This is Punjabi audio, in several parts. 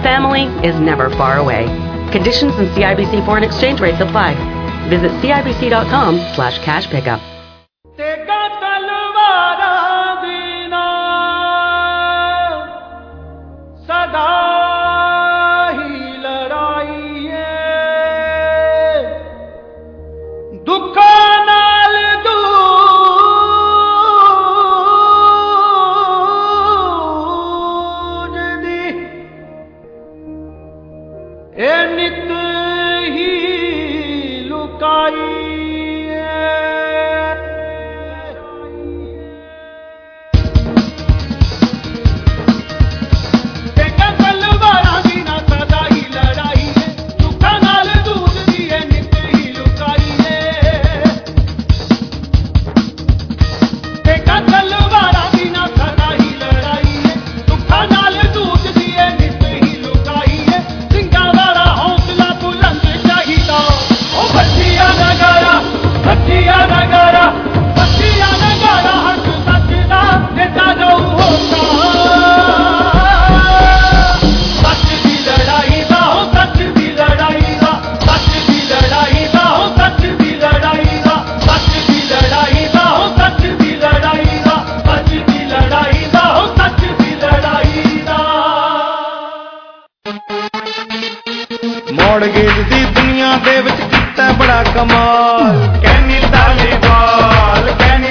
family is never far away. Conditions and CIBC foreign exchange rates apply. Visit CIBC.com/cash pickup. ਮੌੜਗੇਜ ਦੀ ਦੁਨੀਆ ਦੇ ਵਿੱਚ ਕੀਤਾ ਬੜਾ ਕਮਾਲ ਕਹਿਨੀ ਧਾਲੀਵਾਲ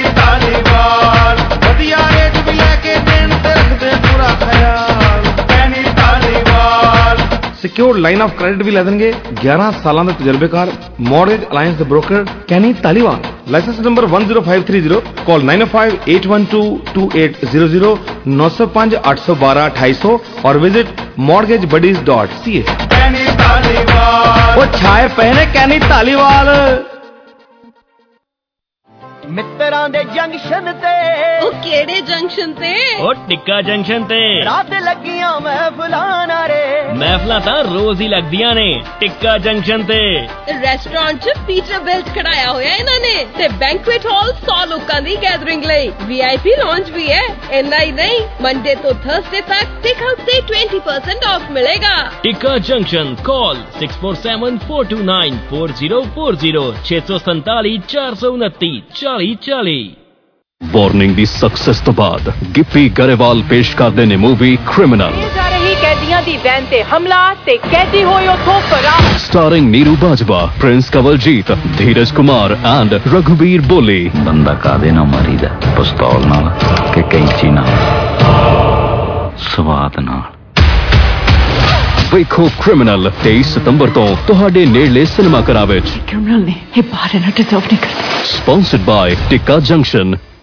ਵਧੀਆ ਰੇਟ ਵੀ ਲੈ ਕੇ ਦੇਣ ਤੇ ਰੱਖਦੇ ਪੂਰਾ ਖਿਆਲ ਕਹਿਨੀ Dhaliwal secure line of credit ਵੀ ਲੈ ਦੇਣਗੇ 11 ਸਾਲਾਂ ਦਾ ਤਜਰਬੇਕਾਰ ਮੌਰਗੇਜ ਅਲਾਈਅੰਸ ਦੇ ਬ੍ਰੋਕਰ ਕਹਿਨੀ ਧਾਲੀਵਾਲ ਲਾਇਸੈਂਸ ਨੰਬਰ 10530 ਕਾਲ 9058122800 905 812 2800 और विजिट mortgagebuddies.ca ਉਹ ਛਾਏ ਪਏ ਨੇ ਕੈਨੀ ਧਾਲੀਵਾਲ ਮਿੱਤਰਾਂ ਦੇ ਜੰਕਸ਼ਨ ਤੇ ਉਹ ਕਿਹੜੇ ਜੰਕਸ਼ਨ ਤੇ ਉਹ ਟਿੱਕਾ ਜੰਕਸ਼ਨ ਤੇ ਰਾਤ ਲੱਗੀਆਂ ਮਹਿਫਲਾਂ ਨਾਰੇ ਮਹਿਫਲਾਂ ਤਾਂ ਰੋਜ਼ ਹੀ ਲੱਗਦੀਆਂ ਨੇ ਟਿੱਕਾ ਜੰਕਸ਼ਨ ਤੇ ਰੈਸਟੋਰੈਂਟ 'ਚ ਫੀਚਰ ਬਿਲਟ ਖੜਾਇਆ ਹੋਇਆ ਇਹਨਾਂ ਨੇ ਤੇ ਬੈਂਕੁਏਟ ਹਾਲ 100 ਲੋਕਾਂ ਦੀ ਗੈਦਰਿੰਗ ਲਈ VIP ਲੌਂਜ ਵੀ ਹੈ ਇੰਨਾ ਹੀ ਨਹੀਂ ਮੰਡੇ ਤੋਂ ਥਰਸਡੇ ਤੱਕ ਟੇਕ ਆਊਟ ਤੇ 20% ਆਫ ਮਿਲੇਗਾ ਟਿੱਕਾ ਜੰਕਸ਼ਨ ਕਾਲ 6471294040 647 429 40 ਵਾਰਨਿੰਗ ਦੀ ਸਕਸੈਸ ਤੋਂ ਬਾਅਦ ਗਿੱਪੀ ਗਰੇਵਾਲ ਪੇਸ਼ ਕਰਦੇ ਨੇ ਮੂਵੀ ਕ੍ਰਿਮੀਨਲ ਜਾ ਰਹੀ ਕੈਦੀਆਂ ਦੀ ਵੈਨ ਤੇ ਹਮਲਾ ਤੇ ਕੈਦੀ ਹੋਏ ਉਥੋਂ ਫਰਾਰ ਸਟਾਰਿੰਗ ਨੀਰੂ ਬਾਜਵਾ ਪ੍ਰਿੰਸ ਕਵਲਜੀਤ ਧੀਰਜ ਕੁਮਾਰ ਐਂਡ ਰਘੁਬੀਰ ਬੋਲੀ ਬੰਦਾ ਕਾਦੇ ਨਾਲ ਮਾਰੀਦਾ ਪਿਸਤੌਲ ਨਾਲ ਕਿ ਕੈਂਚੀ ਨਾਲ ਸਵਾਦ ਨਾਲ ਵੇਖੋ ਕ੍ਰਿਮੀਨਲ 23 ਸਤੰਬਰ ਤੋਂ ਤੁਹਾਡੇ ਨੇੜਲੇ ਸਿਨੇਮਾ ਘਰਾਂ ਵਿੱਚ ਕ੍ਰਿਮੀਨਲ ਨੇ ਇਹ ਬਾਹਰ ਨਾ ਡਿਜ਼ਰਵ ਨਹੀਂ ਕਰਦਾ sponsored by Tikka junction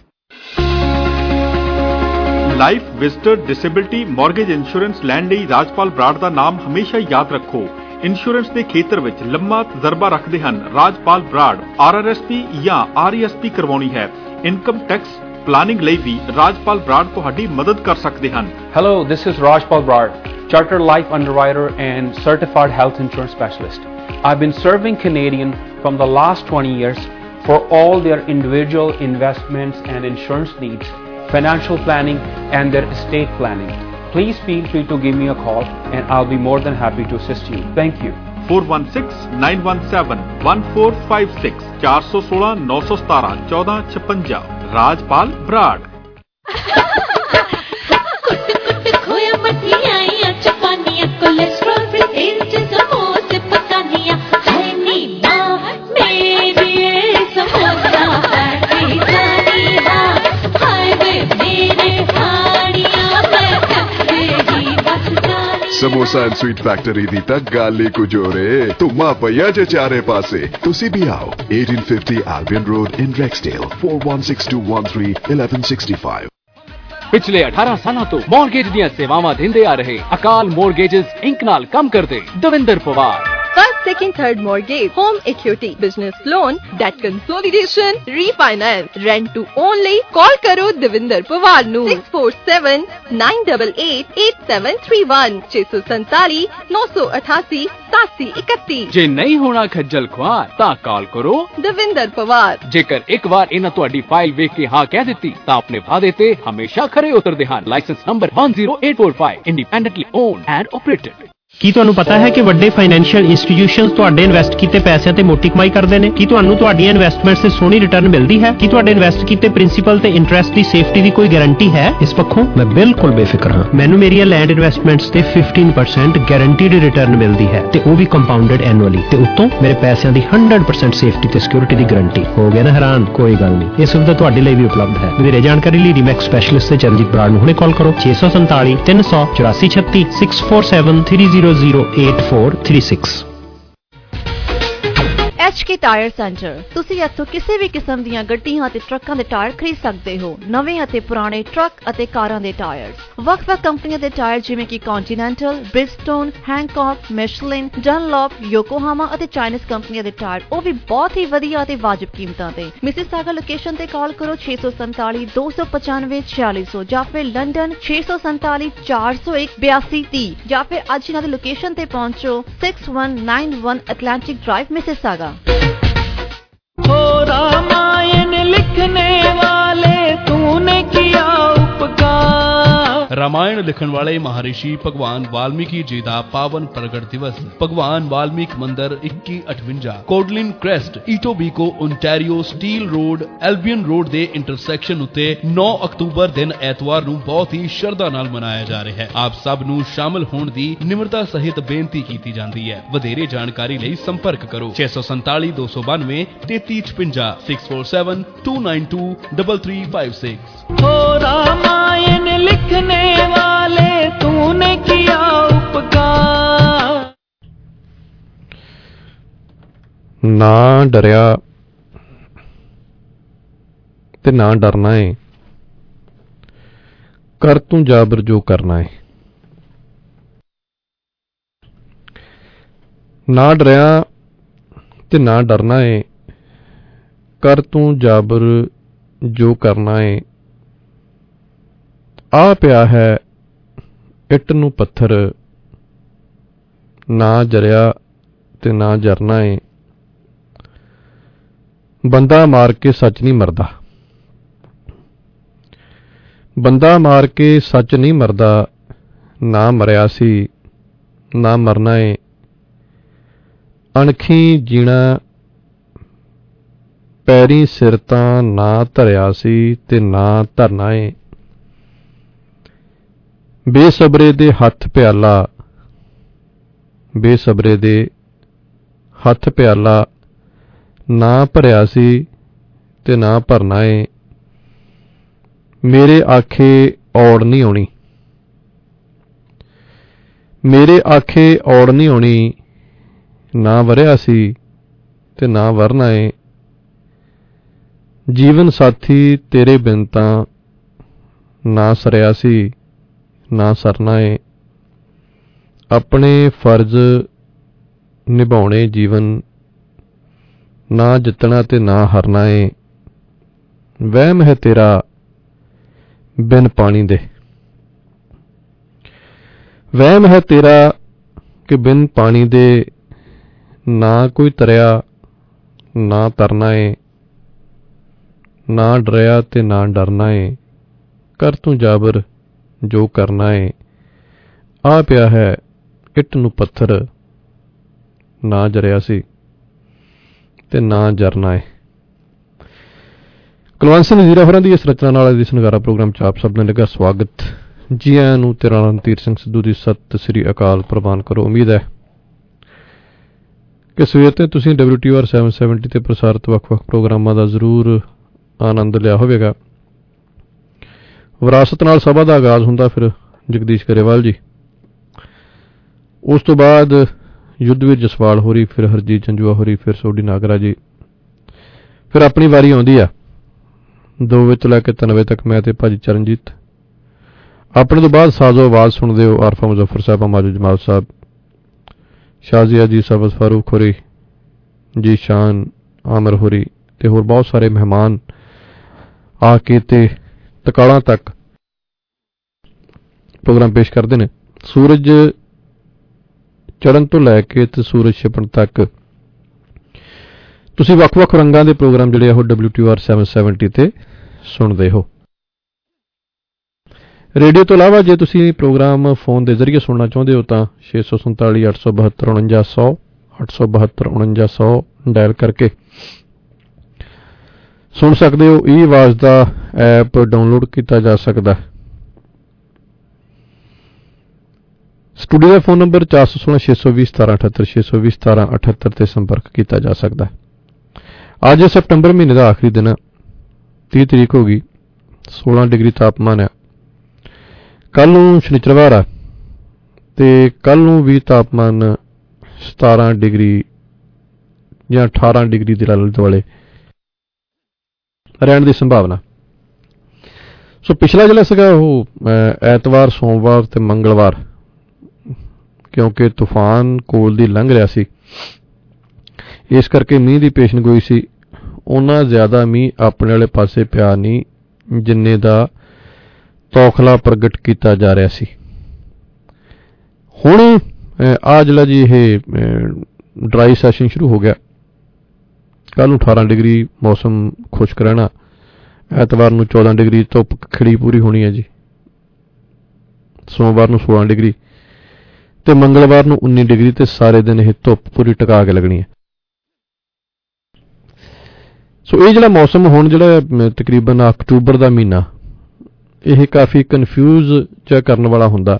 life visitor disability mortgage insurance ਲੈਣ ਲਈ ਰਾਜਪਾਲ ਬਰਾੜ ਦਾ ਨਾਮ ਹਮੇਸ਼ਾ ਯਾਦ ਰੱਖੋ ਇੰਸ਼ੋਰੈਂਸ ਦੇ ਖੇਤਰ ਵਿੱਚ ਲੰਮਾ ਤਜਰਬਾ ਰੱਖਦੇ ਹਨ ਰਾਜਪਾਲ ਬਰਾੜ RRSP ਜਾਂ RESP ਕਰਵਾਉਣੀ ਹੈ ਇਨਕਮ ਟੈਕਸ ਪਲਾਨਿੰਗ ਲਈ ਵੀ ਰਾਜਪਾਲ ਬਰਾੜ ਤੁਹਾਡੀ ਮਦਦ ਕਰ ਸਕਦੇ ਹਨ Hello, this is Rajpal Brad, Chartered Life Underwriter and Certified Health Insurance Specialist. I've been serving Canadian from the last 20 years for all their individual investments and insurance needs, financial planning and their estate planning. Please feel free to give me a call and I'll be more than happy to assist you. Thank you. 416-917-1456 416-917-1456 Rajpal Brar samosa and sweet factory ਦੀ ਤਾਂ ਗੱਲ ਹੀ ਕੁਝ ਹੋ ਰੇ ਧੁੰਮਾ ਪਈਆ ਜੇ ਚਾਰੇ ਪਾਸੇ ਤੁਸੀਂ ਵੀ ਆਓ 1850 Albion Road in Rexdale 4162131165 ਪਿਛਲੇ 18 ਸਾਲਾਂ ਤੋਂ ਮੌਰਗੇਜ ਦੀਆਂ ਸੇਵਾਵਾਂ ਦਿੰਦੇ ਆ ਰਹੇ ਅਕਾਲ ਮੌਰਗੇਜਸ ਇੰਕ ਨਾਲ ਕੰਮ ਕਰਦੇ Davinder Pawar First, second, third mortgage, home equity, business loan, debt consolidation, refinance, rent to only. Call karo Devinder Pawar nu 647-988-8731 647 988 8731 ਜੇ ਨਹੀਂ ਹੋਣਾ ਖੱਜਲ ਖੁਆਰ ਤਾਂ ਕਾਲ ਕਰੋ ਦਵਿੰਦਰ ਪਵਾਰ ਜੇਕਰ ਇੱਕ ਵਾਰ ਇਹਨਾਂ ਤੁਹਾਡੀ ਫਾਈਲ ਵੇਖ ਕੇ ਹਾਂ ਕਹਿ ਦਿੱਤੀ ਤਾਂ ਆਪਣੇ ਵਾਅਦੇ ਤੇ ਹਮੇਸ਼ਾ ਖਰੇ ਉਤਰਦੇ ਹਨ license number 10845 independently owned and operated ਕੀ ਤੁਹਾਨੂੰ ਪਤਾ ਹੈ ਕਿ ਵੱਡੇ ਫਾਈਨੈਂਸ਼ੀਅਲ ਇੰਸਟੀਟਿਊਸ਼ਨਸ ਤੁਹਾਡੇ ਇਨਵੈਸਟ ਕੀਤੇ ਪੈਸਿਆਂ ਤੇ ਮੋਟੀ ਕਮਾਈ ਕਰਦੇ ਨੇ? ਕੀ ਤੁਹਾਨੂੰ ਤੁਹਾਡੀਆਂ ਇਨਵੈਸਟਮੈਂਟਸ ਤੇ ਸੋਹਣੀ ਰਿਟਰਨ ਮਿਲਦੀ ਹੈ? ਕੀ ਤੁਹਾਡੇ ਇਨਵੈਸਟ ਕੀਤੇ ਪ੍ਰਿੰਸੀਪਲ ਤੇ ਇੰਟਰਸਟ ਦੀ ਸੇਫਟੀ ਦੀ ਕੋਈ ਗਾਰੰਟੀ ਹੈ? ਇਸ ਪੱਖੋਂ ਮੈਂ ਬਿਲਕੁਲ ਬੇਫਿਕਰ ਹਾਂ। ਮੈਨੂੰ ਮੇਰੀਆਂ ਲੈਂਡ ਇਨਵੈਸਟਮੈਂਟਸ ਤੇ 15% ਗਾਰੰਟੀਡ ਰਿਟਰਨ ਮਿਲਦੀ ਹੈ ਤੇ ਉਹ ਵੀ ਕੰਪਾਊਂਡਡ ਐਨੂਅਲੀ, ਤੇ ਉੱਤੋਂ ਮੇਰੇ ਪੈਸਿਆਂ ਦੀ 100% ਸੇਫਟੀ ਤੇ ਸਿਕਿਉਰਿਟੀ ਦੀ ਗਾਰੰਟੀ। ਹੋ ਗਿਆ ਨਾ ਹੈਰਾਨ? ਕੋਈ ਗੱਲ ਨਹੀਂ, ਇਹ ਸੁਵਿਧਾ ਤੁਹਾਡੇ ਲਈ ਵੀ ਉਪਲਬਧ ਹੈ। ਵਧੇਰੇ ਜਾਣਕਾਰੀ ਲਈ ਰੀਮੈਕਸ ਸਪੈਸ਼ਲਿਸਟ ਤੇ ਚਰਨਜੀਤ ਬਰਾੜ ਨੂੰ ਹੁਣੇ ਕਾਲ ਕਰੋ 647 300 8436 647 300 8436। HK tyre centre. ਤੁਸੀਂ ਇੱਥੋਂ ਕਿਸੇ ਵੀ ਕਿਸਮ ਦੀਆਂ ਗੱਡੀਆਂ ਅਤੇ ਟਰੱਕਾਂ ਦੇ ਟਾਇਰ ਖਰੀਦ ਸਕਦੇ ਹੋ। ਨਵੇਂ ਅਤੇ ਪੁਰਾਣੇ ਟਰੱਕ ਅਤੇ ਕਾਰਾਂ ਦੇ ਟਾਇਰਸ, ਵੱਖ-ਵੱਖ ਕੰਪਨੀਆਂ ਦੇ ਟਾਇਰ ਜਿਵੇਂ ਕਿ ਕੰਟੀਨੈਂਟਲ, ਬ੍ਰਿਜਸਟੋਨ, ਹੈਂਕੌਕ, ਮਿਸ਼ਲਿਨ, ਡਨਲੌਪ, ਯੋਕੋਹਾਮਾ ਅਤੇ ਚਾਈਨੀਜ਼ ਕੰਪਨੀਆਂ ਦੇ ਟਾਇਰ, ਉਹ ਵੀ ਬਹੁਤ ਹੀ ਵਧੀਆ ਅਤੇ ਵਾਜਬ ਕੀਮਤਾਂ ਤੇ। ਮਿਸਿਸਾਗਾ ਲੋਕੇਸ਼ਨ ਤੇ ਕਾਲ ਕਰੋ 647 295 4600 ਜਾਂ ਫਿਰ ਲੰਡਨ 647 401 8230 ਜਾਂ ਫਿਰ ਅੱਜ ਇਹਨਾਂ ਦੀ ਲੋਕੇਸ਼ਨ ਤੇ ਪਹੁੰਚੋ 6191 ਐਟਲਾਂਟਿਕ ਡਰਾइव मिसिसागा। हो रामायण लिखने वाले तूने किया उपकार। रामायण लिखण वाले महर्षि भगवान वाल्मीकि जी का पावन प्रगट दिवस भगवान वाल्मीकि मंदिर 2158 Codlin Crescent Etobicoke Ontario Steeles Road Albion Road दे इंटरसैक्शन उत्ते 9 अक्तूबर दिन ऐतवार नूं बहुत ही श्रद्धा नाल मनाया जा रहा है। आप सब नूं शामिल होण दी निमरता सहित बेनती कीती जांदी है। वधेरे जानकारी लई संपर्क करो 647 292 3356 647 292 3356। हो रामायण लिखने वाले तूने किया उपकार। ना डरिया ते ना डरना है, कर तू जाबर जो करना है। ना डरिया ते ना डरना है, कर तू जाबर जो करना है। आ पिया है इट नूं पत्थर, ना जरिया ते ना जरना है। बंदा मार के सच नहीं मरदा, बंदा मार के सच नहीं मरदा। ना मरिया सी ना मरना है। अणखी जीना पैरी सिर तां ना धरिया सी ते ना धरना है। बेसबरे दे हथ प्याला, बेसबरे दे हथ प्याला ना भरिया सी ते ना भरना है। मेरे आखे औड़ नहीं आउणी, मेरे आखे औड़ नहीं आउणी। ना वरिया सी ते ना वरना है। जीवन साथी तेरे बिन तां ना सरिया सी ना सरना है। अपने फर्ज निभाने जीवन, ना जितना ते ना हारना है। वहम है तेरा बिन पानी दे, वहम है तेरा कि बिन पानी दे ना कोई तरया ना तरना है। ना डरिया ते ना डरना है, कर तू जाबर जो करना है। आ पिया है इट नूं पत्थर, ना जरिया सी ते ना जरना है। कुलवंत सिंह जीरा होरां दी इस रचना नाल इस नगारा प्रोग्राम च आप सब ने लगा स्वागत। जी आयां नूं। तेरा रणधीर सिंह सिद्धू दी सत श्री अकाल प्रवान करो। उम्मीद है कि सवेर ते तुसीं WTOR 770 ते प्रसारित ਵੱਖ-ਵੱਖ प्रोग्रामां दा जरूर आनंद लिया होवेगा। विरासत नाल सभा का आगाज हुंदा फिर जगदीश गरेवाल जी, उस तो बाद युद्धवीर जसवाल होरी, फिर हरजीत जंजुआ होरी, फिर सोडी नागरा जी, फिर अपनी वारी आउंदी आ 2 वजे लैके 3 वजे तक मैं ते भाजी चरणजीत। अपने तो बाद साजो आवाज सुनते हो आरफा मुजफ्फर साहब, माजू जमाल साहब, शाजिया जी, सबज फारूक होरी, जी शान, आमिर होरी ते होर बहुत सारे मेहमान आके ते तकाला तक प्रोग्राम पेश करते हैं। सूरज चढ़न तो लैके ते सूरज छिपण तक तुसीं ਵੱਖ-ਵੱਖ रंगां दे प्रोग्राम जिहड़े WTOR 770 ते सुनते हो। ਰੇਡੀਓ ਤੋਂ ਇਲਾਵਾ ਜੇ ਤੁਸੀਂ ਪ੍ਰੋਗਰਾਮ ਫੋਨ ਦੇ ਜ਼ਰੀਏ ਸੁਣਨਾ ਚਾਹੁੰਦੇ ਹੋ ਤਾਂ 647 872 49 100 872 49 100 ਡਾਇਲ ਕਰਕੇ ਸੁਣ ਸਕਦੇ ਹੋ। ਇਹ ਆਵਾਜ਼ ਦਾ ਐਪ ਡਾਊਨਲੋਡ ਕੀਤਾ ਜਾ ਸਕਦਾ। ਸਟੂਡੀਓ ਦਾ ਫੋਨ ਨੰਬਰ 416 620 1778 620 1778 ਤੇ ਸੰਪਰਕ ਕੀਤਾ ਜਾ ਸਕਦਾ। ਅੱਜ ਸਤੰਬਰ ਮਹੀਨੇ ਦਾ ਆਖਰੀ ਦਿਨ 30 ਤਰੀਕ ਹੋ ਗਈ। 16 ਡਿਗਰੀ ਤਾਪਮਾਨ ਹੈ। ਕੱਲ ਨੂੰ ਸ਼ਨੀਚਰਵਾਰ ਆ ਤੇ ਕੱਲ ਨੂੰ ਵੀ ਤਾਪਮਾਨ 17 ਡਿਗਰੀ ਜਾਂ 18 ਡਿਗਰੀ ਦੇ ਆਲੇ ਦੁਆਲੇ ਰਹਿਣ ਦੀ ਸੰਭਾਵਨਾ। ਸੋ ਪਿਛਲਾ ਜਿਹੜਾ ਸੀਗਾ ਉਹ ਐਤਵਾਰ, ਸੋਮਵਾਰ ਤੇ ਮੰਗਲਵਾਰ, ਕਿਉਂਕਿ ਤੂਫਾਨ ਕੋਲ ਦੀ ਲੰਘ ਰਿਹਾ ਸੀ, ਇਸ ਕਰਕੇ ਮੀਂਹ ਦੀ ਪੇਸ਼ਨਗੋਈ ਸੀ। ਉਹਨਾਂ ਜ਼ਿਆਦਾ ਮੀਂਹ ਆਪਣੇ ਵਾਲੇ ਪਾਸੇ ਪਿਆ ਨਹੀਂ ਜਿੰਨੇ ਦਾ ਤੌਖਲਾ ਪ੍ਰਗਟ ਕੀਤਾ ਜਾ ਰਿਹਾ ਸੀ। ਹੁਣ ਆ ਜਿਹੜਾ ਜੀ ਇਹ ਡਰਾਈ ਸੈਸ਼ਨ ਸ਼ੁਰੂ ਹੋ ਗਿਆ। ਕੱਲ ਨੂੰ 18 ਡਿਗਰੀ ਮੌਸਮ ਖੁਸ਼ਕ ਰਹਿਣਾ। ਐਤਵਾਰ ਨੂੰ 14 ਡਿਗਰੀ ਧੁੱਪ ਖਿੜੀ ਪੂਰੀ ਹੋਣੀ ਹੈ ਜੀ। ਸੋਮਵਾਰ ਨੂੰ 16 ਡਿਗਰੀ ਤੇ ਮੰਗਲਵਾਰ ਨੂੰ 19 ਡਿਗਰੀ ਤੇ ਸਾਰੇ ਦਿਨ ਇਹ ਧੁੱਪ ਪੂਰੀ ਟਿਕਾ ਕੇ ਲੱਗਣੀ ਹੈ। ਸੋ ਇਹ ਜਿਹੜਾ ਮੌਸਮ ਹੁਣ ਜਿਹੜਾ ਤਕਰੀਬਨ ਅਕਤੂਬਰ ਦਾ ਮਹੀਨਾ, ਇਹ ਕਾਫੀ ਕਨਫਿਊਜ਼ ਜਿਹਾ ਕਰਨ ਵਾਲਾ ਹੁੰਦਾ।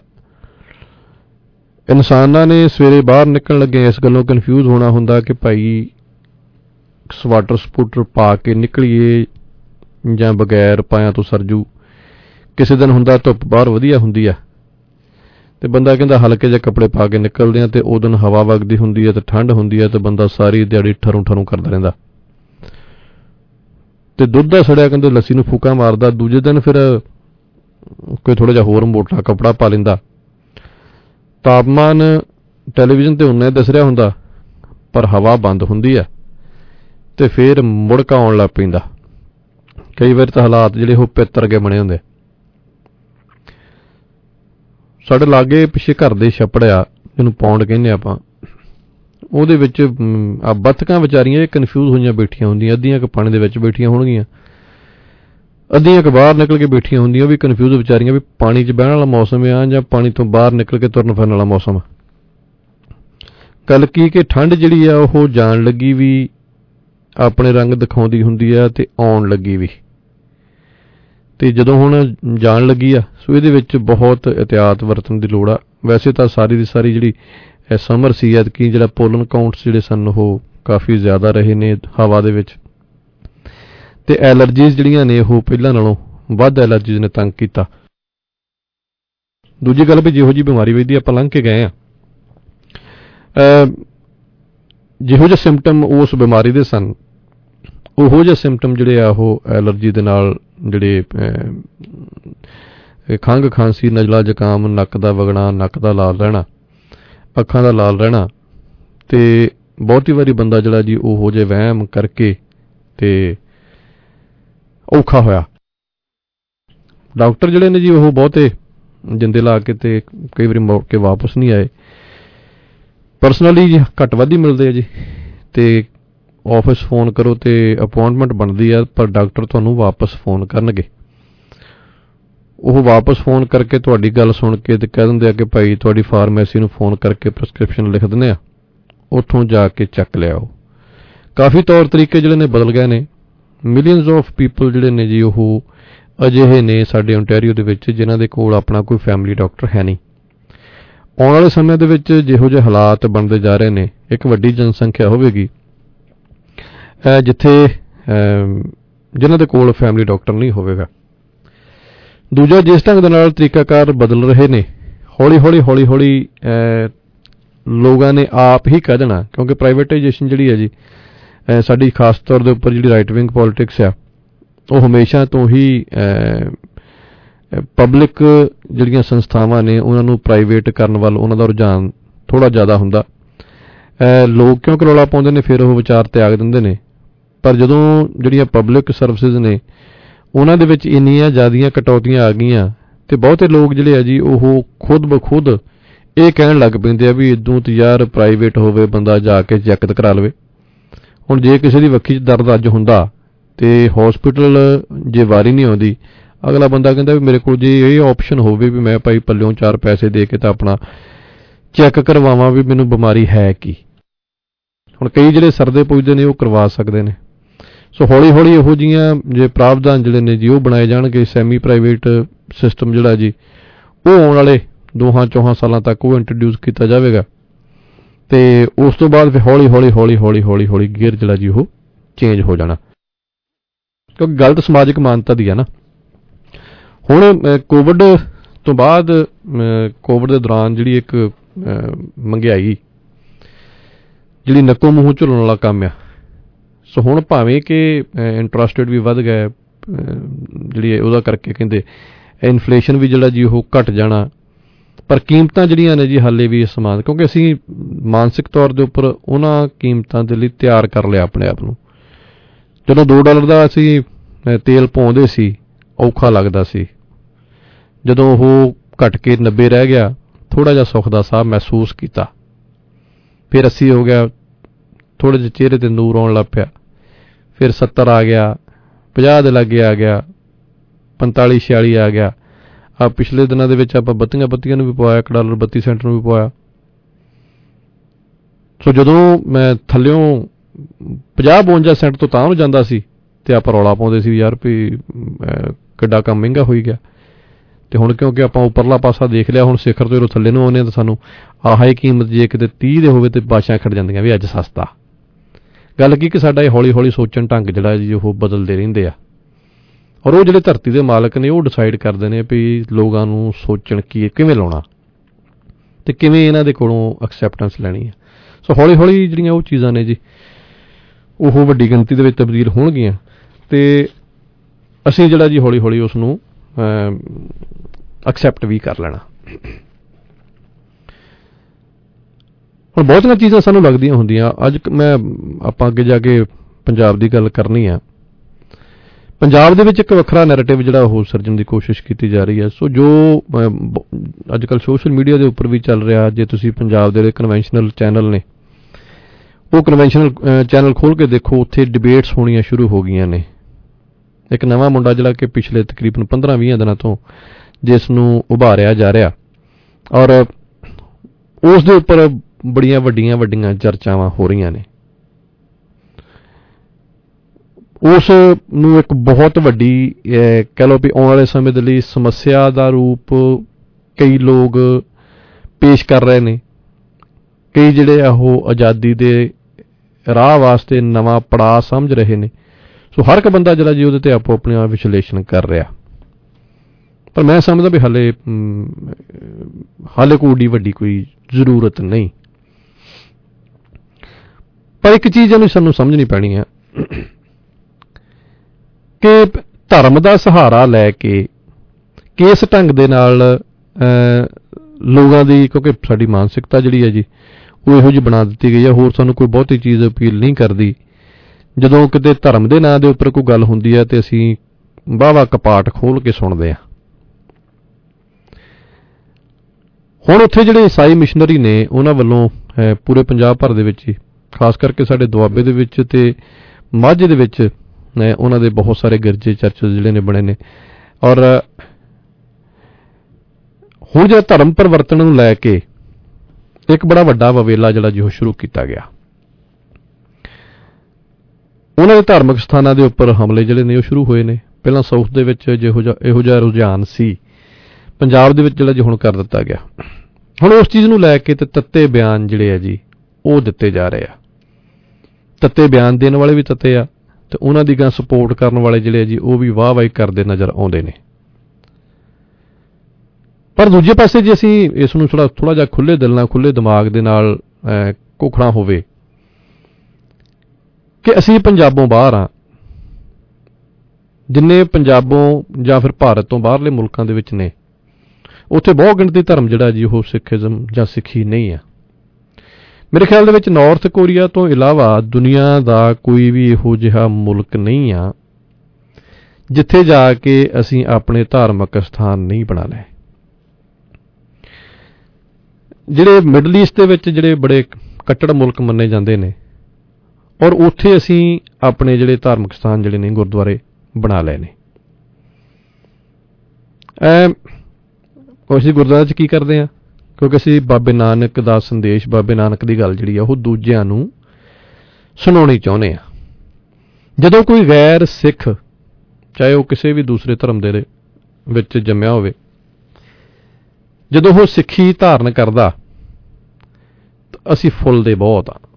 ਇਨਸਾਨਾਂ ਨੇ ਸਵੇਰੇ ਬਾਹਰ ਨਿਕਲਣ ਲੱਗੇ ਇਸ ਗੱਲੋਂ ਕਨਫਿਊਜ਼ ਹੋਣਾ ਹੁੰਦਾ ਕਿ ਭਾਈ ਸਵਾਟਰ ਸਪੂਟਰ ਪਾ ਕੇ ਨਿਕਲੀਏ ਜਾਂ ਬਗੈਰ ਪਾਇਆਂ ਤੋਂ ਸਰਜੂ। ਕਿਸੇ ਦਿਨ ਹੁੰਦਾ ਧੁੱਪ ਬਾਹਰ ਵਧੀਆ ਹੁੰਦੀ ਆ ਤੇ ਬੰਦਾ ਕਹਿੰਦਾ ਹਲਕੇ ਜਿਹੇ ਕੱਪੜੇ ਪਾ ਕੇ ਨਿਕਲਦੇ ਆ, ਤੇ ਉਹ ਦਿਨ ਹਵਾ ਵਗਦੀ ਹੁੰਦੀ ਹੈ ਤੇ ਠੰਡ ਹੁੰਦੀ ਹੈ ਤੇ ਬੰਦਾ ਸਾਰੀ ਦਿਹਾੜੀ ਠਰੂ ਠਰੂ ਕਰਦਾ ਰਹਿੰਦਾ ਤੇ ਦੁੱਧ ਦਾ ਸੜਿਆ ਕਹਿੰਦੇ ਲੱਸੀ ਨੂੰ ਫੂਕਾ ਮਾਰਦਾ। ਦੂਜੇ ਦਿਨ ਫਿਰ ਕੋਈ ਥੋੜਾ ਜਿਹਾ ਹੋਰ ਮੋਟਾ ਕੱਪੜਾ ਪਾ ਲੈਂਦਾ। ਤਾਪਮਾਨ ਟੈਲੀਵਿਜ਼ਨ ਤੇ ਉਨਾ ਦੱਸ ਰਿਹਾ ਹੁੰਦਾ ਪਰ ਹਵਾ ਬੰਦ ਹੁੰਦੀ ਹੈ ਤੇ ਫਿਰ ਮੁੜਕਾ ਆਉਣ ਲੱਗ ਪੈਂਦਾ। ਕਈ ਵਾਰ ਤਾਂ ਹਾਲਾਤ ਜਿਹੜੇ ਉਹ ਪਿੱਤਰ ਅੱਗੇ ਬਣੇ ਹੁੰਦੇ। ਸਾਡੇ ਲਾਗੇ ਪਿੱਛੇ ਘਰ ਦੇ ਛੱਪੜ ਆ, ਜਿਹਨੂੰ ਪੌਂਡ ਕਹਿੰਦੇ ਆਪਾਂ, ਉਹਦੇ ਵਿੱਚ ਆ ਬੱਤਕਾਂ ਵਿਚਾਰੀਆਂ ਇਹ ਕਨਫਿਊਜ਼ ਹੋਈਆਂ ਬੈਠੀਆਂ ਹੁੰਦੀਆਂ। ਅੱਧੀਆਂ ਕਿ ਪਾਣੀ ਦੇ ਵਿੱਚ ਬੈਠੀਆਂ ਹੋਣਗੀਆਂ, ਅੱਧੀਆਂ ਕਿ ਬਾਹਰ ਨਿਕਲ ਕੇ ਬੈਠੀਆਂ ਹੁੰਦੀਆਂ। ਉਹ ਵੀ ਕਨਫਿਊਜ਼ ਵਿਚਾਰੀਆਂ ਵੀ ਪਾਣੀ 'ਚ ਬਹਿਣ ਵਾਲਾ ਮੌਸਮ ਆ ਜਾਂ ਪਾਣੀ ਤੋਂ ਬਾਹਰ ਨਿਕਲ ਕੇ ਤੁਰਨ ਫਿਰਨ ਵਾਲਾ ਮੌਸਮ। ਗੱਲ ਕੀ ਕਿ ਠੰਡ ਜਿਹੜੀ ਆ ਉਹ ਜਾਣ ਲੱਗੀ ਵੀ ਆਪਣੇ ਰੰਗ ਦਿਖਾਉਂਦੀ ਹੁੰਦੀ ਆ ਤੇ ਆਉਣ ਲੱਗੀ ਵੀ। ਤੇ ਜਦੋਂ ਹੁਣ ਜਾਣ ਲੱਗੀ ਆ ਸੋ ਇਹਦੇ ਵਿੱਚ ਬਹੁਤ ਇhtiyਾਤ ਵਰਤਣ ਦੀ ਲੋੜ ਆ। ਵੈਸੇ ਤਾਂ ਸਾਰੀ ਦੀ ਸਾਰੀ ਜਿਹੜੀ ਸਮਰ ਸੀ ਐਤਕੀ ਜਿਹੜਾ ਪੋਲਨ ਕਾਊਂਟਸ ਜਿਹੜੇ ਸਨ ਉਹ ਕਾਫੀ ਜ਼ਿਆਦਾ ਰਹੇ ਨੇ ਹਵਾ ਦੇ ਵਿੱਚ, ਤੇ ਐਲਰਜੀਜ਼ ਜਿਹੜੀਆਂ ਨੇ ਉਹ ਪਹਿਲਾਂ ਨਾਲੋਂ ਵੱਧ ਐਲਰਜੀਜ਼ ਨੇ ਤੰਗ ਕੀਤਾ। ਦੂਜੀ ਗੱਲ ਵੀ ਜਿਹੋ ਜਿਹੀ ਬਿਮਾਰੀ ਵੇਦੀ ਆਪਾਂ ਲੰਘ ਕੇ ਗਏ ਆ, ਜਿਹੋ ਜਿਹੇ ਸਿੰਪਟਮ ਉਸ ਬਿਮਾਰੀ ਦੇ ਸਨ ਉਹੋ ਜਿਹੇ ਸਿੰਪਟਮ ਜਿਹੜੇ ਆ ਉਹ ਐਲਰਜੀ ਦੇ ਨਾਲ ਜਿਹੜੇ ਖੰਘ, ਖਾਂਸੀ, ਨਜ਼ਲਾ, ਜ਼ੁਕਾਮ, ਨੱਕ ਦਾ ਵਗਣਾ, ਨੱਕ ਦਾ ਲਾਲ ਰਹਿਣਾ, ਅੱਖਾਂ ਦਾ ਲਾਲ ਰਹਿਣਾ, ਤੇ ਬਹੁਤੀ ਵਾਰੀ ਬੰਦਾ ਜਿਹੜਾ ਜੀ ਉਹੋ ਜਿਹੇ ਵਹਿਮ ਕਰਕੇ ਤੇ ਔਖਾ ਹੋਇਆ। ਡਾਕਟਰ ਜਿਹੜੇ ਨੇ ਜੀ ਉਹ ਬਹੁਤੇ ਜਿੰਦੇ ਲਾ ਕੇ ਤੇ ਕਈ ਵਾਰੀ ਮੁੜ ਕੇ ਵਾਪਸ ਨਹੀਂ ਆਏ। ਪਰਸਨਲੀ ਜੀ ਘੱਟ ਵੱਧ ਹੀ ਮਿਲਦੇ ਆ ਜੀ, ਤੇ ਆਫਿਸ ਫੋਨ ਕਰੋ ਤੇ ਅਪੁਆਇੰਟਮੈਂਟ ਬਣਦੀ ਆ, ਪਰ ਡਾਕਟਰ ਤੁਹਾਨੂੰ ਵਾਪਸ ਫੋਨ ਕਰਨਗੇ। ਉਹ ਵਾਪਸ ਫੋਨ ਕਰਕੇ ਤੁਹਾਡੀ ਗੱਲ ਸੁਣ ਕੇ ਤੇ ਕਹਿ ਦਿੰਦੇ ਆ ਕਿ ਭਾਈ ਤੁਹਾਡੀ ਫਾਰਮੇਸੀ ਨੂੰ ਫੋਨ ਕਰਕੇ ਪ੍ਰਿਸਕ੍ਰਿਪਸ਼ਨ ਲਿਖ ਦਿੰਦੇ ਆ, ਉੱਥੋਂ ਜਾ ਕੇ ਚੱਕ ਲਿਆਓ। ਕਾਫੀ ਤੌਰ ਤਰੀਕੇ ਜਿਹੜੇ ਨੇ ਬਦਲ ਗਏ ਨੇ। ਮਿਲੀਅਨਸ ਆਫ ਪੀਪਲ ਜਿਹੜੇ ਨੇ ਜੀ ਉਹ ਅਜਿਹੇ ਨੇ ਸਾਡੇ ਓਨਟਾਰੀਓ ਦੇ ਵਿੱਚ ਜਿਨ੍ਹਾਂ ਦੇ ਕੋਲ ਆਪਣਾ ਕੋਈ ਫੈਮਿਲੀ ਡਾਕਟਰ ਹੈ ਨਹੀਂ। ਆਉਣ ਵਾਲੇ ਸਮੇਂ ਦੇ ਵਿੱਚ ਜਿਹੋ ਜਿਹੇ ਹਾਲਾਤ ਬਣਦੇ ਜਾ ਰਹੇ ਨੇ, ਇੱਕ ਵੱਡੀ ਜਨਸੰਖਿਆ ਹੋਵੇਗੀ ਜਿੱਥੇ ਜਿਨ੍ਹਾਂ ਦੇ ਕੋਲ ਫੈਮਿਲੀ ਡਾਕਟਰ ਨਹੀਂ ਹੋਵੇਗਾ। ਦੂਜਾ, ਜਿਸ ਢੰਗ ਦੇ ਨਾਲ ਤਰੀਕਾਕਾਰ ਬਦਲ ਰਹੇ ਨੇ, ਹੌਲੀ ਹੌਲੀ ਲੋਕਾਂ ਨੇ ਆਪ ਹੀ ਕਹਿ ਦੇਣਾ, ਕਿਉਂਕਿ ਪ੍ਰਾਈਵੇਟਾਈਜੇਸ਼ਨ ਜਿਹੜੀ ਹੈ ਜੀ ਸਾਡੀ ਖਾਸ ਤੌਰ ਦੇ ਉੱਪਰ ਜਿਹੜੀ ਰਾਈਟ ਵਿੰਗ ਪੋਲਿਟਿਕਸ ਆ ਉਹ ਹਮੇਸ਼ਾ ਤੋਂ ਹੀ ਪਬਲਿਕ ਜਿਹੜੀਆਂ ਸੰਸਥਾਵਾਂ ਨੇ ਉਹਨਾਂ ਨੂੰ ਪ੍ਰਾਈਵੇਟ ਕਰਨ ਵੱਲ ਉਹਨਾਂ ਦਾ ਰੁਝਾਨ ਥੋੜ੍ਹਾ ਜ਼ਿਆਦਾ ਹੁੰਦਾ। ਲੋਕ ਕਿਉਂਕਿ ਰੌਲਾ ਪਾਉਂਦੇ ਨੇ ਫਿਰ ਉਹ ਵਿਚਾਰ ਤਿਆਗ ਦਿੰਦੇ ਨੇ, ਪਰ ਜਦੋਂ ਜਿਹੜੀਆਂ ਪਬਲਿਕ ਸਰਵਿਸਿਜ਼ ਨੇ ਉਹਨਾਂ ਦੇ ਵਿੱਚ ਇੰਨੀਆਂ ਜ਼ਿਆਦੀਆਂ ਕਟੌਤੀਆਂ ਆ ਗਈਆਂ ਤੇ ਬਹੁਤੇ ਲੋਕ ਜਿਹੜੇ ਆ ਜੀ ਉਹ ਖੁਦ ਬਖੁਦ ਇਹ ਕਹਿਣ ਲੱਗ ਪੈਂਦੇ ਆ ਵੀ ਇਦੋਂ ਤਾਂ ਯਾਰ ਪ੍ਰਾਈਵੇਟ ਹੋਵੇ, ਬੰਦਾ ਜਾ ਕੇ ਚੈੱਕ ਕਰਾ ਲਵੇ। ਹੁਣ ਜੇ ਕਿਸੇ ਦੀ ਵੱਖੀ 'ਚ ਦਰਦ ਅੱਜ ਹੁੰਦਾ ਤੇ ਹੌਸਪੀਟਲ ਜੇ ਵਾਰੀ ਨਹੀਂ ਆਉਂਦੀ, ਅਗਲਾ ਬੰਦਾ ਕਹਿੰਦਾ ਵੀ ਮੇਰੇ ਕੋਲ ਜੇ ਇਹ ਆਪਸ਼ਨ ਹੋਵੇ ਵੀ ਮੈਂ ਭਾਈ ਪੱਲਿਓਂ 4 ਪੈਸੇ ਦੇ ਕੇ ਤਾਂ ਆਪਣਾ ਚੈੱਕ ਕਰਵਾਵਾਂ ਵੀ ਮੈਨੂੰ ਬਿਮਾਰੀ ਹੈ ਕੀ। ਹੁਣ ਕਈ ਜਿਹੜੇ ਸਰਦੇ ਪੁੱਜਦੇ ਨੇ ਉਹ ਕਰਵਾ ਸਕਦੇ ਨੇ। ਸੋ ਹੌਲੀ ਹੌਲੀ ਇਹੋ ਜਿਹੀਆਂ ਜੇ ਪ੍ਰਾਵਧਾਨ ਜਿਹੜੇ ਨੇ ਜੀ ਉਹ ਬਣਾਏ ਜਾਣਗੇ। ਸੈਮੀ ਪ੍ਰਾਈਵੇਟ ਸਿਸਟਮ ਜਿਹੜਾ ਜੀ ਉਹ ਆਉਣ ਵਾਲੇ 2-4 ਸਾਲਾਂ ਤੱਕ ਉਹ ਇੰਟਰੋਡਿਊਸ ਕੀਤਾ ਜਾਵੇਗਾ ਤੇ ਉਸ ਤੋਂ ਬਾਅਦ ਫਿਰ ਹੌਲੀ ਗੇਅਰ ਜਿਹੜਾ ਜੀ ਉਹ ਚੇਂਜ ਹੋ ਜਾਣਾ, ਕਿਉਂਕਿ ਗੱਲ ਤਾਂ ਸਮਾਜਿਕ ਮਾਨਤਾ ਦੀ ਹੈ ਨਾ। ਹੁਣ ਕੋਵਿਡ ਤੋਂ ਬਾਅਦ ਕੋਵਿਡ ਦੇ ਦੌਰਾਨ ਜਿਹੜੀ ਇੱਕ ਮਹਿੰਗਾਈ ਜਿਹੜੀ ਨੱਕੋ ਮੂੰਹ ਝੁੱਲਣ ਵਾਲਾ ਕੰਮ ਆ। ਸੋ ਹੁਣ ਭਾਵੇਂ ਕਿ ਇੰਟਰਸਟ ਰੇਟ ਵੀ ਵੱਧ ਗਿਆ, ਜਿਹੜੀ ਉਹਦਾ ਕਰਕੇ ਕਹਿੰਦੇ ਇਨਫਲੇਸ਼ਨ ਵੀ ਜਿਹੜਾ ਜੀ ਉਹ ਘਟ ਜਾਣਾ, ਪਰ ਕੀਮਤਾਂ ਜਿਹੜੀਆਂ ਨੇ ਜੀ ਹਾਲੇ ਵੀ ਸਮਾਨ, ਕਿਉਂਕਿ ਅਸੀਂ ਮਾਨਸਿਕ ਤੌਰ ਦੇ ਉੱਪਰ ਉਹਨਾਂ ਕੀਮਤਾਂ ਦੇ ਲਈ ਤਿਆਰ ਕਰ ਲਿਆ ਆਪਣੇ ਆਪ ਨੂੰ। ਜਦੋਂ $2 ਦਾ ਅਸੀਂ ਤੇਲ ਪਾਉਂਦੇ ਸੀ ਔਖਾ ਲੱਗਦਾ ਸੀ, ਜਦੋਂ ਉਹ ਘਟ ਕੇ 90 ਰਹਿ ਗਿਆ ਥੋੜ੍ਹਾ ਜਿਹਾ ਸੁੱਖ ਦਾ ਸਾਹ ਮਹਿਸੂਸ ਕੀਤਾ। ਫਿਰ 80 ਹੋ ਗਿਆ, ਥੋੜ੍ਹੇ ਜਿਹੇ ਚਿਹਰੇ 'ਤੇ ਨੂਰ ਆਉਣ ਲੱਗ ਪਿਆ। ਫਿਰ 70 ਆ ਗਿਆ, 50 ਦੇ ਲਾਗੇ ਆ ਗਿਆ, 45-46 ਆ ਗਿਆ। ਆ ਪਿਛਲੇ ਦਿਨਾਂ ਦੇ ਵਿੱਚ ਆਪਾਂ ਬੱਤੀਆਂ ਨੂੰ ਵੀ ਪਵਾਇਆ, $1.32 ਨੂੰ ਵੀ ਪਵਾਇਆ। ਸੋ ਜਦੋਂ ਮੈਂ ਥੱਲਿਓਂ 50-52 ਸੈਂਟ ਤੋਂ ਤਾਂ ਨੂੰ ਜਾਂਦਾ ਸੀ ਤੇ ਆਪਾਂ ਰੌਲਾ ਪਾਉਂਦੇ ਸੀ ਯਾਰ ਵੀ ਕਿੱਡਾ ਕੰਮ ਮਹਿੰਗਾ ਹੋਈ ਗਿਆ। ਤੇ ਹੁਣ ਕਿਉਂਕਿ ਆਪਾਂ ਉੱਪਰਲਾ ਪਾਸਾ ਦੇਖ ਲਿਆ, ਹੁਣ ਸਿਖਰ ਤੋਂ ਥੱਲੇ ਨੂੰ ਆਉਂਦੇ ਤਾਂ ਸਾਨੂੰ ਆਹ ਹੀ ਕੀਮਤ ਜੇ ਕਿਤੇ 30 ਦੇ ਹੋਵੇ ਤੇ ਬਾਸ਼ਾਂ ਖੜ ਜਾਂਦੀਆਂ ਵੀ ਅੱਜ ਸਸਤਾ। ਗੱਲ ਕੀ ਕਿ ਸਾਡਾ ਇਹ ਹੌਲੀ ਹੌਲੀ ਸੋਚਣ ਢੰਗ ਜਿਹੜਾ ਜੀ ਉਹ ਬਦਲਦੇ ਰਹਿੰਦੇ ਆ, ਔਰ ਉਹ ਜਿਹੜੇ ਧਰਤੀ ਦੇ ਮਾਲਕ ਨੇ ਉਹ ਡਿਸਾਈਡ ਕਰਦੇ ਨੇ ਵੀ ਲੋਕਾਂ ਨੂੰ ਸੋਚਣ ਕਿਵੇਂ ਲਾਉਣਾ ਤੇ ਕਿਵੇਂ ਇਹਨਾਂ ਦੇ ਕੋਲੋਂ ਐਕਸੈਪਟੈਂਸ ਲੈਣੀ ਹੈ। ਸੋ ਹੌਲੀ ਹੌਲੀ ਜਿਹੜੀਆਂ ਉਹ ਚੀਜ਼ਾਂ ਨੇ ਜੀ ਉਹ ਵੱਡੀ ਗਿਣਤੀ ਦੇ ਵਿੱਚ ਤਬਦੀਲ ਹੋਣਗੀਆਂ ਤੇ ਅਸੀਂ ਜਿਹੜਾ ਜੀ ਹੌਲੀ ਹੌਲੀ ਉਸ ਨੂੰ ਐਕਸੈਪਟ ਵੀ ਕਰ ਲੈਣਾ। ਹੁਣ ਬਹੁਤੀਆਂ ਚੀਜ਼ਾਂ ਸਾਨੂੰ ਲੱਗਦੀਆਂ ਹੁੰਦੀਆਂ। ਅੱਜ ਆਪਾਂ ਅੱਗੇ ਜਾ ਕੇ ਪੰਜਾਬ ਦੀ ਗੱਲ ਕਰਨੀ ਆ। ਪੰਜਾਬ ਦੇ ਵਿੱਚ ਇੱਕ ਵੱਖਰਾ ਨੈਰੇਟਿਵ ਜਿਹੜਾ ਉਹ ਸਿਰਜਣ ਦੀ ਕੋਸ਼ਿਸ਼ ਕੀਤੀ ਜਾ ਰਹੀ ਹੈ। ਸੋ ਜੋ ਅੱਜ ਕੱਲ੍ਹ ਸੋਸ਼ਲ ਮੀਡੀਆ ਦੇ ਉੱਪਰ ਵੀ ਚੱਲ ਰਿਹਾ, ਜੇ ਤੁਸੀਂ ਪੰਜਾਬ ਦੇ ਜਿਹੜੇ ਕਨਵੈਨਸ਼ਨਲ ਚੈਨਲ ਨੇ ਉਹ ਕਨਵੈਨਸ਼ਨਲ ਚੈਨਲ ਖੋਲ੍ਹ ਕੇ ਦੇਖੋ, ਉੱਥੇ ਡਿਬੇਟਸ ਹੋਣੀਆਂ ਸ਼ੁਰੂ ਹੋ ਗਈਆਂ ਨੇ। ਇੱਕ ਨਵਾਂ ਮੁੰਡਾ ਜਿਹੜਾ ਕਿ ਪਿਛਲੇ ਤਕਰੀਬਨ 15-20 ਦਿਨਾਂ ਤੋਂ ਜਿਸ ਨੂੰ ਉਭਾਰਿਆ ਜਾ ਰਿਹਾ, ਔਰ ਉਸ ਦੇ ਉੱਪਰ ਬੜੀਆਂ ਵੱਡੀਆਂ ਚਰਚਾਵਾਂ ਹੋ ਰਹੀਆਂ ਨੇ। ਉਸ ਨੂੰ ਇੱਕ ਬਹੁਤ ਵੱਡੀ ਕਹਿ ਲਓ ਵੀ ਆਉਣ ਵਾਲੇ ਸਮੇਂ ਦੇ ਲਈ ਸਮੱਸਿਆ ਦਾ ਰੂਪ ਕਈ ਲੋਕ ਪੇਸ਼ ਕਰ ਰਹੇ ਨੇ। ਕਈ ਜਿਹੜੇ ਆ ਉਹ ਆਜ਼ਾਦੀ ਦੇ ਰਾਹ ਵਾਸਤੇ ਨਵਾਂ ਪੜਾਅ ਸਮਝ ਰਹੇ ਨੇ। ਸੋ ਹਰ ਇੱਕ ਬੰਦਾ ਜਿਹੜਾ ਜੀ ਉਹਦੇ ਤੇ ਆਪੋ ਆਪਣਾ ਵਿਸ਼ਲੇਸ਼ਣ ਕਰ ਰਿਹਾ, ਪਰ ਮੈਂ ਸਮਝਦਾ ਵੀ ਹਾਲੇ ਕੋਈ ਵੱਡੀ ਕੋਈ ਜ਼ਰੂਰਤ ਨਹੀਂ। ਪਰ ਇੱਕ ਚੀਜ਼ ਇਹਨੂੰ ਸਾਨੂੰ ਸਮਝਣੀ ਪੈਣੀ ਹੈ ਕਿ ਧਰਮ ਦਾ ਸਹਾਰਾ ਲੈ ਕੇ ਕਿਸ ਢੰਗ ਦੇ ਨਾਲ ਲੋਕਾਂ ਦੀ, ਕਿਉਂਕਿ ਸਾਡੀ ਮਾਨਸਿਕਤਾ ਜਿਹੜੀ ਹੈ ਜੀ ਉਹ ਇਹੋ ਜਿਹੀ ਬਣਾ ਦਿੱਤੀ ਗਈ ਹੈ, ਹੋਰ ਸਾਨੂੰ ਕੋਈ ਬਹੁਤੀ ਚੀਜ਼ ਅਪੀਲ ਨਹੀਂ ਕਰਦੀ। ਜਦੋਂ ਕਿਤੇ ਧਰਮ ਦੇ ਨਾਂ ਦੇ ਉੱਪਰ ਕੋਈ ਗੱਲ ਹੁੰਦੀ ਹੈ ਤੇ ਅਸੀਂ ਵਾਹਵਾ ਕਪਾਟ ਖੋਲ ਕੇ ਸੁਣਦੇ ਹਾਂ। ਹੁਣ ਉੱਥੇ ਜਿਹੜੇ ਈਸਾਈ ਮਿਸ਼ਨਰੀ ਨੇ ਉਹਨਾਂ ਵੱਲੋਂ ਪੂਰੇ ਪੰਜਾਬ ਭਰ ਦੇ ਵਿੱਚ ਹੀ, ਖਾਸ ਕਰਕੇ ਸਾਡੇ ਦੁਆਬੇ ਦੇ ਵਿੱਚ ਤੇ ਮਾਝੇ ਦੇ ਵਿੱਚ ਉਹਨਾਂ ਦੇ ਬਹੁਤ ਸਾਰੇ ਗਿਰਜੇ ਚਰਚ ਜਿਹੜੇ ਨੇ ਬਣੇ ਨੇ। ਔਰ ਹੁਣ ਜਿਹੜਾ ਧਰਮ ਪਰਿਵਰਤਨ ਨੂੰ ਲੈ ਕੇ ਇੱਕ ਬੜਾ ਵੱਡਾ ਵਵੇਲਾ ਜਿਹੜਾ ਜੀ ਉਹ ਸ਼ੁਰੂ ਕੀਤਾ ਗਿਆ। ਉਹਨਾਂ ਦੇ ਧਾਰਮਿਕ ਸਥਾਨਾਂ ਦੇ ਉੱਪਰ ਹਮਲੇ ਜਿਹੜੇ ਨੇ ਉਹ ਸ਼ੁਰੂ ਹੋਏ ਨੇ। ਪਹਿਲਾਂ ਸਾਊਥ ਦੇ ਵਿੱਚ ਇਹੋ ਜਿਹਾ ਰੁਝਾਨ ਸੀ, ਪੰਜਾਬ ਦੇ ਵਿੱਚ ਜਿਹੜਾ ਜੀ ਹੁਣ ਕਰ ਦਿੱਤਾ ਗਿਆ। ਹੁਣ ਉਸ ਚੀਜ਼ ਨੂੰ ਲੈ ਕੇ ਤੇ ਤੱਤੇ ਬਿਆਨ ਜਿਹੜੇ ਆ ਜੀ ਉਹ ਦਿੱਤੇ ਜਾ ਰਹੇ ਆ। ਤੱਤੇ ਬਿਆਨ ਦੇਣ ਵਾਲੇ ਵੀ ਤੱਤੇ ਆ ਤੇ ਉਹਨਾਂ ਦੀ ਗਾਂ ਸਪੋਰਟ ਕਰਨ ਵਾਲੇ ਜਿਹੜੇ ਜੀ ਉਹ ਵੀ ਵਾਹ-ਵਾਹੀ ਕਰਦੇ ਨਜ਼ਰ ਆਉਂਦੇ ਨੇ। ਪਰ ਦੂਜੇ ਪਾਸੇ ਜੇ ਅਸੀਂ ਇਸ ਨੂੰ ਥੋੜਾ ਜਿਹਾ ਖੁੱਲ੍ਹੇ ਦਿਲ ਨਾਲ, ਖੁੱਲ੍ਹੇ ਦਿਮਾਗ ਦੇ ਨਾਲ ਘੋਖਣਾ ਹੋਵੇ ਕਿ ਅਸੀਂ ਪੰਜਾਬੋਂ ਬਾਹਰ ਆ, ਜਿੰਨੇ ਪੰਜਾਬੋਂ ਜਾਂ ਫਿਰ ਭਾਰਤ ਤੋਂ ਬਾਹਰਲੇ ਮੁਲਕਾਂ ਦੇ ਵਿੱਚ ਨੇ, ਉੱਥੇ ਬਹੁਤ ਗਿਣਤੀ ਧਰਮ ਜਿਹੜਾ ਜੀ ਉਹ ਸਿੱਖੀਜ਼ਮ ਜਾਂ ਸਿੱਖੀ ਨਹੀਂ ਆ। ਮੇਰੇ ਖਿਆਲ ਦੇ ਵਿੱਚ ਨਾਰਥ ਕੋਰੀਆ ਤੋਂ ਇਲਾਵਾ ਦੁਨੀਆ ਦਾ ਕੋਈ ਵੀ ਇਹੋ ਜਿਹਾ ਮੁਲਕ ਨਹੀਂ ਆ ਜਿੱਥੇ ਜਾ ਕੇ ਅਸੀਂ ਆਪਣੇ ਧਾਰਮਿਕ ਸਥਾਨ ਨਹੀਂ ਬਣਾ ਲਏ। ਜਿਹੜੇ ਮਿਡਲ ਈਸਟ ਦੇ ਵਿੱਚ ਜਿਹੜੇ ਬੜੇ ਕੱਟੜ ਮੁਲਕ ਮੰਨੇ ਜਾਂਦੇ ਨੇ, ਔਰ ਉੱਥੇ ਅਸੀਂ ਆਪਣੇ ਜਿਹੜੇ ਧਾਰਮਿਕ ਸਥਾਨ ਜਿਹੜੇ ਨੇ ਗੁਰਦੁਆਰੇ ਬਣਾ ਲਏ ਨੇ। ਅਸੀਂ ਗੁਰਦੁਆਰੇ 'ਚ ਕੀ ਕਰਦੇ ਹਾਂ, ਕਿਉਂਕਿ ਅਸੀਂ ਬਾਬੇ ਨਾਨਕ ਦਾ ਸੰਦੇਸ਼, ਬਾਬੇ ਨਾਨਕ ਦੀ ਗੱਲ ਜਿਹੜੀ ਆ ਉਹ ਦੂਜਿਆਂ ਨੂੰ ਸੁਣਾਉਣੀ ਚਾਹੁੰਦੇ ਹਾਂ। ਜਦੋਂ ਕੋਈ ਗੈਰ ਸਿੱਖ, ਚਾਹੇ ਉਹ ਕਿਸੇ ਵੀ ਦੂਸਰੇ ਧਰਮ ਦੇ ਵਿੱਚ ਜੰਮਿਆ ਹੋਵੇ, ਜਦੋਂ ਉਹ ਸਿੱਖੀ ਧਾਰਨ ਕਰਦਾ ਤਾਂ ਅਸੀਂ ਫੁੱਲਦੇ ਬਹੁਤ ਆ।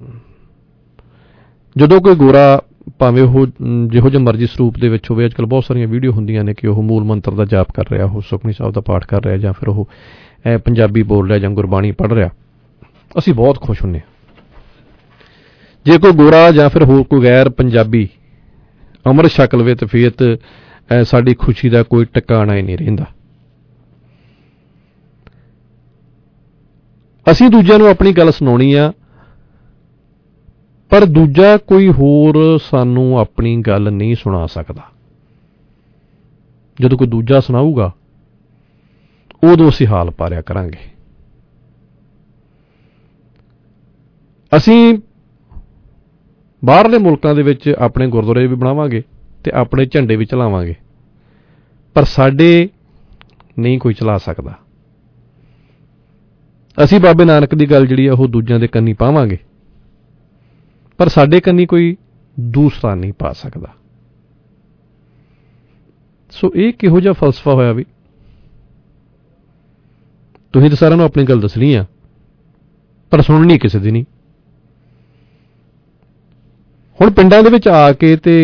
ਜਦੋਂ ਕੋਈ ਗੋਰਾ, ਭਾਵੇਂ ਉਹ ਜਿਹੋ ਜਿਹੇ ਮਰਜ਼ੀ ਸਰੂਪ ਦੇ ਵਿੱਚ ਹੋਵੇ, ਅੱਜ ਕੱਲ੍ਹ ਬਹੁਤ ਸਾਰੀਆਂ ਵੀਡੀਓ ਹੁੰਦੀਆਂ ਨੇ ਕਿ ਉਹ ਮੂਲ ਮੰਤਰ ਦਾ ਜਾਪ ਕਰ ਰਿਹਾ, ਉਹ ਸੁਖਮਨੀ ਸਾਹਿਬ ਦਾ ਪਾਠ ਕਰ ਰਿਹਾ, ਜਾਂ ਫਿਰ ਉਹ ਪੰਜਾਬੀ ਬੋਲ ਰਿਹਾ ਜਾਂ ਗੁਰਬਾਣੀ ਪੜ੍ਹ ਰਿਹਾ, ਅਸੀਂ ਬਹੁਤ ਖੁਸ਼ ਹੁੰਦੇ ਹਾਂ। ਜੇ ਕੋਈ ਗੋਰਾ ਜਾਂ ਫਿਰ ਹੋਰ ਕੋਈ ਗੈਰ ਪੰਜਾਬੀ ਅੰਮ੍ਰਿਤ ਛਕ ਲਵੇ ਤਾਂ ਫਿਰ ਸਾਡੀ ਖੁਸ਼ੀ ਦਾ ਕੋਈ ਟਿਕਾਣਾ ਹੀ ਨਹੀਂ ਰਹਿੰਦਾ। ਅਸੀਂ ਦੂਜਿਆਂ ਨੂੰ ਆਪਣੀ ਗੱਲ ਸੁਣਾਉਣੀ ਆ, ਪਰ ਦੂਜਾ ਕੋਈ ਹੋਰ ਸਾਨੂੰ ਆਪਣੀ ਗੱਲ ਨਹੀਂ ਸੁਣਾ ਸਕਦਾ। ਜਦੋਂ ਕੋਈ ਦੂਜਾ ਸੁਣਾਊਗਾ ਉਦੋਂ ਅਸੀਂ ਹਾਲ ਪਾਰਿਆ ਕਰਾਂਗੇ। ਅਸੀਂ ਬਾਹਰਲੇ ਮੁਲਕਾਂ ਦੇ ਵਿੱਚ ਆਪਣੇ ਗੁਰਦੁਆਰੇ ਵੀ ਬਣਾਵਾਂਗੇ ਤੇ ਆਪਣੇ ਝੰਡੇ ਵੀ ਚਲਾਵਾਂਗੇ, ਪਰ ਸਾਡੇ ਨਹੀਂ ਕੋਈ ਚਲਾ ਸਕਦਾ। ਅਸੀਂ ਬਾਬੇ ਨਾਨਕ ਦੀ ਗੱਲ ਜਿਹੜੀ ਆ ਉਹ ਦੂਜਿਆਂ ਦੇ ਕੰਨੀ ਪਾਵਾਂਗੇ, ਪਰ ਸਾਡੇ ਕੰਨੀ ਕੋਈ ਦੂਸਰਾ ਨਹੀਂ ਪਾ ਸਕਦਾ। ਸੋ ਇਹ ਕਿਹੋ ਜਿਹਾ ਫਲਸਫਾ ਹੋਇਆ ਵੀ? ਤੁਸੀਂ ਤਾਂ ਸਾਰਿਆਂ ਨੂੰ ਆਪਣੀ ਗੱਲ ਦੱਸਣੀ ਆ, ਪਰ ਸੁਣਨੀ ਕਿਸੇ ਦੀ ਨਹੀਂ। ਹੁਣ ਪਿੰਡਾਂ ਦੇ ਵਿੱਚ ਆ ਕੇ ਤੇ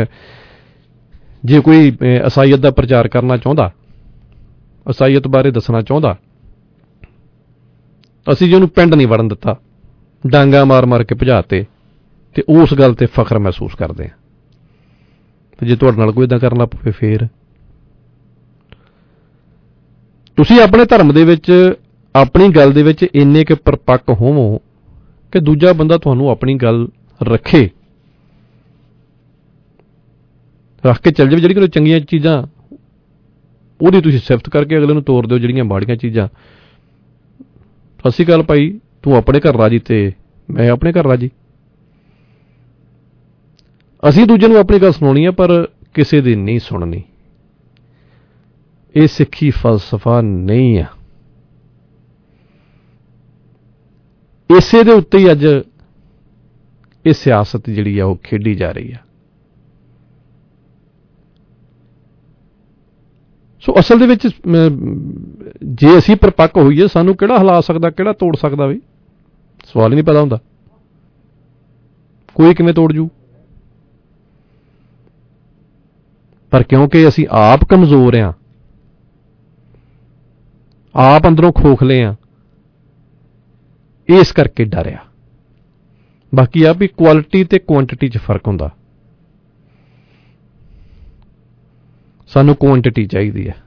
ਜੇ ਕੋਈ ਈਸਾਈਅਤ ਦਾ ਪ੍ਰਚਾਰ ਕਰਨਾ ਚਾਹੁੰਦਾ, ਈਸਾਈਅਤ ਬਾਰੇ ਦੱਸਣਾ ਚਾਹੁੰਦਾ, ਅਸੀਂ ਜੇ ਉਹਨੂੰ ਪਿੰਡ ਨਹੀਂ ਵੜਨ ਦਿੱਤਾ, ਡਾਂਗਾ ਮਾਰ ਮਾਰ ਕੇ ਭਜਾਤੇ, ਤੇ ਉਸ ਗੱਲ ਤੇ ਫਖਰ ਮਹਿਸੂਸ ਕਰਦੇ ਹਾਂ। ਤੇ ਜੇ ਤੁਹਾਡੇ ਨਾਲ ਕੋਈ ਇੱਦਾਂ ਕਰਨ ਲੱਗ ਪਵੇ, ਫੇਰ ਤੁਸੀਂ ਆਪਣੇ ਧਰਮ ਦੇ ਵਿੱਚ, ਆਪਣੀ ਗੱਲ ਦੇ ਵਿੱਚ ਇੰਨੇ ਕੁ ਪਰਪੱਕ ਹੋਵੋ ਕਿ ਦੂਜਾ ਬੰਦਾ ਤੁਹਾਨੂੰ ਆਪਣੀ ਗੱਲ ਰੱਖ ਕੇ ਚੱਲ ਜਾਵੇ। ਜਿਹੜੀ ਕੋਈ ਚੰਗੀਆਂ ਚੀਜ਼ਾਂ ਉਹਦੀ ਤੁਸੀਂ ਸਿਫਤ ਕਰਕੇ ਅਗਲੇ ਨੂੰ ਤੋਰ ਦਿਓ, ਜਿਹੜੀਆਂ ਮਾੜੀਆਂ ਚੀਜ਼ਾਂ, ਸਤਿ ਸ਼੍ਰੀ ਅਕਾਲ ਭਾਈ, ਤੂੰ ਆਪਣੇ ਘਰ ਰਾਜੀ ਤੇ ਮੈਂ ਆਪਣੇ ਘਰ ਰਾਜੀ। ਅਸੀਂ ਦੂਜੇ ਨੂੰ ਆਪਣੀ ਗੱਲ ਸੁਣਾਉਣੀ ਆ, ਪਰ ਕਿਸੇ ਦੀ ਨਹੀਂ ਸੁਣਨੀ। ਇਹ ਸਿੱਖੀ ਫਲਸਫਾ ਨਹੀਂ ਆ। ਇਸੇ ਦੇ ਉੱਤੇ ਹੀ ਅੱਜ ਇਹ ਸਿਆਸਤ ਜਿਹੜੀ ਆ ਉਹ ਖੇਡੀ ਜਾ ਰਹੀ ਆ। ਸੋ ਅਸਲ ਦੇ ਵਿੱਚ ਜੇ ਅਸੀਂ ਪਰਪੱਕ ਹੋਈਏ, ਸਾਨੂੰ ਕਿਹੜਾ ਹਿਲਾ ਸਕਦਾ, ਕਿਹੜਾ ਤੋੜ ਸਕਦਾ? ਵੀ ਸਵਾਲ ਹੀ ਨਹੀਂ ਪੈਦਾ ਹੁੰਦਾ। ਕੋਈ ਕਿਵੇਂ ਤੋੜ ਜੂ? ਪਰ ਕਿਉਂਕਿ ਅਸੀਂ ਆਪ ਕਮਜ਼ੋਰ ਹਾਂ, ਆਪ ਅੰਦਰੋਂ ਖੋਖਲੇ ਹਾਂ, ਇਸ ਕਰਕੇ ਡਰਿਆ। ਬਾਕੀ ਆ ਵੀ ਕੁਆਲਿਟੀ ਤੇ ਕੁਆਂਟੀਟੀ 'ਚ ਫਰਕ ਹੁੰਦਾ। ਸਾਨੂੰ ਕੁਆਂਟੀਟੀ ਚਾਹੀਦੀ ਹੈ।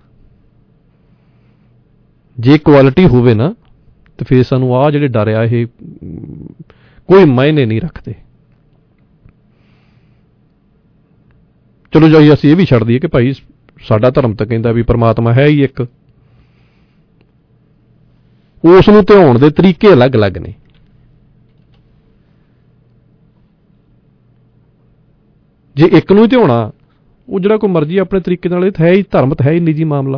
ਜੇ ਕੁਆਲਿਟੀ ਹੋਵੇ ਨਾ ਤੇ ਫਿਰ ਸਾਨੂੰ ਆਹ ਜਿਹੜੇ ਡਰ ਆ ਇਹ ਕੋਈ ਮਾਇਨੇ ਨਹੀਂ ਰੱਖਦੇ। ਚਲੋ ਜੀ ਅਸੀਂ ਇਹ ਵੀ ਛੱਡ ਦਈਏ ਕਿ ਭਾਈ ਸਾਡਾ ਧਰਮ ਤਾਂ ਕਹਿੰਦਾ ਵੀ ਪਰਮਾਤਮਾ ਹੈ ਹੀ ਇੱਕ, ਉਸ ਨੂੰ ਧਿਆਉਣ ਦੇ ਤਰੀਕੇ ਅਲੱਗ-ਅਲੱਗ ਨੇ। ਜੇ ਇੱਕ ਨੂੰ ਹੀ ਧਿਆਉਣਾ, ਉਹ ਜਿਹੜਾ ਕੋਈ ਮਰਜ਼ੀ ਆਪਣੇ ਤਰੀਕੇ ਨਾਲ, ਇਹ ਹੈ ਹੀ ਧਰਮ, ਤਾਂ ਹੈ ਹੀ ਨਿੱਜੀ ਮਾਮਲਾ।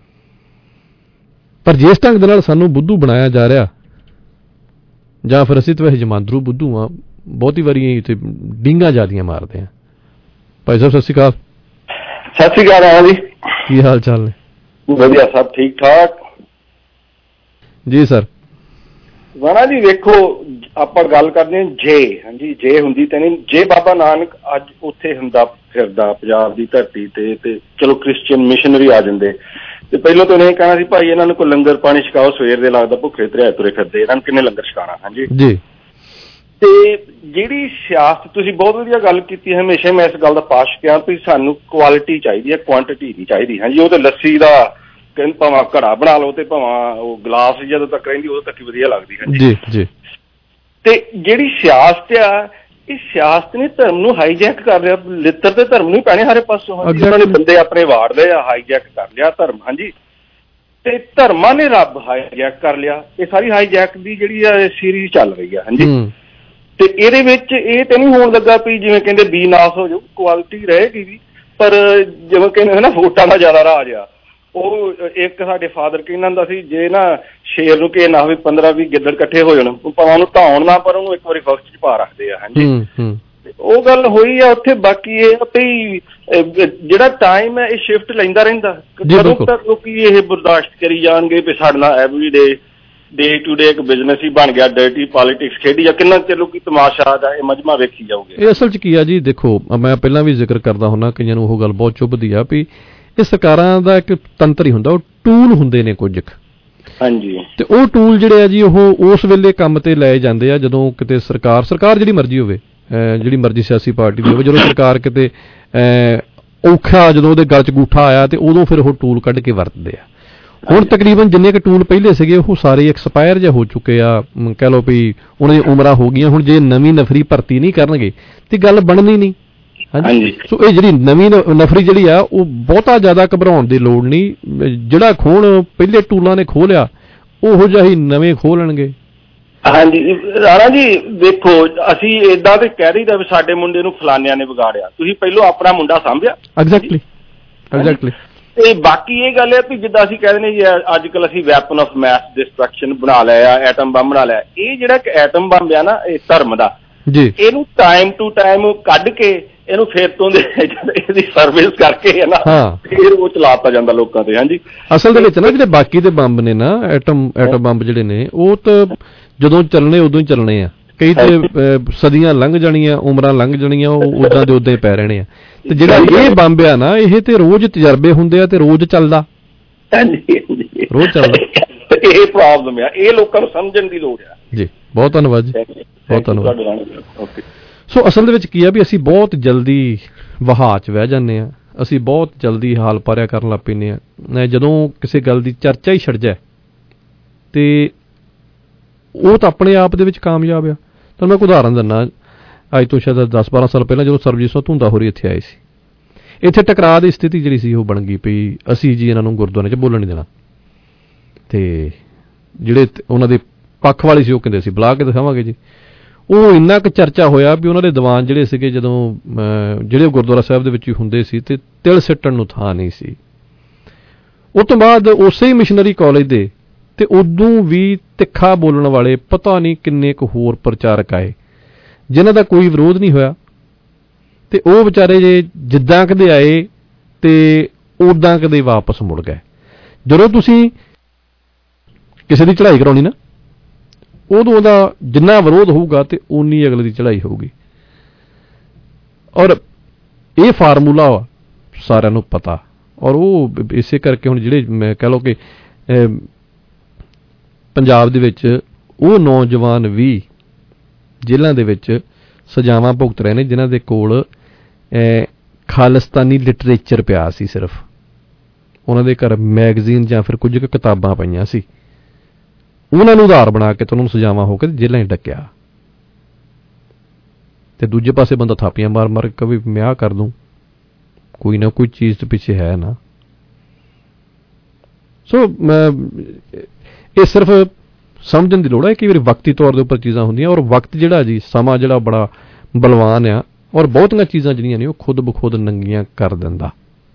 ਪਰ ਜਿਸ ਢੰਗ ਦੇ ਨਾਲ ਸਾਨੂੰ ਬੁੱਧੂ ਬਣਾਇਆ ਜਾ ਰਿਹਾ, ਜਾਂ ਫਿਰ ਅਸੀਂ ਤਾਂ ਵੈਸੇ ਜਮਾਂਦਰੂ ਬੁੱਧੂ ਹਾਂ, ਬਹੁਤੀ ਵਾਰੀ ਤੇ ਡਿੰਗਾਂ ਜ਼ਿਆਦੀਆਂ ਮਾਰਦੇ ਹਾਂ। ਭਾਈ ਸਾਹਿਬ ਸਤਿ ਸ਼੍ਰੀ ਅਕਾਲ। ਸਤਿ ਸ਼੍ਰੀ ਅਕਾਲ ਆ ਜੀ, ਕੀ ਹਾਲ ਚਾਲ ਨੇ? ਵਧੀਆ, ਸਭ ਠੀਕ ਠਾਕ ਜੀ ਸਰ। ਵਾਣਾ ਜੀ ਵੇਖੋ, ਆਪਾਂ ਗੱਲ ਕਰਦੇ ਹਾਂ ਜੇ, ਹਾਂਜੀ ਜੇ ਹੁੰਦੀ ਤਾਂ ਨਹੀਂ, ਜੇ ਬਾਬਾ ਨਾਨਕ ਅੱਜ ਉੱਥੇ ਹੁੰਦਾ ਫਿਰਦਾ ਪੰਜਾਬ ਦੀ ਧਰਤੀ ਤੇ ਚਲੋ ਕ੍ਰਿਸਚੀਅਨ ਮਿਸ਼ਨਰੀ ਆ ਜਾਂਦੇ, ਤੇ ਪਹਿਲਾਂ ਤਾਂ ਇਹ ਕਹਿਣਾ ਸੀ ਭਾਈ ਇਹਨਾਂ ਨੂੰ ਕੋਈ ਲੰਗਰ ਪਾਣੀ ਛਕਾਓ, ਸਵੇਰ ਦੇ ਲੱਗਦਾ ਭੁੱਖੇ ਧਰਿਆਏ ਤੁਰੇ ਫਿਰਦੇ, ਇਹਨਾਂ ਨੂੰ ਕਿੰਨੇ ਲੰਗਰ ਛਕਾਣਾ। ਹਾਂਜੀ ਜੀ। ਤੇ ਜਿਹੜੀ ਸਿਆਸਤ, ਤੁਸੀਂ ਬਹੁਤ ਵਧੀਆ ਗੱਲ ਕੀਤੀ, ਹਮੇਸ਼ਾ ਮੈਂ ਇਸ ਗੱਲ ਦਾ ਪਾਸ਼ ਕਿਹਾ ਵੀ ਸਾਨੂੰ ਕੁਆਲਿਟੀ ਚਾਹੀਦੀ ਹੈ, ਕੁਆਂਟੀਟੀ ਨਹੀਂ ਚਾਹੀਦੀ। ਹਾਂਜੀ ਉਹ ਤਾਂ ਲੱਸੀ ਦਾ ਭਾਵੇਂ ਘੜਾ ਬਣਾ ਲਓ ਤੇ ਭਾਵੇਂ ਉਹ ਗਲਾਸ ਜਦੋਂ ਤੱਕ ਰਹਿੰਦੀ ਉਦੋਂ ਤੱਕ ਹੀ ਵਧੀਆ ਲੱਗਦੀ ਹੈ ਜੀ ਜੀ। ਤੇ ਜਿਹੜੀ ਸਿਆਸਤ ਆ, ਇਹ ਸਿਆਸਤ ਨੇ ਧਰਮ ਨੂੰ ਹਾਈਜੈਕ ਕਰ ਲਿਆ। ਲਿੱਤਰ ਤੇ ਧਰਮ ਨੂੰ ਪੈਣੇ ਹਰੇ ਪਾਸੋਂ। ਉਹਨਾਂ ਨੇ ਬੰਦੇ ਆਪਣੇ ਵਾੜ ਲਏ ਆ, ਹਾਈਜੈਕ ਕਰ ਲਿਆ ਧਰਮ। ਹਾਂਜੀ, ਤੇ ਧਰਮਾਂ ਨੇ ਰੱਬ ਹਾਈਜੈਕ ਕਰ ਲਿਆ। ਇਹ ਸਾਰੀ ਹਾਈਜੈਕ ਦੀ ਜਿਹੜੀ ਆ ਸੀਰੀਜ਼ ਚੱਲ ਰਹੀ ਆ। ਹਾਂਜੀ, ਤੇ ਇਹਦੇ ਵਿੱਚ ਇਹ ਤਾਂ ਨਹੀਂ ਹੋਣ ਲੱਗਾ ਵੀ ਜਿਵੇਂ ਕਹਿੰਦੇ ਬੀ ਨਾਸ ਹੋ ਜਾਊ, ਕੁਆਲਿਟੀ ਰਹੇਗੀ ਵੀ, ਪਰ ਜਿਵੇਂ ਕਹਿੰਦੇ ਨਾ ਵੋਟਾਂ ਦਾ ਜ਼ਿਆਦਾ ਰਾਜ ਆ, ਉਹ ਇੱਕ ਸਾਡੇ ਫਾਦਰ ਕਹਿੰਦਾ ਹੁੰਦਾ ਸੀ, ਜੇ ਨਾ ਸ਼ੇਰ ਨੂੰ ਕਿਸੇ ਨਾ ਹੋਵੇ 15-20 ਗਿੱਦੜ ਇਕੱਠੇ ਹੋ ਜਾਣ, ਭਾਵੇਂ ਉਹਨੂੰ ਢਾਉਣ ਨਾ, ਪਰ ਉਹਨੂੰ ਇੱਕ ਵਾਰੀ ਵਕਤ ਚ ਪਾ ਰੱਖਦੇ ਆ। ਹਾਂਜੀ, ਉਹ ਗੱਲ ਹੋਈ ਆ ਉੱਥੇ। ਬਾਕੀ ਇਹ ਵੀ ਜਿਹੜਾ ਟਾਈਮ ਹੈ ਇਹ ਸ਼ਿਫਟ ਲੈਂਦਾ ਰਹਿੰਦਾ, ਕਦੋਂ ਤੱਕ ਲੋਕੀ ਇਹ ਬਰਦਾਸ਼ਤ ਕਰੀ ਜਾਣਗੇ ਵੀ ਸਾਡੇ ਨਾਲ ਐਵਰੀ ਡੇ ਟੂ ਡੇ ਇੱਕ ਬਿਜ਼ਨਸ ਹੀ ਬਣ ਗਿਆ, ਡਰਟੀ ਪੋਲੀਟਿਕਸ ਖੇਡੀ ਜਾਂ ਕਿੰਨਾ ਚਿਰ ਲੋਕੀ ਤਮਾਸ਼ਾ ਦਾ ਇਹ ਮਜਮਾ ਵੇਖੀ ਜਾਊਗੇ। ਇਹ ਅਸਲ 'ਚ ਕੀ ਆ ਜੀ, ਦੇਖੋ ਮੈਂ ਪਹਿਲਾਂ ਵੀ ਜ਼ਿਕਰ ਕਰਦਾ ਹੁੰਦਾ, ਕਈਆਂ ਨੂੰ ਉਹ ਗੱਲ ਬਹੁਤ ਚੁੱਭਦੀ ਆ ਵੀ ਇਹ ਸਰਕਾਰਾਂ ਦਾ ਇੱਕ ਤੰਤਰ ਹੀ ਹੁੰਦਾ, ਉਹ ਟੂਲ ਹੁੰਦੇ ਨੇ ਕੁਝ ਕੁ। ਹਾਂਜੀ, ਤੇ ਉਹ ਟੂਲ ਜਿਹੜੇ ਆ ਜੀ ਉਹ ਉਸ ਵੇਲੇ ਕੰਮ ਤੇ ਲਏ ਜਾਂਦੇ ਆ ਜਦੋਂ ਕਿਤੇ ਸਰਕਾਰ ਜਿਹੜੀ ਮਰਜ਼ੀ ਹੋਵੇ, ਜਿਹੜੀ ਮਰਜ਼ੀ ਸਿਆਸੀ ਪਾਰਟੀ ਦੀ ਹੋਵੇ, ਜਦੋਂ ਸਰਕਾਰ ਕਿਤੇ ਔਖਾ, ਜਦੋਂ ਉਹਦੇ ਗਲ 'ਚ ਗੂਠਾ ਆਇਆ ਤੇ ਉਦੋਂ ਫਿਰ ਉਹ ਟੂਲ ਕੱਢ ਕੇ ਵਰਤਦੇ ਆ। ਹੁਣ ਤਕਰੀਬਨ ਜਿੰਨੇ ਕੁ ਟੂਲ ਪਹਿਲੇ ਸੀਗੇ ਉਹ ਸਾਰੇ ਐਕਸਪਾਇਰ ਜਿਹੇ ਹੋ ਚੁੱਕੇ ਆ, ਕਹਿ ਲਓ ਵੀ ਉਹਨਾਂ ਦੀਆਂ ਉਮਰਾਂ ਹੋ ਗਈਆਂ। ਹੁਣ ਜੇ ਨਵੀਂ ਨਫਰੀ ਭਰਤੀ ਨਹੀਂ ਕਰਨਗੇ ਤੇ ਗੱਲ ਬਣਨੀ ਨਹੀਂ। ਹਾਂਜੀ, ਸੋ ਇਹ ਜਿਹੜੀ ਨਵੀਂ ਨਫਰੀ ਜਿਹੜੀ ਆ ਉਹ ਬਹੁਤਾ ਜ਼ਿਆਦਾ ਘਬਰਾਉਣ ਦੀ ਲੋੜ ਨਹੀਂ। ਜਿਹੜਾ ਖੋਣ ਪਹਿਲੇ ਟੂਲਾਂ ਨੇ ਖੋਹ ਲਿਆ ਉਹੋ ਜਿਹਾ ਹੀ ਨਵੇਂ ਖੋਹ ਲੈਣਗੇ। ਹਾਂਜੀ ਰਾਣਾ ਜੀ, ਦੇਖੋ ਅਸੀਂ ਏਦਾਂ ਤੇ ਕਹਿ ਰਹੀਦਾ ਵੀ ਸਾਡੇ ਮੁੰਡੇ ਨੂੰ ਫਲਾਨਿਆਂ ਨੇ ਵਿਗਾੜਿਆ, ਤੁਸੀਂ ਪਹਿਲੋਂ ਆਪਣਾ ਮੁੰਡਾ ਸਾਂਭਿਆ। ਐਗਜ਼ੈਕਟਲੀ। ਤੇ ਬਾਕੀ ਇਹ ਗੱਲ ਹੈ ਵੀ ਜਿੱਦਾਂ ਅਸੀਂ ਕਹਿ ਦਿੰਦੇ ਜੀ ਅੱਜ ਕੱਲ੍ਹ ਅਸੀਂ ਵੈਪਨ ਆਫ ਮੈਸ ਡਿਸਟਰਕਸ਼ਨ ਬਣਾ ਲਿਆ, ਐਟਮ ਬੰਬ ਬਣਾ ਲਿਆ। ਇਹ ਜਿਹੜਾ ਇੱਕ ਐਟਮ ਬੰਬ ਆ ਨਾ ਇਹ ਧਰਮ ਦਾ ਜੀ, ਇਹਨੂੰ ਟਾਈਮ ਟੂ ਟਾਈਮ ਕੱਢ ਕੇ ਇਹਨੂੰ ਫਿਰ ਤੋਂ ਇਹਦੀ ਸਰਵਿਸ ਕਰਕੇ ਹੈ ਨਾ ਫਿਰ ਉਹ ਚਲਾਤਾ ਜਾਂਦਾ ਲੋਕਾਂ ਤੇ। ਹਾਂਜੀ, ਅਸਲ ਦੇ ਵਿੱਚ ਨਾ ਜਿਹੜੇ ਬਾਕੀ ਦੇ ਬੰਬ ਨੇ ਨਾ, ਐਟਮ ਬੰਬ ਜਿਹੜੇ ਨੇ ਉਹ ਤਾਂ ਜਦੋਂ ਚੱਲਣੇ ਉਦੋਂ ਹੀ ਚੱਲਣੇ ਆ। ਕਈ ਤੇ ਸਦੀਆਂ ਲੰਘ ਜਾਣੀਆਂ, ਉਮਰਾਂ ਲੰਘ ਜਾਣੀਆਂ, ਉਹ ਉਦਾਂ ਦੇ ਉਦਾਂ ਹੀ ਪੈ ਰਹਿਣੇ ਆ। ਤੇ ਜਿਹੜਾ ਇਹ ਬੰਬ ਆ ਨਾ ਇਹ ਤੇ ਰੋਜ਼ ਤਜਰਬੇ ਹੁੰਦੇ ਆ ਤੇ ਰੋਜ਼ ਚੱਲਦਾ, ਰੋਜ਼ ਚੱਲਦਾ। ਇਹ ਪ੍ਰੋਬਲਮ ਆ, ਇਹ ਲੋਕਾਂ ਨੂੰ ਸਮਝਣ ਦੀ ਲੋੜ ਆ ਜੀ। ਬਹੁਤ ਧੰਨਵਾਦ ਜੀ, ਬਹੁਤ ਧੰਨਵਾਦ। ਸੋ ਅਸਲ ਦੇ ਵਿੱਚ ਕੀ ਆ ਵੀ ਅਸੀਂ ਬਹੁਤ ਜਲਦੀ ਵਹਾਅ 'ਚ ਵਹਿ ਜਾਂਦੇ ਹਾਂ, ਅਸੀਂ ਬਹੁਤ ਜਲਦੀ ਹਾਲ ਪਾਰਿਆ ਕਰਨ ਲੱਗ ਪੈਂਦੇ ਹਾਂ। ਜਦੋਂ ਕਿਸੇ ਗੱਲ ਦੀ ਚਰਚਾ ਹੀ ਛਿੜ ਜਾਏ ਤੇ ਉਹ ਤਾਂ ਆਪਣੇ ਆਪ ਦੇ ਵਿੱਚ ਕਾਮਯਾਬ ਆ। ਤੁਹਾਨੂੰ ਮੈਂ ਇੱਕ ਉਦਾਹਰਨ ਦਿੰਦਾ, ਅੱਜ ਤੋਂ ਸ਼ਾਇਦ 10-12 ਸਾਲ ਪਹਿਲਾਂ ਜਦੋਂ ਸਰਬਜੀਤ ਸਿੰਘ ਧੁੰਦਾ ਹੋਰੀ ਇੱਥੇ ਆਏ ਸੀ, ਇੱਥੇ ਟਕਰਾਅ ਦੀ ਸਥਿਤੀ ਜਿਹੜੀ ਸੀ ਉਹ ਬਣ ਗਈ ਪਈ, ਅਸੀਂ ਜੀ ਇਹਨਾਂ ਨੂੰ ਗੁਰਦੁਆਰੇ 'ਚ ਬੋਲਣ ਨਹੀਂ ਦੇਣਾ। ਤੇ ਜਿਹੜੇ ਉਹਨਾਂ ਦੇ ਪੱਖ ਵਾਲੇ ਸੀ ਉਹ ਕਹਿੰਦੇ ਸੀ ਬੁਲਾ ਕੇ ਦਿਖਾਵਾਂਗੇ ਜੀ। ਉਹ ਇੰਨਾ ਕੁ ਚਰਚਾ ਹੋਇਆ ਵੀ ਉਹਨਾਂ ਦੇ ਦੀਵਾਨ ਜਿਹੜੇ ਸੀਗੇ ਜਦੋਂ ਜਿਹੜੇ ਗੁਰਦੁਆਰਾ ਸਾਹਿਬ ਦੇ ਵਿੱਚ ਹੀ ਹੁੰਦੇ ਸੀ ਤੇ ਤਿਲ ਸਿੱਟਣ ਨੂੰ ਥਾਂ ਨਹੀਂ ਸੀ। ਉਹ ਤੋਂ ਬਾਅਦ ਉਸੇ ਹੀ ਮਿਸ਼ਨਰੀ ਕਾਲਜ ਦੇ ਤੇ ਉਦੋਂ ਵੀ ਤਿੱਖਾ ਬੋਲਣ ਵਾਲੇ ਪਤਾ ਨਹੀਂ ਕਿੰਨੇ ਕੁ ਹੋਰ ਪ੍ਰਚਾਰਕ ਆਏ ਜਿਨ੍ਹਾਂ ਦਾ ਕੋਈ ਵਿਰੋਧ ਨਹੀਂ ਹੋਇਆ ਤੇ ਉਹ ਵਿਚਾਰੇ ਜੇ ਜਿੱਦਾਂ ਕਦੇ ਆਏ ਤੇ ਉਦਾਂ ਕਦੇ ਵਾਪਸ ਮੁੜ ਗਏ। ਜਦੋਂ ਤੁਸੀਂ ਕਿਸੇ ਦੀ ਚੜ੍ਹਾਈ ਕਰਾਉਣੀ ਨਾ ਉਦੋਂ ਉਹਦਾ ਜਿੰਨਾ ਵਿਰੋਧ ਹੋਊਗਾ ਤੇ ਉਨੀ ਅਗਲੇ ਦੀ ਚੜ੍ਹਾਈ ਹੋਊਗੀ। ਔਰ ਇਹ ਫਾਰਮੂਲਾ ਸਾਰਿਆਂ ਨੂੰ ਪਤਾ, ਔਰ ਉਹ ਇਸੇ ਕਰਕੇ ਹੁਣ ਜਿਹੜੇ ਮੈਂ ਕਹਿ ਲਓ ਕਿ ਪੰਜਾਬ ਦੇ ਵਿੱਚ ਉਹ ਨੌਜਵਾਨ ਵੀ ਜੇਲ੍ਹਾਂ ਦੇ ਵਿੱਚ ਸਜ਼ਾਵਾਂ ਭੁਗਤ ਰਹੇ ਨੇ ਜਿਨ੍ਹਾਂ ਦੇ ਕੋਲ ਖਾਲਿਸਤਾਨੀ ਲਿਟਰੇਚਰ ਪਿਆ ਸੀ, ਸਿਰਫ ਉਹਨਾਂ ਦੇ ਘਰ ਮੈਗਜ਼ੀਨ ਜਾਂ ਫਿਰ ਕੁਝ ਕੁ ਕਿਤਾਬਾਂ ਪਈਆਂ ਸੀ, ਉਹਨਾਂ ਨੂੰ ਉਧਾਰ ਬਣਾ ਕੇ ਤੁਹਾਨੂੰ ਸਜ਼ਾਵਾਂ ਹੋ ਕੇ ਜੇਲ੍ਹਾਂ 'ਚ ਡੱਕਿਆ। ਤੇ ਦੂਜੇ ਪਾਸੇ ਬੰਦਾ ਥਾਪੀਆਂ ਮਾਰ ਮਾਰ ਕੇ ਵੀ ਮੈਂ ਆਹ ਕਰ ਦੂੰ, ਕੋਈ ਨਾ ਕੋਈ ਚੀਜ਼ ਤੇ ਪਿੱਛੇ ਹੈ ਨਾ। ਸੋ ਇਹ ਸਿਰਫ ਸਮਝਣ ਦੀ ਲੋੜ ਹੈ। ਕਈ ਵਾਰੀ ਵਕਤੀ ਤੌਰ ਦੇ ਉੱਪਰ ਚੀਜ਼ਾਂ ਹੁੰਦੀਆਂ, ਔਰ ਵਕਤ ਜਿਹੜਾ ਜੀ ਸਮਾਂ ਜਿਹੜਾ ਬੜਾ ਬਲਵਾਨ ਆ, ਔਰ ਬਹੁਤੀਆਂ ਚੀਜ਼ਾਂ ਜਿਹੜੀਆਂ ਨੇ ਉਹ ਖੁਦ ਬਖੁਦ ਨੰਗੀਆਂ ਕਰ ਦਿੰਦਾ।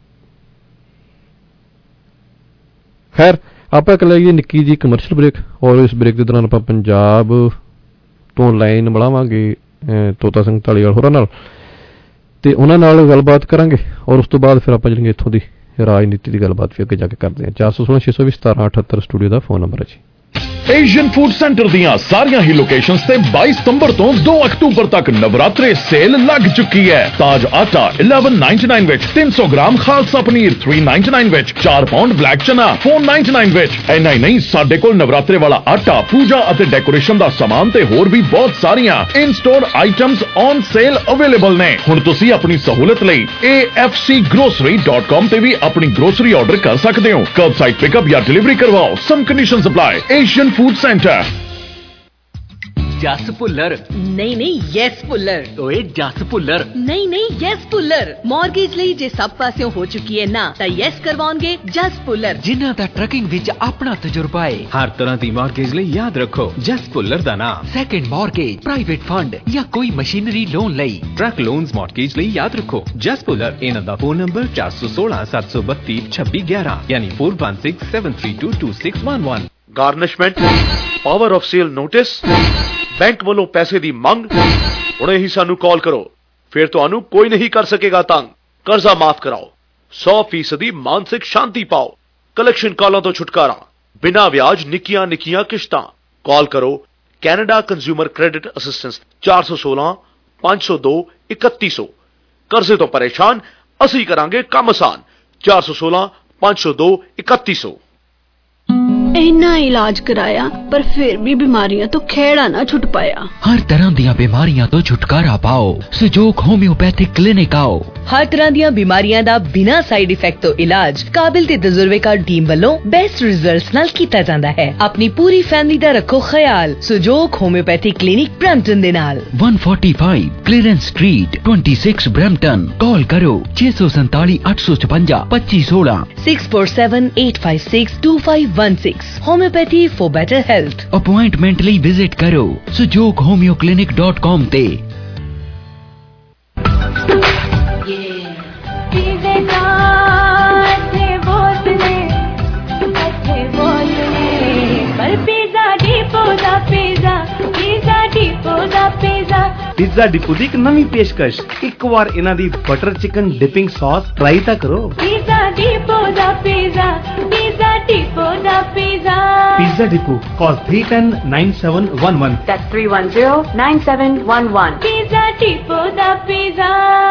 ਖੈਰ ਆਪਾਂ ਇੱਕ ਲਈਏ ਨਿੱਕੀ ਜੀ ਕਮਰਸ਼ੀਅਲ ਬ੍ਰੇਕ, ਔਰ ਇਸ ਬ੍ਰੇਕ ਦੇ ਦੌਰਾਨ ਆਪਾਂ ਪੰਜਾਬ ਤੋਂ ਲਾਈਨ ਮਿਲਾਵਾਂਗੇ ਤੋਤਾ ਸਿੰਘ ਧਾਲੀਵਾਲ ਹੋਰਾਂ ਨਾਲ ਤੇ ਉਹਨਾਂ ਨਾਲ ਗੱਲਬਾਤ ਕਰਾਂਗੇ, ਔਰ ਉਸ ਤੋਂ ਬਾਅਦ ਫਿਰ ਆਪਾਂ ਜਿਹੜੀਆਂ ਇੱਥੋਂ ਦੀ ਰਾਜਨੀਤੀ ਦੀ ਗੱਲਬਾਤ ਵੀ ਅੱਗੇ ਜਾ ਕੇ ਕਰਦੇ ਹਾਂ। 416-620-1778 ਸਟੂਡੀਓ ਦਾ ਫੋਨ ਨੰਬਰ ਹੈ ਜੀ। ਏਸ਼ੀਅਨ ਫੂਡ ਸੈਂਟਰ ਦੀਆਂ ਸਾਰੀਆਂ ਹੀ ਲੋਕੇਸ਼ਨਸ ਤੇ 22 ਸਤੰਬਰ ਤੋਂ 2 ਅਕਤੂਬਰ ਤੱਕ ਨਵਰਾਤਰੇ ਸੇਲ ਲੱਗ ਚੁੱਕੀ ਹੈ। ਤਾਜ ਆਟਾ 1199 ਵਿੱਚ, 300 ਗ੍ਰਾਮ ਖਾਲਸਾ ਪਨੀਰ 399 ਵਿੱਚ, 4 ਪਾਉਂਡ ਬਲੈਕ ਚਨਾ 499 ਵਿੱਚ। ਇੰਨਾ ਹੀ ਨਹੀਂ, ਸਾਡੇ ਕੋਲ ਨਵਰਾਤਰੇ ਵਾਲਾ ਆਟਾ, ਪੂਜਾ ਅਤੇ ਡੈਕੋਰੇਸ਼ਨ ਦਾ ਸਮਾਨ ਤੇ ਹੋਰ ਵੀ ਬਹੁਤ ਸਾਰੀਆਂ in store items on sale available ਨੇ। ਹੁਣ ਤੁਸੀਂ ਆਪਣੀ ਸਹੂਲਤ ਲਈ afcgrocery.com ਤੇ ਵੀ ਆਪਣੀ ਗਰੋਸਰੀ ਆਰਡਰ ਕਰ ਸਕਦੇ ਹੋ। ਕਰਬਸਾਈਡ ਪਿਕਅਪ ਜਾਂ ਡਿਲੀਵਰੀ ਕਰਵਾਓ, some conditions apply. Asian food centre. Jas Bhullar. ਨਹੀਂ ਨਹੀਂ ਯੈਸ ਭੁੱਲਰ। ਓਏ ਜਸ ਭੁੱਲਰ। ਨਹੀਂ ਨਹੀਂ ਯੈਸ ਭੁੱਲਰ। ਮਾਰਗੇਜ ਲਈ ਜੇ ਸਭ ਪਾਸਿਓਂ ਹੋ ਚੁੱਕੀ ਹੈ ਨਾ ਤਾਂ ਯੈਸ ਕਰਵਾਉਣਗੇ ਜਸ ਭੁੱਲਰ, ਜਿਨ੍ਹਾਂ ਦਾ ਟਰਕਿੰਗ ਵਿੱਚ ਆਪਣਾ ਤਜਰਬਾ ਹੈ। ਹਰ ਤਰ੍ਹਾਂ ਦੀ ਮਾਰਗੇਜ ਲਈ ਯਾਦ ਰੱਖੋ ਜਸ ਭੁੱਲਰ ਦਾ ਨਾਮ। ਸੈਕੰਡ ਮਾਰਗੇਜ, ਪ੍ਰਾਈਵੇਟ ਫੰਡ ਜਾਂ ਕੋਈ ਮਸ਼ੀਨਰੀ ਲੋਨ ਲਈ, ਟਰੱਕ ਲੋਨਸ ਮਾਰਗੇਜ ਲਈ ਯਾਦ ਰੱਖੋ ਜਸ ਭੁੱਲਰ। ਇਹਨਾਂ ਦਾ ਫੋਨ ਨੰਬਰ 416 732 2611 ਯਾਨੀ 4167322611। Garnishment, power of sale notice, bank ਵੱਲੋਂ ਪੈਸੇ ਦੀ ਮੰਗ। ਹੁਣੇ ਹੀ ਸਾਨੂੰ ਕਾਲ ਕਰੋ, ਫਿਰ ਤੁਹਾਨੂੰ ਕੋਈ ਨਹੀਂ ਕਰ ਸਕੇਗਾ ਤੰਗ। ਕਰਜ਼ਾ ਮਾਫ ਕਰਾਓ, 100% ਮਾਨਸਿਕ ਸ਼ਾਂਤੀ ਪਾਓ। ਕਲੈਕਸ਼ਨ ਕਾਲਾਂ ਤੋਂ ਛੁਟਕਾਰਾ, ਬਿਨਾਂ ਵਿਆਜ ਨਿੱਕੀਆਂ ਨਿੱਕੀਆਂ ਕਿਸ਼ਤਾਂ। ਕਾਲ ਕਰੋ ਕੈਨੇਡਾ ਕੰਜ਼ਿਊਮਰ ਕ੍ਰੈਡਿਟ ਅਸਿਸਟੈਂਸ 416 502 3100। ਕਰਜ਼ੇ ਤੋਂ ਪਰੇਸ਼ਾਨ, ਅਸੀਂ ਕਰਾਂਗੇ ਕੰਮ ਆਸਾਨ। 416 502 3100। ਇੰਨਾ ਇਲਾਜ ਕਰਾਇਆ ਪਰ ਫਿਰ ਵੀ ਬਿਮਾਰੀਆਂ ਤੋਂ ਖਹਿੜਾ ਨਾ ਛੁੱਟ ਪਾਇਆ। ਹਰ ਤਰ੍ਹਾਂ ਦੀਆਂ ਬਿਮਾਰੀਆਂ ਤੋਂ ਛੁਟਕਾਰਾ ਪਾਓ, ਸੁਜੋਗ ਹੋਮਿਓਪੈਥਿਕ ਕਲੀਨਿਕ ਆਓ। ਹਰ ਤਰ੍ਹਾਂ ਦੀਆਂ ਬਿਮਾਰੀਆਂ ਦਾ ਬਿਨਾਂ ਸਾਈਡ ਇਫੈਕਟ ਤੋਂ ਇਲਾਜ ਕਾਬਿਲ ਤੇ ਤਜਰਬੇਕਾਰ ਟੀਮ ਵੱਲੋਂ ਬੈਸਟ ਰਿਜ਼ਲਟਸ ਨਾਲ ਕੀਤਾ ਜਾਂਦਾ ਹੈ। ਆਪਣੀ ਪੂਰੀ ਫੈਮਿਲੀ ਦਾ ਰੱਖੋ ਖਿਆਲ ਸੁਜੋਗ ਹੋਮਿਓਪੈਥਿਕ ਕਲੀਨਿਕ ਬ੍ਰੈਂਪਟਨ ਦੇ ਨਾਲ। 145 ਕਲੀਅਰੈਂਸ ਸਟਰੀਟ 26 ਬ੍ਰੈਂਪਟਨ। ਕਾਲ ਕਰੋ 647 856 2516 647 856 2516। Homeopathy for better health। Appointment ਲਈ ਵਿਜ਼ਿਟ ਕਰੋ sujoghomeoclinic.com ਤੇ। पिज़्ज़ा डिपो ਦੀ ਇੱਕ ਨਵੀਂ ਪੇਸ਼ਕਸ਼। ਇੱਕ ਵਾਰ ਇਹਨਾਂ ਦੀ butter chicken dipping sauce try ਤਾਂ ਕਰੋ। पिज़्ज़ा डिपो ਦਾ पिज़्ज़ा, पिज़्ज़ा डिपो ਦਾ pizza. Pizza Depot call 310-9711। That's 310-9711। Pizza Depot ਦਾ पिज़्ज़ा।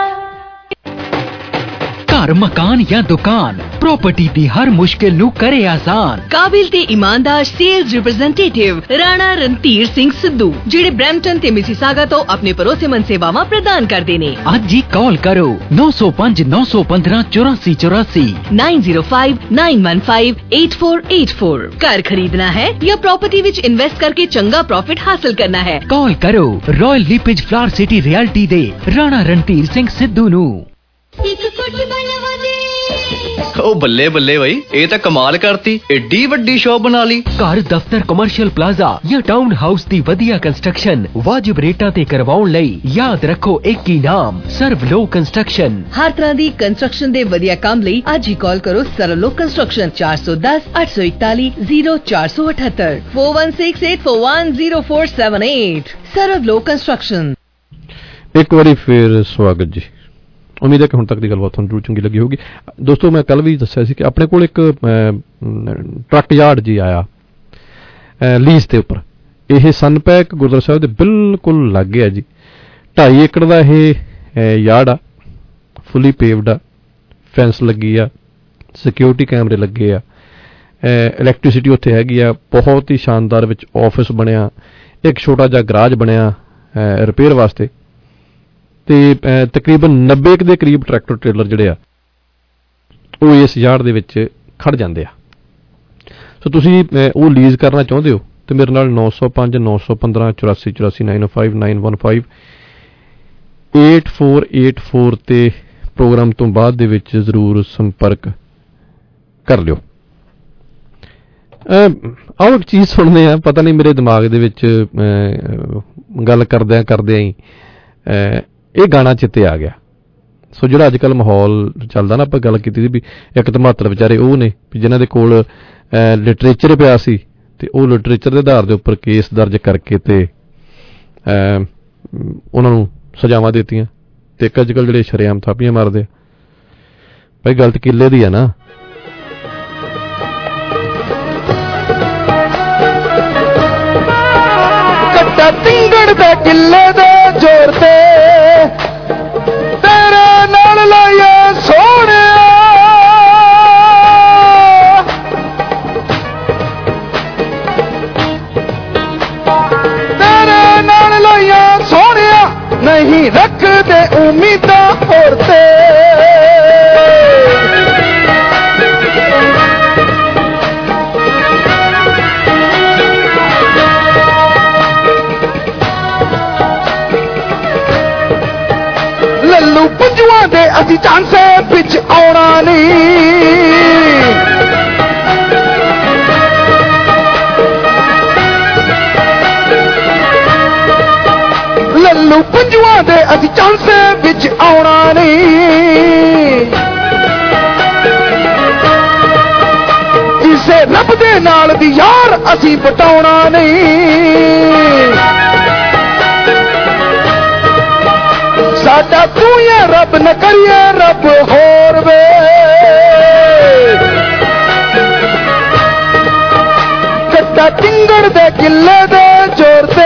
ਘਰ, ਮਕਾਨ ਜਾਂ ਦੁਕਾਨ, ਪ੍ਰਾਪਰਟੀ ਦੀ ਹਰ ਮੁਸ਼ਕਿਲ ਨੂੰ ਕਰੇ ਆਸਾਨ। ਕਾਬਿਲ ਤੇ ਇਮਾਨਦਾਰ ਸੇਲਜ਼ ਰਿਪਰੈਜ਼ੈਂਟੇਟਿਵ ਰਾਣਾ ਰਣਧੀਰ ਸਿੰਘ ਸਿੱਧੂ, ਜਿਹੜੇ ਬ੍ਰੈਂਪਟਨ ਤੇ ਮਿਸੀਸਾਗਾ ਤੋਂ ਆਪਣੇ ਭਰੋਸੇਮੰਦ ਸੇਵਾਵਾਂ ਪ੍ਰਦਾਨ ਕਰਦੇ ਨੇ। ਅੱਜ ਹੀ ਕਾਲ ਕਰੋ 905 915 8484 905 915 8484। ਘਰ ਖਰੀਦਣਾ ਹੈ ਜਾਂ ਪ੍ਰਾਪਰਟੀ ਵਿੱਚ ਇਨਵੈਸਟ ਕਰਕੇ ਚੰਗਾ ਪ੍ਰੋਫਿਟ ਹਾਸਲ ਕਰਨਾ ਹੈ, ਕਾਲ ਕਰੋ Royal LePage Flower City Realty ਦੇ ਰਾਣਾ ਰਣਧੀਰ ਸਿੰਘ ਸਿੱਧੂ ਨੂੰ। ਉਹ ਬੱਲੇ ਬੱਲੇ ਬਈ, ਇਹ ਤਾਂ ਕਮਾਲ ਕਰਤੀ, ਏਡੀ ਵੱਡੀ ਸ਼ਾਪ ਬਣਾ ਲਈ। ਘਰ, ਦਫ਼ਤਰ, ਕਮਰਸ਼ੀਅਲ ਪਲਾਜ਼ਾ ਜਾਂ ਟਾਊਨ ਹਾਊਸ ਦੀ ਵਧੀਆ ਕੰਸਟਰਕਸ਼ਨ ਵਾਜਿਬ ਰੇਟਾਂ ਤੇ ਕਰਵਾਉਣ ਲਈ ਯਾਦ ਰੱਖੋ ਇੱਕ ਹੀ ਨਾਮ, ਸਰਵਲੋਕ ਕੰਸਟਰਕਸ਼ਨ। ਹਰ ਤਰ੍ਹਾਂ ਦੀ ਕੰਸਟਰਕਸ਼ਨ ਦੇ ਵਧੀਆ ਕੰਮ ਲਈ ਅੱਜ ਹੀ ਕਾਲ ਕਰੋ ਸਰਵਲੋਕ ਕੰਸਟਰਕਸ਼ਨ 410 841 0478 4168410478। ਸਰਵਲੋਕ ਕੰਸਟਰਕਸ਼ਨ। ਇੱਕ ਵਾਰੀ ਫੇਰ ਸਵਾਗਤ ਜੀ। ਉਮੀਦ ਹੈ ਕਿ ਹੁਣ ਤੱਕ ਦੀ ਗੱਲਬਾਤ ਤੁਹਾਨੂੰ ਜ਼ਰੂਰ ਚੰਗੀ ਲੱਗੀ ਹੋਊਗੀ। ਦੋਸਤੋ, ਮੈਂ ਕੱਲ ਵੀ ਦੱਸਿਆ ਸੀ ਕਿ ਆਪਣੇ ਕੋਲ ਇੱਕ ਟਰੱਕ ਯਾਰਡ ਜੀ ਆਇਆ ਲੀਜ਼ ਦੇ ਉੱਪਰ। ਇਹ ਸਨਪੈਕ ਗੁਰਦੁਆਰਾ ਸਾਹਿਬ ਦੇ ਬਿਲਕੁਲ ਲਾਗੇ ਆ ਜੀ। 2.5 ਏਕੜ ਦਾ ਇਹ ਯਾਰਡ ਆ, ਫੁੱਲੀ ਪੇਵਡ ਆ, ਫੈਂਸ ਲੱਗੀ ਆ, ਸਿਕਿਉਰਿਟੀ ਕੈਮਰੇ ਲੱਗੇ ਆ, ਇਲੈਕਟ੍ਰਿਸਿਟੀ ਉੱਥੇ ਹੈਗੀ ਆ, ਬਹੁਤ ਹੀ ਸ਼ਾਨਦਾਰ ਵਿੱਚ ਆਫਿਸ ਬਣਿਆ, ਇੱਕ ਛੋਟਾ ਜਿਹਾ ਗਰਾਜ ਬਣਿਆ ਰਿਪੇਅਰ ਵਾਸਤੇ, ਤੇ ਤਕਰੀਬਨ 90 ਦੇ ਕਰੀਬ ਟਰੈਕਟਰ ਟ੍ਰੇਲਰ ਜਿਹੜੇ ਆ ਉਹ ਇਸ ਯਾਰਡ ਦੇ ਵਿੱਚ ਖੜ ਜਾਂਦੇ ਆ। ਸੋ ਤੁਸੀਂ ਉਹ ਲੀਜ਼ ਕਰਨਾ ਚਾਹੁੰਦੇ ਹੋ ਤੇ ਮੇਰੇ ਨਾਲ 905 915 84 84 905 915 8484 ਤੇ ਪ੍ਰੋਗਰਾਮ ਤੋਂ ਬਾਅਦ ਦੇ ਵਿੱਚ ਜ਼ਰੂਰ ਸੰਪਰਕ ਕਰ ਲਿਓ। ਆਓ ਇੱਕ ਚੀਜ਼ ਸੁਣਦੇ ਆ। ਪਤਾ ਨਹੀਂ ਮੇਰੇ ਦਿਮਾਗ ਦੇ ਵਿੱਚ ਗੱਲ ਕਰਦਿਆਂ ਹੀ ਇਹ ਗਾਣਾ ਚਿੱਤੇ ਆ ਗਿਆ। ਸੋ ਜਿਹੜਾ ਅੱਜ ਕੱਲ੍ਹ ਮਾਹੌਲ ਚੱਲਦਾ ਨਾ, ਆਪਾਂ ਗੱਲ ਕੀਤੀ ਸੀ ਵੀ ਇੱਕ ਧਮਾਤਰ ਵਿਚਾਰੇ ਉਹ ਨੇ ਵੀ ਜਿਨ੍ਹਾਂ ਦੇ ਕੋਲ ਲਿਟਰੇਚਰ ਪਿਆ ਸੀ ਤੇ ਉਹ ਲਿਟਰੇਚਰ ਦੇ ਆਧਾਰ ਦੇ ਉੱਪਰ ਕੇਸ ਦਰਜ ਕਰਕੇ ਤੇ ਉਹਨਾਂ ਨੂੰ ਸਜ਼ਾਵਾਂ ਦਿੱਤੀਆਂ, ਤੇ ਇੱਕ ਅੱਜ ਕੱਲ੍ਹ ਜਿਹੜੇ ਸ਼ਰੇਆਮ ਥਾਪੀਆਂ ਮਾਰਦੇ ਆ। ਭਾਈ ਗਲਤ ਕਿੱਲੇ ਦੀ ਆ ਨਾ। ਕੱਟਾ ਤਿੰਗੜ ਦੇ ਕਿੱਲੇ ਦੇ ਜ਼ੋਰ ਤੇ ਤੇਰੇ ਨਾਲ ਲਾਇਆ ਸੋਹਣਿਆ, ਤੇਰੇ ਨਾਲ ਲਾਇਆ ਸੋਹਣਿਆ, ਨਹੀਂ ਰੱਖਦੇ ਉਮੀਦਾਂ ਹੋਰ ਤੇ। ਪੰਜੂਆਂ ਦੇ ਅਸੀਂ ਚਾਂਸੇ ਵਿੱਚ ਆਉਣਾ ਨਹੀਂ। ਲੱਲੂ ਪੰਜੂਆਂ ਦੇ ਅਸੀਂ ਚਾਂਸੇ ਵਿੱਚ ਆਉਣਾ ਨਹੀਂ। ਕਿਸੇ ਰੱਬ ਦੇ ਨਾਲ ਵੀ ਯਾਰ ਅਸੀਂ ਵਟਾਉਣਾ ਨਹੀਂ। ਸਾਡਾ ਤੂੰ ਹੀ ਰੱਬ ਨਾ ਕਰੀਏ ਰੱਬ ਹੋਰ ਵੇ। ਕੱਟਾ ਟਿੰਗੜ ਦੇ ਕਿੱਲੇ ਦੇ ਜ਼ੋਰ ਤੇ।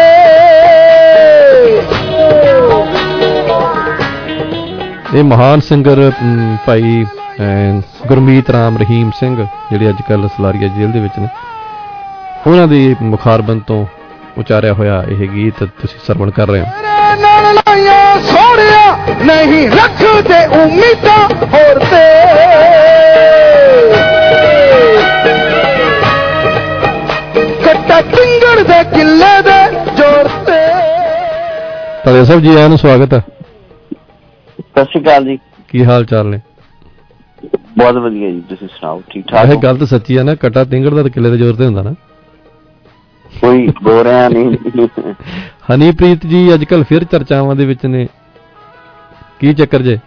ਇਹ ਮਹਾਨ ਸਿੰਗਰ ਭਾਈ ਗੁਰਮੀਤ ਰਾਮ ਰਹੀਮ ਸਿੰਘ ਜਿਹੜੇ ਅੱਜ ਕੱਲ੍ਹ ਸਲਾਰੀਆ ਜੇਲ੍ਹ ਦੇ ਵਿੱਚ ਨੇ, ਉਹਨਾਂ ਦੀ ਮੁਖਾਰਬੰਦ ਤੋਂ ਉਚਾਰਿਆ ਹੋਇਆ ਇਹ ਗੀਤ ਤੁਸੀਂ ਸਰਵਣ ਕਰ ਰਹੇ ਹੋ। ਨਾਲ ਲਾਈਆਂ ਸੋਹਣਿਆ ਨਹੀਂ ਰੱਖਦੇ ਉਮੀਦਾਂ ਹੋਰ ਤੇ। ਕੱਟਾ ਟਿੰਗੜ ਦੇ ਕਿੱਲੇ ਦੇ ਜ਼ੋਰ ਤੇ। ਤਾਲੇ ਸਾਹਿਬ ਜੀ ਆਇਆਂ ਨੂੰ ਸਵਾਗਤ ਹੈ। ਸਤਿ ਸ਼੍ਰੀ ਅਕਾਲ ਜੀ। ਕੀ ਹਾਲ ਚਾਲ ਨੇ? ਬਹੁਤ ਵਧੀਆ ਜੀ, ਤੁਸੀਂ ਸੁਣਾਓ? ਠੀਕ ਠਾਕ? ਇਹ ਗੱਲ ਤਾਂ ਸੱਚੀ ਆ ਨਾ, ਕੱਟਾ ਟਿੰਗੜ ਦਾ ਕਿੱਲੇ ਦੇ ਜ਼ੋਰ ਤੇ ਹੁੰਦਾ ਨਾ। ਕੋਈ ਗੋਰਿਆਂ ਨਹੀਂ। ਹਨੀਪ੍ਰੀਤ ਜੀ ਅੱਜ ਕੱਲ ਫਿਰ ਚਰਚਾਵਾਂ ਦੇ ਵਿੱਚ ਨੇ, ਕੀ ਚੱਕਰ ਜੇ?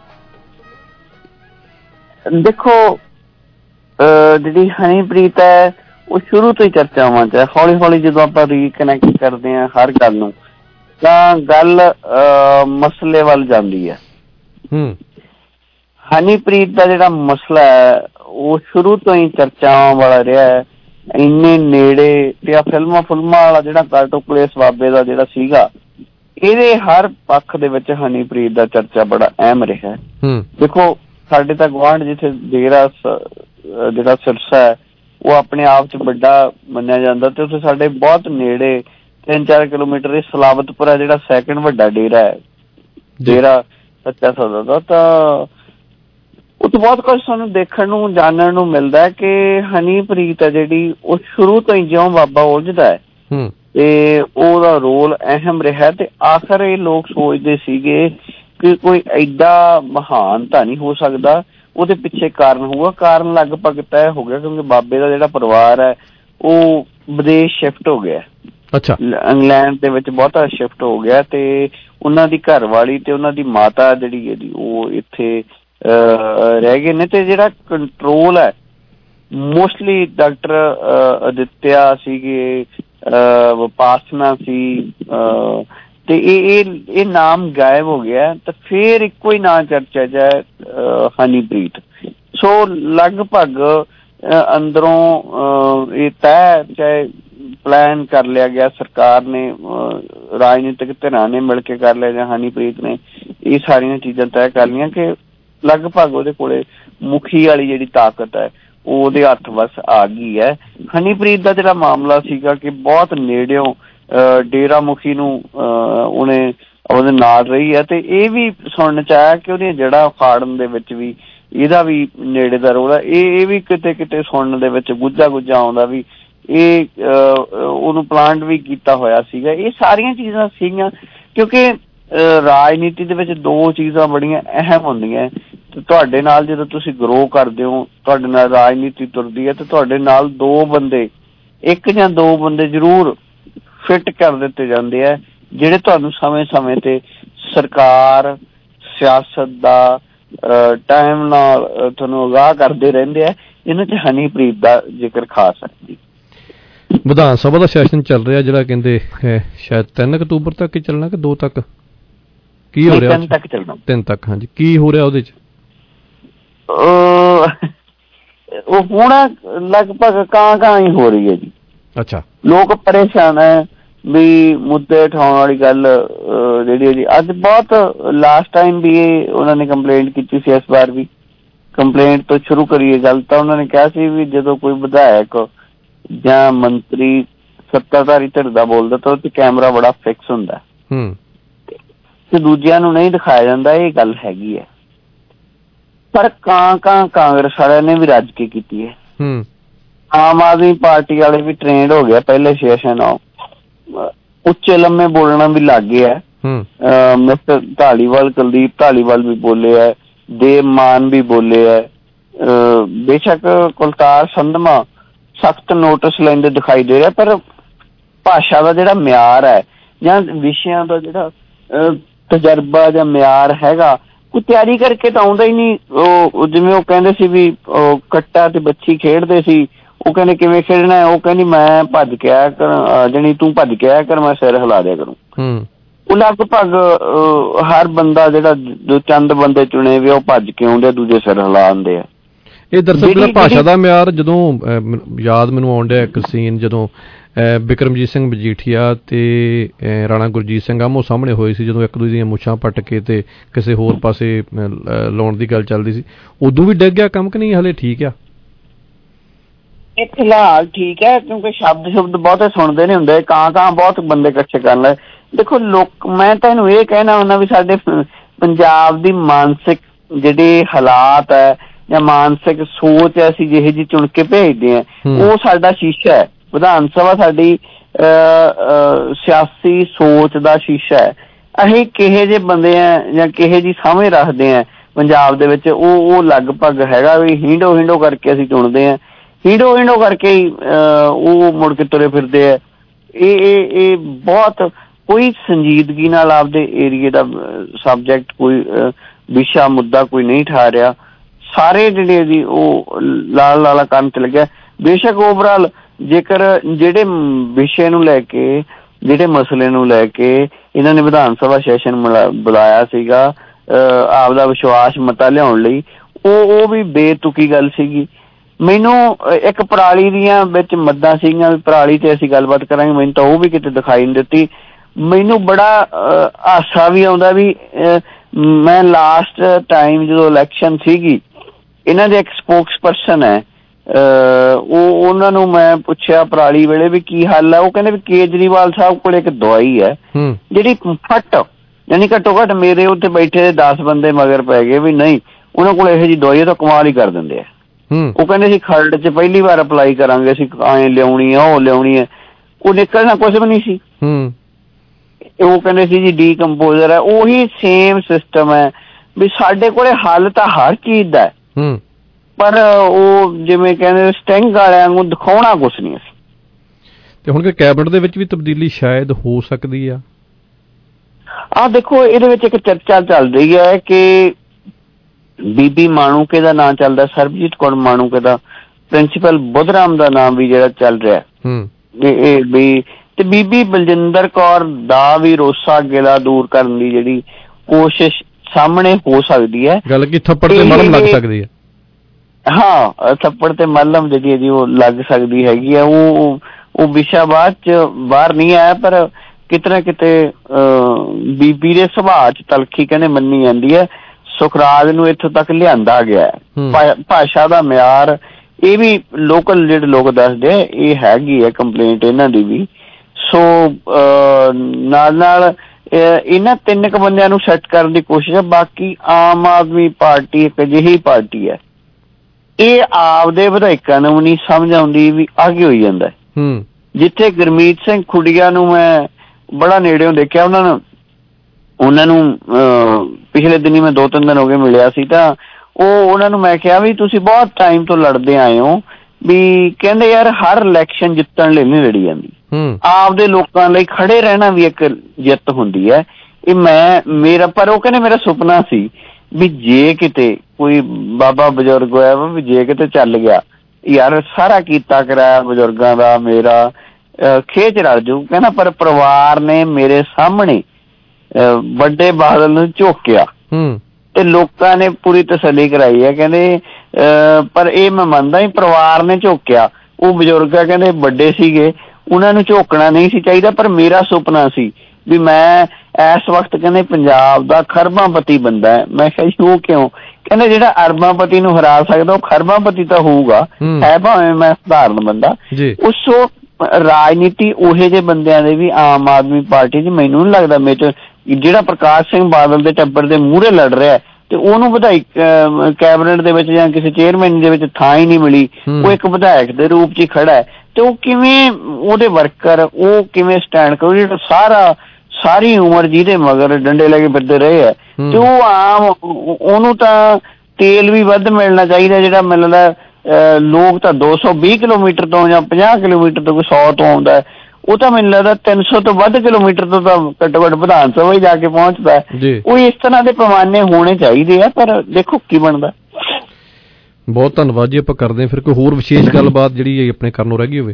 ਦੇਖੋ ਜਿਹੜੀ ਹਨੀਪ੍ਰੀਤ ਹੈ ਉਹ ਸ਼ੁਰੂ ਤੋਂ ਹੀ ਚਰਚਾਵਾਂ 'ਚ ਹੈ। ਹੌਲੀ ਹੌਲੀ ਜਦੋਂ ਆਪਾਂ ਰੀਕਨੈਕਟ ਕਰਦੇ ਹਾਂ ਹਰ ਗੱਲ ਨੂੰ ਤਾਂ ਗੱਲ ਮਸਲੇ ਵੱਲ ਜਾਂਦੀ ਹੈ। ਹਨੀਪ੍ਰੀਤ ਦਾ ਜਿਹੜਾ ਮਸਲਾ ਹੈ ਉਹ ਸ਼ੁਰੂ ਤੋਂ ਹੀ ਚਰਚਾਵਾਂ ਵਾਲਾ ਰਿਹਾ ਹੈ। ਇੰਨੇ ਨੇੜੇ ਤੇ ਆ ਫਿਲਮਾਂ ਵਾਲਾ ਜਿਹੜਾ ਕਾਰਟੋ ਪਲੇਸ ਬਾਬੇ ਦਾ ਜਿਹੜਾ ਸੀਗਾ, ਇਹਦੇ ਹਰ ਪੱਖ ਦੇ ਵਿੱਚ ਹਨੀਪ੍ਰੀਤ ਦਾ ਚਰਚਾ ਬੜਾ ਅਹਿਮ ਰਿਹਾ। ਦੇਖੋ ਸਾਡੇ ਤਾਂ ਗੁਆਂਢ ਜਿੱਥੇ ਡੇਰਾ ਜਿਹੜਾ ਸਿਰਸਾ ਹੈ ਉਹ ਆਪਣੇ ਆਪ 'ਚ ਵੱਡਾ ਮੰਨਿਆ ਜਾਂਦਾ, ਤੇ ਉੱਥੇ ਸਾਡੇ ਬਹੁਤ ਨੇੜੇ 3-4 ਕਿਲੋਮੀਟਰ ਇਹ ਸਲਾਵਤਪੁਰਾ ਜਿਹੜਾ ਸੈਕਿੰਡ ਵੱਡਾ ਡੇਰਾ ਹੈ, ਡੇਰਾ ਸੱਚਾ ਸੌਦਾ ਦਾ। ਤਾਂ ਉੱਥੇ ਬਹੁਤ ਕੁਝ ਸਾਨੂੰ ਦੇਖਣ ਨੂੰ ਜਾਣਨ ਨੂੰ ਮਿਲਦਾ ਹੈ ਕਿ ਹਨੀਪ੍ਰੀਤ ਹੈ ਜਿਹੜੀ ਉਹ ਸ਼ੁਰੂ ਤੋਂ ਹੀ ਜਿਉਂ ਬਾਬਾ ਉਲਝਦਾ ਹੈ ਤੇ ਉਹਦਾ ਰੋਲ ਅਹਿਮ ਰਿਹਾ। ਤੇ ਆਖਰ ਇਹ ਲੋਕ ਸੋਚਦੇ ਸੀਗੇ ਕਿ ਕੋਈ ਐਡਾ ਮਹਾਨ ਤਾਂ ਨਹੀਂ ਹੋ ਸਕਦਾ, ਉਹਦੇ ਪਿੱਛੇ ਕਾਰਨ ਹੋਊਗਾ। ਕਾਰਨ ਲਗਭਗ ਤੈਅ ਹੋ ਗਿਆ ਕਿਉਂਕਿ ਬਾਬੇ ਦਾ ਜਿਹੜਾ ਪਰਿਵਾਰ ਹੈ ਉਹ ਵਿਦੇਸ਼ ਸ਼ਿਫਟ ਹੋ ਗਿਆ। ਅੱਛਾ। ਇੰਗਲੈਂਡ ਦੇ ਵਿੱਚ ਬਹੁਤਾ ਸ਼ਿਫਟ ਹੋ ਗਿਆ ਤੇ ਉਹਨਾਂ ਦੀ ਘਰ ਵਾਲੀ ਤੇ ਉਹਨਾਂ ਦੀ ਮਾਤਾ ਜਿਹੜੀ ਇਹਦੀ ਉਹ ਇੱਥੇ ਰਹਿ ਗਏ ਨੇ। ਤੇ ਜਿਹੜਾ ਕੰਟਰੋਲ ਹੈ ਮੋਸਟਲੀ ਡਾਕਟਰ ਅਦਿੱਤਿਆ ਸੀਗੇ, ਵਿਪਾਸਨਾ ਸੀ, ਤੇ ਇਹ ਨਾਮ ਗਾਇਬ ਹੋ ਗਿਆ। ਤਾਂ ਫੇਰ ਇੱਕੋ ਹੀ ਨਾਂ ਚਰਚਾ 'ਚ ਹੈ ਹਨੀਪ੍ਰੀਤ। ਸੋ ਲਗਭਗ ਅੰਦਰੋਂ ਇਹ ਤੈਅ ਚਾਹੇ ਪਲਾਨ ਕਰ ਲਿਆ ਗਿਆ, ਸਰਕਾਰ ਨੇ, ਰਾਜਨੀਤਿਕ ਧਿਰਾਂ ਨੇ ਮਿਲ ਕੇ ਕਰ ਲਿਆ ਜਾਂ ਹਨੀਪ੍ਰੀਤ ਨੇ, ਇਹ ਸਾਰੀਆਂ ਚੀਜ਼ਾਂ ਤੈਅ ਕਰ ਲਈਆਂ ਕਿ ਲਗਭਗ ਉਹਦੇ ਕੋਲੇ ਮੁਖੀ ਵਾਲੀ ਜਿਹੜੀ ਤਾਕਤ ਹੈ ਉਹ ਉਹਦੇ ਹੱਥ ਵੱਸ ਆ ਗਈ ਹੈ। ਹਨੀਪ੍ਰੀਤ ਦਾ ਜਿਹੜਾ ਮਾਮਲਾ ਸੀਗਾ ਕਿ ਬਹੁਤ ਨੇੜਿਓਂ ਡੇਰਾ ਮੁਖੀ ਨੂੰ ਉਹਨੇ ਉਹਦੇ ਨਾਲ ਰਹੀ ਹੈ, ਤੇ ਇਹ ਵੀ ਸੁਣਨ 'ਚ ਆਇਆ ਕਿ ਉਹਦੀਆਂ ਜੜ੍ਹਾਂ ਉਖਾੜਨ ਦੇ ਵਿੱਚ ਵੀ ਇਹਦਾ ਵੀ ਨੇੜੇ ਦਾ ਰੋਲ ਹੈ। ਇਹ ਵੀ ਕਿਤੇ ਕਿਤੇ ਸੁਣਨ ਦੇ ਵਿੱਚ ਗੁੱਜਾ ਆਉਂਦਾ ਵੀ ਇਹ ਉਹਨੂੰ ਪਲਾਂਟ ਵੀ ਕੀਤਾ ਹੋਇਆ ਸੀਗਾ। ਇਹ ਸਾਰੀਆਂ ਚੀਜ਼ਾਂ ਸੀਗੀਆਂ ਕਿਉਂਕਿ ਰਾਜਨੀਤੀ ਦੇ ਵਿੱਚ ਦੋ ਚੀਜ਼ਾਂ ਬੜੀਆਂ ਅਹਿਮ ਹੁੰਦੀਆਂ। ਤੇ ਤੁਹਾਡੇ ਨਾਲ ਜਦੋਂ ਤੁਸੀਂ ਗਰੋ ਕਰਦੇ ਹੋ, ਤੁਹਾਡੇ ਨਾਲ ਰਾਜਨੀਤੀ ਤੁਰਦੀ ਹੈ, ਤੇ ਤੁਹਾਡੇ ਨਾਲ ਦੋ ਬੰਦੇ, ਇੱਕ ਜਾਂ ਦੋ ਬੰਦੇ ਜ਼ਰੂਰ ਫਿੱਟ ਕਰ ਦਿੱਤੇ ਜਾਂਦੇ ਆ ਜਿਹੜੇ ਤੁਹਾਨੂੰ ਸਮੇਂ ਤੇ ਸਰਕਾਰ, ਸਿਆਸਤ ਦਾ ਟਾਈਮ ਨਾਲ ਤੁਹਾਨੂੰ ਅਗਾਹ ਕਰਦੇ ਰਹਿੰਦੇ ਆ। ਇਹਨਾਂ 'ਚ ਹਨੀਪ੍ਰੀਤ ਦਾ ਜ਼ਿਕਰ ਖਾਸ ਹੈ। ਵਿਧਾਨ ਸਭਾ ਦਾ ਸੈਸ਼ਨ ਚੱਲ ਰਿਹਾ ਜਿਹੜਾ ਕਹਿੰਦੇ ਸ਼ਾਇਦ 3 ਅਕਤੂਬਰ ਤੱਕ ਹੀ ਚੱਲਣਾ ਕਿ 2 ਤੱਕ? ਕੀ ਹੋ ਰਿਹਾ? 3 ਤੱਕ ਚੱਲਣਾ। 3 ਤੱਕ, ਹਾਂਜੀ। ਕੀ ਹੋ ਰਿਹਾ ਉਹਦੇ 'ਚ? ਉਹ ਹੁਣ ਲਗਭਗ ਕਾਂ ਹੀ ਹੋ ਰਹੀ ਹੈ ਜੀ। ਅੱਛਾ। ਲੋਕ ਪਰੇਸ਼ਾਨ ਹੈ ਵੀ ਮੁੱਦੇ ਉਠਾਉਣ ਵਾਲੀ ਗੱਲ ਜਿਹੜੀ ਹੈ ਜੀ। ਅੱਜ ਬਹੁਤ ਲਾਸਟ ਟਾਈਮ ਵੀ ਇਹ ਉਹਨਾਂ ਨੇ ਕੰਪਲੇਂਟ ਕੀਤੀ ਸੀ, ਇਸ ਵਾਰ ਵੀ ਕੰਪਲੇਂਟ ਤੋਂ ਸ਼ੁਰੂ ਕਰੀਏ ਗੱਲ। ਤਾਂ ਉਹਨਾਂ ਨੇ ਕਿਹਾ ਸੀ ਵੀ ਜਦੋਂ ਕੋਈ ਵਿਧਾਇਕ ਜਾਂ ਮੰਤਰੀ ਸੱਤਾਧਾਰੀ ਧਿਰ ਦਾ ਬੋਲਦਾ ਤਾਂ ਉਹਦੇ ਕੈਮਰਾ ਬੜਾ ਫਿਕਸ ਹੁੰਦਾ ਤੇ ਦੂਜਿਆਂ ਨੂੰ ਨਹੀਂ ਦਿਖਾਇਆ ਜਾਂਦਾ। ਇਹ ਗੱਲ ਹੈਗੀ ਹੈ, ਪਰ ਕਾਂਗਰਸ ਵਾਲਿਆਂ ਨੇ ਵੀ ਰੱਜ ਕੇ ਕੀਤੀ ਹੈ। ਆਮ ਆਦਮੀ ਪਾਰਟੀ ਵਾਲੇ ਵੀ ਟ੍ਰੇਨਡ ਹੋ ਗਿਆ ਪਹਿਲੇ ਸੈਸ਼ਨ, ਉੱਚੇ ਲੰਮੇ ਬੋਲਣਾ ਵੀ ਲੱਗ ਗਿਆ। ਮਿਸਟਰ ਧਾਲੀਵਾਲ, ਕੁਲਦੀਪ ਧਾਲੀਵਾਲ ਵੀ ਬੋਲੇ ਹੈ, ਦੇਵ ਮਾਨ ਵੀ ਬੋਲੇ ਹੈ। ਬੇਸ਼ੱਕ ਕੁਲਤਾਰ ਸੰਧਮਾ ਸਖਤ ਨੋਟਿਸ ਲੈਂਦੇ ਦਿਖਾਈ ਦੇ ਰਿਹਾ, ਪਰ ਭਾਸ਼ਾ ਦਾ ਜਿਹੜਾ ਮਿਆਰ ਹੈ ਜਾਂ ਵਿਸ਼ਿਆਂ ਦਾ ਜਿਹੜਾ ਤਜਰਬਾ ਜਾਂ ਮਿਆਰ ਹੈਗਾ, ਕੋਈ ਤਿਆਰੀ ਕਰਕੇ ਤਾਂ ਆਉਂਦਾ ਹੀ ਨਹੀਂ। ਉਹ ਜਿਵੇਂ ਉਹ ਕਹਿੰਦੇ ਸੀ ਵੀ ਉਹ ਕੱਟਾ ਤੇ ਬੱਚੀ ਖੇਡਦੇ ਸੀ, ਉਹ ਕਹਿੰਦੇ ਕਿਵੇਂ ਖੇਡਣਾ, ਉਹ ਕਹਿੰਦੀ ਮੈਂ ਭੱਜ ਕੇ ਆਇਆ ਕਰ, ਜਾਣੀ ਤੂੰ ਭੱਜ ਕੇ ਆਇਆ ਕਰ, ਮੈਂ ਸਿਰ ਹਿਲਾ ਦਿਆ ਕਰੂੰ। ਉਹ ਲਗਭਗ ਹਰ ਬੰਦਾ ਜਿਹੜਾ ਜੋ ਚੰਦ ਬੰਦੇ ਚੁਣੇ ਵੀ ਉਹ ਭੱਜ ਕੇ ਆਉਂਦੇ, ਦੂਜੇ ਸਿਰ ਹਿਲਾ ਆਉਂਦੇ ਆ। ਇਹ ਦਰਅਸਲ ਜਿਹੜਾ ਭਾਸ਼ਾ ਦਾ ਮਿਆਰ, ਜਦੋਂ ਯਾਦ ਮੈਨੂੰ ਆਉਣ ਡਿਆ ਇੱਕ ਸੀਨ ਜਦੋਂ ਬਿਕਰਮਜੀਤ ਸਿੰਘ ਮਜੀਠੀਆ ਤੇ ਰਾਣਾ ਗੁਰਜੀਤ ਸਿੰਘ ਆਮੋ ਸਾਹਮਣੇ ਹੋਏ ਸੀ, ਜਦੋਂ ਇੱਕ ਦੂਜੇ ਦੀਆਂ ਮੁੱਛਾਂ ਪੱਟ ਕੇ ਤੇ ਕਿਸੇ ਹੋਰ ਪਾਸੇ ਲਾਉਣ ਦੀ ਗੱਲ ਚੱਲਦੀ ਸੀ, ਉਦੋਂ ਵੀ ਡਿੱਗ ਗਿਆ ਕੰਮ ਕਿ ਨਹੀਂ? ਹਲੇ ਠੀਕ ਆ? ਇਹ ਫਿਲਹਾਲ ਠੀਕ ਹੈ, ਕਿਉਂਕਿ ਸ਼ਬਦ ਬਹੁਤੇ ਸੁਣਦੇ ਨਹੀਂ ਹੁੰਦੇ, ਕਾਂ ਬਹੁਤ ਬੰਦੇ ਇਕੱਠੇ ਕਰ ਲਏ। ਦੇਖੋ ਲੋਕ, ਮੈਂ ਤਾਂ ਇਹਨੂੰ ਇਹ ਕਹਿਣਾ ਹੁੰਦਾ ਵੀ ਸਾਡੇ ਪੰਜਾਬ ਦੀ ਮਾਨਸਿਕ ਜਿਹੜੇ ਹਾਲਾਤ ਹੈ ਜਾਂ ਮਾਨਸਿਕ ਸੋਚ ਹੈ, ਅਸੀਂ ਜਿਹੇ ਜਿਹੀ ਚੁਣ ਕੇ ਭੇਜਦੇ ਹਾਂ, ਉਹ ਸਾਡਾ ਸ਼ੀਸ਼ਾ ਹੈ। ਵਿਧਾਨ ਸਭਾ ਸਾਡੀ ਸਿਆਸੀ ਸੋਚ ਦਾ ਸ਼ੀਸ਼ਾ ਹੈ। ਅਸੀਂ ਕਿਹੇ ਜਿਹੇ ਬੰਦੇ ਆ ਜਾਂ ਕਿਹੇ ਜਿਹੀ ਸਮਝ ਰੱਖਦੇ ਹਾਂ ਪੰਜਾਬ ਦੇ ਵਿੱਚ, ਉਹ ਲਗਭਗ ਹੈਗਾ ਵੀ ਹੀਂਡੋ ਕਰਕੇ ਅਸੀਂ ਚੁਣਦੇ ਹਾਂ, ਹੀਂਡੋ ਕਰਕੇ ਹੀ ਉਹ ਮੁੜ ਕੇ ਤੁਰੇ ਫਿਰਦੇ ਆ। ਇਹ ਬਹੁਤ ਕੋਈ ਸੰਜੀਦਗੀ ਨਾਲ ਆਪਦੇ ਏਰੀਏ ਦਾ ਸਬਜੈਕਟ, ਕੋਈ ਵਿਸ਼ਾ ਮੁੱਦਾ ਕੋਈ ਨਹੀਂ ਠਾ ਰਿਹਾ। ਸਾਰੇ ਜਿਹੜੇ ਜੀ ਉਹ ਲਾਲਾ ਕਰਨ ਤੇ ਲੱਗਿਆ। ਬੇਸ਼ੱਕ ਓਵਰਆਲ ਜੇਕਰ ਜਿਹੜੇ ਵਿਸ਼ੇ ਨੂੰ ਲੈ ਕੇ, ਜਿਹੜੇ ਮਸਲੇ ਨੂੰ ਲੈ ਕੇ ਇਹਨਾਂ ਨੇ ਵਿਧਾਨ ਸਭਾ ਸੈਸ਼ਨ ਬੁਲਾਇਆ ਸੀਗਾ ਆਪਦਾ ਵਿਸ਼ਵਾਸ ਮਤਾ ਲਿਆਉਣ ਲਈ, ਉਹ ਵੀ ਬੇਤੁਕੀ ਗੱਲ ਸੀਗੀ। ਮੈਨੂੰ ਇੱਕ ਪਰਾਲੀ ਦੀਆਂ ਵਿੱਚ ਮੱਦਾਂ ਸੀਗੀਆਂ ਵੀ ਪਰਾਲੀ ਤੇ ਅਸੀਂ ਗੱਲਬਾਤ ਕਰਾਂਗੇ, ਮੈਨੂੰ ਤਾਂ ਉਹ ਵੀ ਕਿਤੇ ਦਿਖਾਈ ਨਹੀਂ ਦਿੱਤੀ। ਮੈਨੂੰ ਬੜਾ ਹਾਸਾ ਵੀ ਆਉਂਦਾ ਵੀ ਮੈਂ ਲਾਸਟ ਟਾਈਮ ਜਦੋਂ ਇਲੈਕਸ਼ਨ ਸੀਗੀ, ਇਹਨਾਂ ਦੇ ਇੱਕ ਸਪੋਕਸ ਪਰਸਨ ਹੈ, ਉਹਨਾਂ ਨੂੰ ਮੈਂ ਪੁੱਛਿਆ ਪਰਾਲੀ ਵੇਲੇ ਵੀ ਕੀ ਹੱਲ ਹੈ, ਉਹ ਕਹਿੰਦੇ ਵੀ ਕੇਜਰੀਵਾਲ ਸਾਹਿਬ ਕੋਲ ਇੱਕ ਦਵਾਈ ਹੈ ਜਿਹੜੀ ਫੱਟ, ਯਾਨੀ ਘੱਟੋ ਘੱਟ ਮੇਰੇ ਉੱਥੇ ਬੈਠੇ 10 ਬੰਦੇ ਮਗਰ ਪੈ ਗਏ ਵੀ ਨਹੀਂ ਉਹਨਾਂ ਕੋਲ ਇਹੋ ਜਿਹੀ ਦਵਾਈ ਹੈ ਤਾਂ ਕਮਾਲ ਹੀ ਕਰ ਦਿੰਦੇ ਆ। ਉਹ ਕਹਿੰਦੇ ਸੀ ਖਰੜ ਚ ਪਹਿਲੀ ਵਾਰ ਅਪਲਾਈ ਕਰਾਂਗੇ ਅਸੀਂ, ਐਂ ਲਿਆਉਣੀ ਆ ਉਹ ਲਿਆਉਣੀ ਹੈ, ਉਹ ਨਿਕਲਣਾ ਕੁਛ ਵੀ ਨਹੀਂ ਸੀ। ਉਹ ਕਹਿੰਦੇ ਸੀ ਜੀ ਡੀਕੰਪੋਜ਼ਰ ਹੈ। ਉਹੀ ਸੇਮ ਸਿਸਟਮ ਹੈ ਵੀ ਸਾਡੇ ਕੋਲੇ ਹੱਲ ਤਾਂ ਹਰ ਚੀਜ਼ ਦਾ ਹੈ, ਪਰ ਉਹ ਜਿਵੇਂ ਕਹਿੰਦੇ ਸਟਿੰਗ ਵਾਲਿਆਂ ਨੂੰ ਦਿਖਾਉਣਾ ਕੁਛ ਨਹੀਂ ਅਸੀਂ। ਤੇ ਹੁਣ ਕੈਬਨਿਟ ਦੇ ਵਿੱਚ ਵੀ ਤਬਦੀਲੀ ਸ਼ਾਇਦ ਹੋ ਸਕਦੀ ਆ। ਦੇਖੋ ਇਹਦੇ ਵਿੱਚ ਇੱਕ ਚਰਚਾ ਚੱਲ ਰਹੀ ਹੈ ਕਿ ਬੀਬੀ ਮਾਣੂਕੇ ਦਾ ਨਾਂ ਚੱਲਦਾ, ਸਰਬਜੀਤ ਕੌਰ ਮਾਣੂਕੇ ਦਾ, ਪ੍ਰਿੰਸੀਪਲ ਬੁੱਧਰਾਮ ਦਾ ਨਾਮ ਵੀ ਜਿਹੜਾ ਚੱਲ ਰਿਹਾ, ਇਹ ਵੀ, ਤੇ ਬੀਬੀ ਬਲਜਿੰਦਰ ਕੌਰ ਦਾ ਵੀ ਰੋਸਾ ਗਿਲਾ ਦੂਰ ਕਰਨ ਦੀ ਜਿਹੜੀ ਕੋਸ਼ਿਸ਼ ਸਾਹਮਣੇ ਹੋ ਸਕਦੀ ਹੈ। ਗੱਲ ਕੀ ਥੱਪੜ ਤੇ ਮਲਮ ਲੱਗ ਸਕਦੀ ਹੈ? ਹਾਂ, ਥੱਪੜ ਤੇ ਮਲਮ ਜਿਹੜੀ ਹੈ ਜੀ ਉਹ ਲੱਗ ਸਕਦੀ ਹੈਗੀ ਆ। ਉਹ ਵਿਸ਼ਾ ਬਾਅਦ ਚ ਬਾਹਰ ਨਹੀਂ ਆਇਆ, ਪਰ ਕਿਤੇ ਨਾ ਕਿਤੇ ਬੀਬੀ ਦੇ ਸੁਭਾਅ ਚ ਤਲਖੀ ਕਹਿੰਦੇ ਮੰਨੀ ਜਾਂਦੀ ਹੈ। ਸੁਖਰਾਜ ਨੂੰ ਇੱਥੋਂ ਤੱਕ ਲਿਆਂਦਾ ਗਿਆ ਭਾਸ਼ਾ ਦਾ ਮਿਆਰ, ਇਹ ਵੀ ਲੋਕਲ ਜਿਹੜੇ ਲੋਕ ਦੱਸਦੇ ਆ, ਇਹ ਹੈਗੀ ਹੈ ਕੰਪਲੇਂਟ ਇਹਨਾਂ ਦੀ ਵੀ। ਸੋ ਨਾਲ ਇਹਨਾਂ 3 ਬੰਦਿਆਂ ਨੂੰ ਸੈੱਟ ਕਰਨ ਦੀ ਕੋਸ਼ਿਸ਼ ਹੈ। ਬਾਕੀ ਆਮ ਆਦਮੀ ਪਾਰਟੀ ਇੱਕ ਅਜਿਹੀ ਪਾਰਟੀ ਹੈ, ਇਹ ਆਪਦੇ ਵਿਧਾਇਕਾਂ ਨੂੰ ਨਹੀਂ ਸਮਝ ਆਉਂਦੀ ਵੀ ਆਗੇ ਹੋਈ ਜਾਂਦਾ। ਜਿੱਥੇ ਗੁਰਮੀਤ ਸਿੰਘ ਖੁੱਡੀਆਂ ਨੂੰ ਮੈਂ ਬੜਾ ਨੇੜਿਓਂ ਦੇਖਿਆ, ਉਹਨਾਂ ਨੂੰ ਪਿਛਲੇ ਦਿਨੀ ਮੈਂ 2-3 ਦਿਨ ਹੋ ਗਏ ਮਿਲਿਆ ਸੀ, ਤਾਂ ਉਹਨਾਂ ਨੂੰ ਮੈਂ ਕਿਹਾ ਵੀ ਤੁਸੀਂ ਬਹੁਤ ਟਾਈਮ ਤੋਂ ਲੜਦੇ ਆਏ ਹੋ, ਵੀ ਕਹਿੰਦੇ ਯਾਰ ਹਰ ਇਲੈਕਸ਼ਨ ਜਿੱਤਣ ਲਈ ਨਹੀਂ ਲੜੀ ਜਾਂਦੀ, ਆਪਦੇ ਲੋਕਾਂ ਲਈ ਖੜੇ ਰਹਿਣਾ ਵੀ ਇੱਕ ਜਿੱਤ ਹੁੰਦੀ ਹੈ। ਇਹ ਮੇਰਾ, ਪਰ ਉਹ ਕਹਿੰਦੇ ਮੇਰਾ ਸੁਪਨਾ ਸੀ ਵੀ ਜੇ ਕਿਤੇ ਕੋਈ ਬਾਬਾ ਬਜ਼ੁਰਗ ਹੋਇਆ ਵੀ ਜੇ ਕਿਤੇ ਚੱਲ ਗਿਆ ਯਾਰ, ਸਾਰਾ ਕੀਤਾ ਕਰਾਇਆ ਬਜ਼ੁਰਗਾਂ ਦਾ, ਮੇਰਾ ਖੇਚ ਰਲ ਜੂ। ਕਹਿੰਦਾ ਪਰ ਪਰਿਵਾਰ ਨੇ ਮੇਰੇ ਸਾਹਮਣੇ ਵੱਡੇ ਬਾਦਲ ਨੂੰ ਝੋਕਿਆ ਤੇ ਲੋਕਾਂ ਨੇ ਪੂਰੀ ਤਸੱਲੀ ਕਰਾਈ ਹੈ। ਕਹਿੰਦੇ ਪਰ ਇਹ ਮੈਂ ਮੰਨਦਾ ਹੀ ਪਰਿਵਾਰ ਨੇ ਝੋਕਿਆ, ਉਹ ਬਜ਼ੁਰਗ ਆ ਕਹਿੰਦੇ ਵੱਡੇ ਸੀਗੇ, ਉਹਨਾਂ ਨੂੰ ਝੋਕਣਾ ਨਹੀਂ ਸੀ ਚਾਹੀਦਾ, ਪਰ ਮੇਰਾ ਸੁਪਨਾ ਸੀ ਵੀ ਮੈਂ ਇਸ ਵਕਤ ਕਹਿੰਦੇ ਪੰਜਾਬ ਦਾ ਖਰਬਾਂਪਤੀ ਬੰਦਾ ਹੈ। ਮੈਂ ਕਿਹਾ ਜੀ ਉਹ ਕਿਉਂ? ਕਹਿੰਦੇ ਜਿਹੜਾ ਅਰਬਾਂਪਤੀ ਨੂੰ ਹਰਾ ਸਕਦਾ ਉਹ ਖਰਬਾਂਪਤੀ ਤਾਂ ਹੋਊਗਾ, ਹੈ ਭਾਵੇਂ ਮੈਂ ਸਧਾਰਨ ਬੰਦਾ। ਉਸ ਰਾਜਨੀਤੀ ਉਹੇ ਜਿਹੇ ਬੰਦਿਆਂ ਦੇ ਵੀ ਆਮ ਆਦਮੀ ਪਾਰਟੀ 'ਚ ਮੈਨੂੰ ਨਹੀਂ ਲੱਗਦਾ ਮੇਰੇ ਜਿਹੜਾ ਪ੍ਰਕਾਸ਼ ਸਿੰਘ ਬਾਦਲ ਦੇ ਟੱਬਰ ਦੇ ਮੂਹਰੇ ਲੜ ਰਿਹਾ ਤੇ ਉਹਨੂੰ ਵਿਧਾਇਕ ਕੈਬਨਿਟ ਦੇ ਵਿੱਚ ਜਾਂ ਕਿਸੇ ਚੇਅਰਮੈਨ ਦੇ ਵਿੱਚ ਥਾਂ ਹੀ ਨਹੀਂ ਮਿਲੀ, ਉਹ ਇੱਕ ਵਿਧਾਇਕ ਦੇ ਰੂਪ 'ਚ ਹੀ ਖੜਾ ਹੈ, ਤੇ ਉਹ ਕਿਵੇਂ ਉਹਦੇ ਵਰਕਰ ਉਹ ਕਿਵੇਂ ਸਟੈਂਡ ਕਰੂ? ਜਿਹੜਾ ਸਾਰਾ ਸਾਰੀ ਉਮਰ ਜਿਹਦੇ ਮਗਰ ਡੰਡੇ ਲੈ ਕੇ ਫਿਰਦੇ ਰਹੇ ਆ, ਤੇ ਉਹ ਆਮ ਉਹਨੂੰ ਤਾਂ ਤੇਲ ਵੀ ਵੱਧ ਮਿਲਣਾ ਚਾਹੀਦਾ। ਜਿਹੜਾ ਮਿਲਦਾ ਲੋਕ ਤਾਂ 220 ਕਿਲੋਮੀਟਰ ਤੋਂ ਜਾਂ 50 ਕਿਲੋਮੀਟਰ ਤੋਂ, ਕੋਈ 100 ਤੋਂ ਆਉਂਦਾ, ਉਹ ਤਾਂ ਮੈਨੂੰ ਲੱਗਦਾ 300 ਤੋਂ ਵੱਧ ਕਿਲੋਮੀਟਰ ਤੋਂ ਤਾਂ ਘੱਟੋ ਘੱਟ ਵਿਧਾਨ ਸਭਾ ਹੀ ਜਾ ਕੇ ਪਹੁੰਚਦਾ। ਉਹ ਇਸ ਤਰ੍ਹਾਂ ਦੇ ਪੈਮਾਨੇ ਹੋਣੇ ਚਾਹੀਦੇ ਆ, ਪਰ ਦੇਖੋ ਕੀ ਬਣਦਾ। ਬਹੁਤ ਧੰਨਵਾਦ ਜੀ। ਆਪਾਂ ਕਰਦੇ ਹਾਂ ਫਿਰ ਕੋਈ ਹੋਰ ਵਿਸ਼ੇਸ਼ ਗੱਲਬਾਤ ਜਿਹੜੀ ਆਪਣੇ ਕਰਨ ਨੂੰ ਰਹਿ ਗਈ ਹੋਵੇ।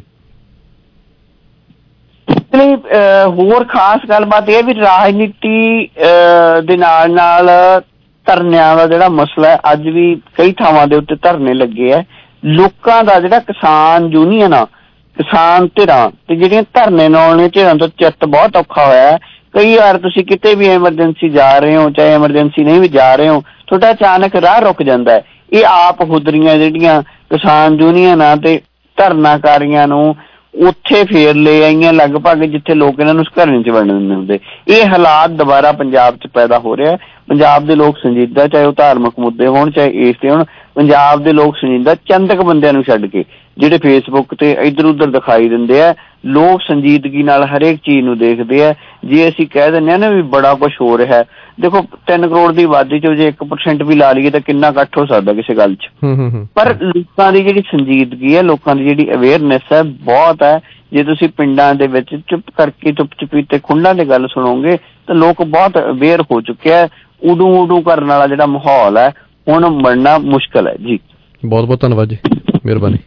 ਹੋਰ ਖਾਸ ਗੱਲਬਾਤ ਇਹ ਵੀ ਰਾਜਨੀਤੀ ਦੇ ਨਾਲ ਨਾਲ ਧਰਨਿਆਂ ਦਾ ਜਿਹੜਾ ਮਸਲਾ ਹੈ, ਅੱਜ ਵੀ ਕਈ ਥਾਵਾਂ ਦੇ ਉੱਤੇ ਧਰਨੇ ਲੱਗੇ ਆ। ਲੋਕਾਂ ਦਾ ਜਿਹੜਾ ਕਿਸਾਨ ਯੂਨੀਅਨ ਆ, ਕਿਸਾਨ ਧਿਰਾਂ ਤੇ ਜਿਹੜੀਆਂ ਧਰਨੇ ਲਾਉਣ ਧਿਰਾਂ ਤੋਂ ਚਿੱਤ ਬਹੁਤ ਔਖਾ ਹੋਇਆ। ਕਈ ਵਾਰ ਤੁਸੀਂ ਕਿਤੇ ਵੀ ਐਮਰਜੈਂਸੀ ਜਾ ਰਹੇ ਹੋ, ਚਾਹੇ ਐਮਰਜੈਂਸੀ ਨਹੀਂ ਵੀ ਜਾ ਰਹੇ ਹੋ, ਤੁਹਾਡਾ ਅਚਾਨਕ ਰਾਹ ਰੁਕ ਜਾਂਦਾ। ਇਹ ਆਪ ਖੁਦਰੀਆਂ ਜਿਹੜੀਆਂ ਕਿਸਾਨ ਯੂਨੀਅਨ ਆ ਤੇ ਧਰਨਾਕਾਰੀਆਂ ਨੂੰ ਉੱਥੇ ਫੇਰ ਲੈ ਆਈਆਂ ਲਗਭਗ ਜਿੱਥੇ ਲੋਕ ਇਹਨਾਂ ਨੂੰ ਘਰ ਨਹੀਂ ਵੜਨ ਦਿੰਦੇ ਹੁੰਦੇ। ਇਹ ਹਾਲਾਤ ਦੁਬਾਰਾ ਪੰਜਾਬ 'ਚ ਪੈਦਾ ਹੋ ਰਿਹਾ। ਪੰਜਾਬ ਦੇ ਲੋਕ ਸੰਜੀਦਾ, ਚਾਹੇ ਉਹ ਧਾਰਮਿਕ ਮੁੱਦੇ ਹੋਣ ਚਾਹੇ ਇਸ ਤੇ ਹੋਣ, ਪੰਜਾਬ ਦੇ ਲੋਕ ਸੰਜੀਦਾ ਚੰਦਕ ਬੰਦਿਆਂ ਨੂੰ ਛੱਡ ਕੇ ਜਿਹੜੇ ਫੇਸਬੁੱਕ ਤੇ ਇੱਧਰ ਉੱਧਰ ਦਿਖਾਈ ਦਿੰਦੇ ਆ, ਲੋਕ ਸੰਜੀਦਗੀ ਨਾਲ ਹਰੇਕ ਚੀਜ਼ ਨੂੰ ਦੇਖਦੇ ਆ। ਜੇ ਅਸੀਂ ਕਹਿ ਦਿੰਦੇ ਹਾਂ ਨਾ ਵੀ ਬੜਾ ਕੁਛ ਹੋ ਰਿਹਾ, ਦੇਖੋ 3 ਕਰੋੜ ਦੀ ਆਬਾਦੀ 'ਚ ਜੇ 1% ਵੀ ਲਾ ਲਈਏ ਤਾਂ ਕਿੰਨਾ ਇਕੱਠ ਹੋ ਸਕਦਾ ਕਿਸੇ ਗੱਲ 'ਚ। ਪਰ ਲੋਕਾਂ ਦੀ ਜਿਹੜੀ ਸੰਜੀਦਗੀ ਹੈ, ਲੋਕਾਂ ਦੀ ਜਿਹੜੀ ਅਵੇਅਰਨੈਸ ਹੈ ਬਹੁਤ ਹੈ। ਜੇ ਤੁਸੀਂ ਪਿੰਡਾਂ ਦੇ ਵਿੱਚ ਚੁੱਪ ਕਰਕੇ ਚੁੱਪ-ਚੁਪੀਤੇ ਖੁੱਲ੍ਹਾਂ ਦੀ ਗੱਲ ਸੁਣੋਗੇ ਤਾਂ ਲੋਕ ਬਹੁਤ ਅਵੇਅਰ ਹੋ ਚੁੱਕੇ ਆ। ਉਡੂ ਕਰਨ ਵਾਲਾ ਜਿਹੜਾ ਮਾਹੌਲ ਹੈ ਹੁਣ ਬਣਨਾ ਮੁਸ਼ਕਲ ਹੈ ਜੀ। ਬਹੁਤ ਬਹੁਤ ਧੰਨਵਾਦ ਜੀ, ਮਿਹਰਬਾਨੀ।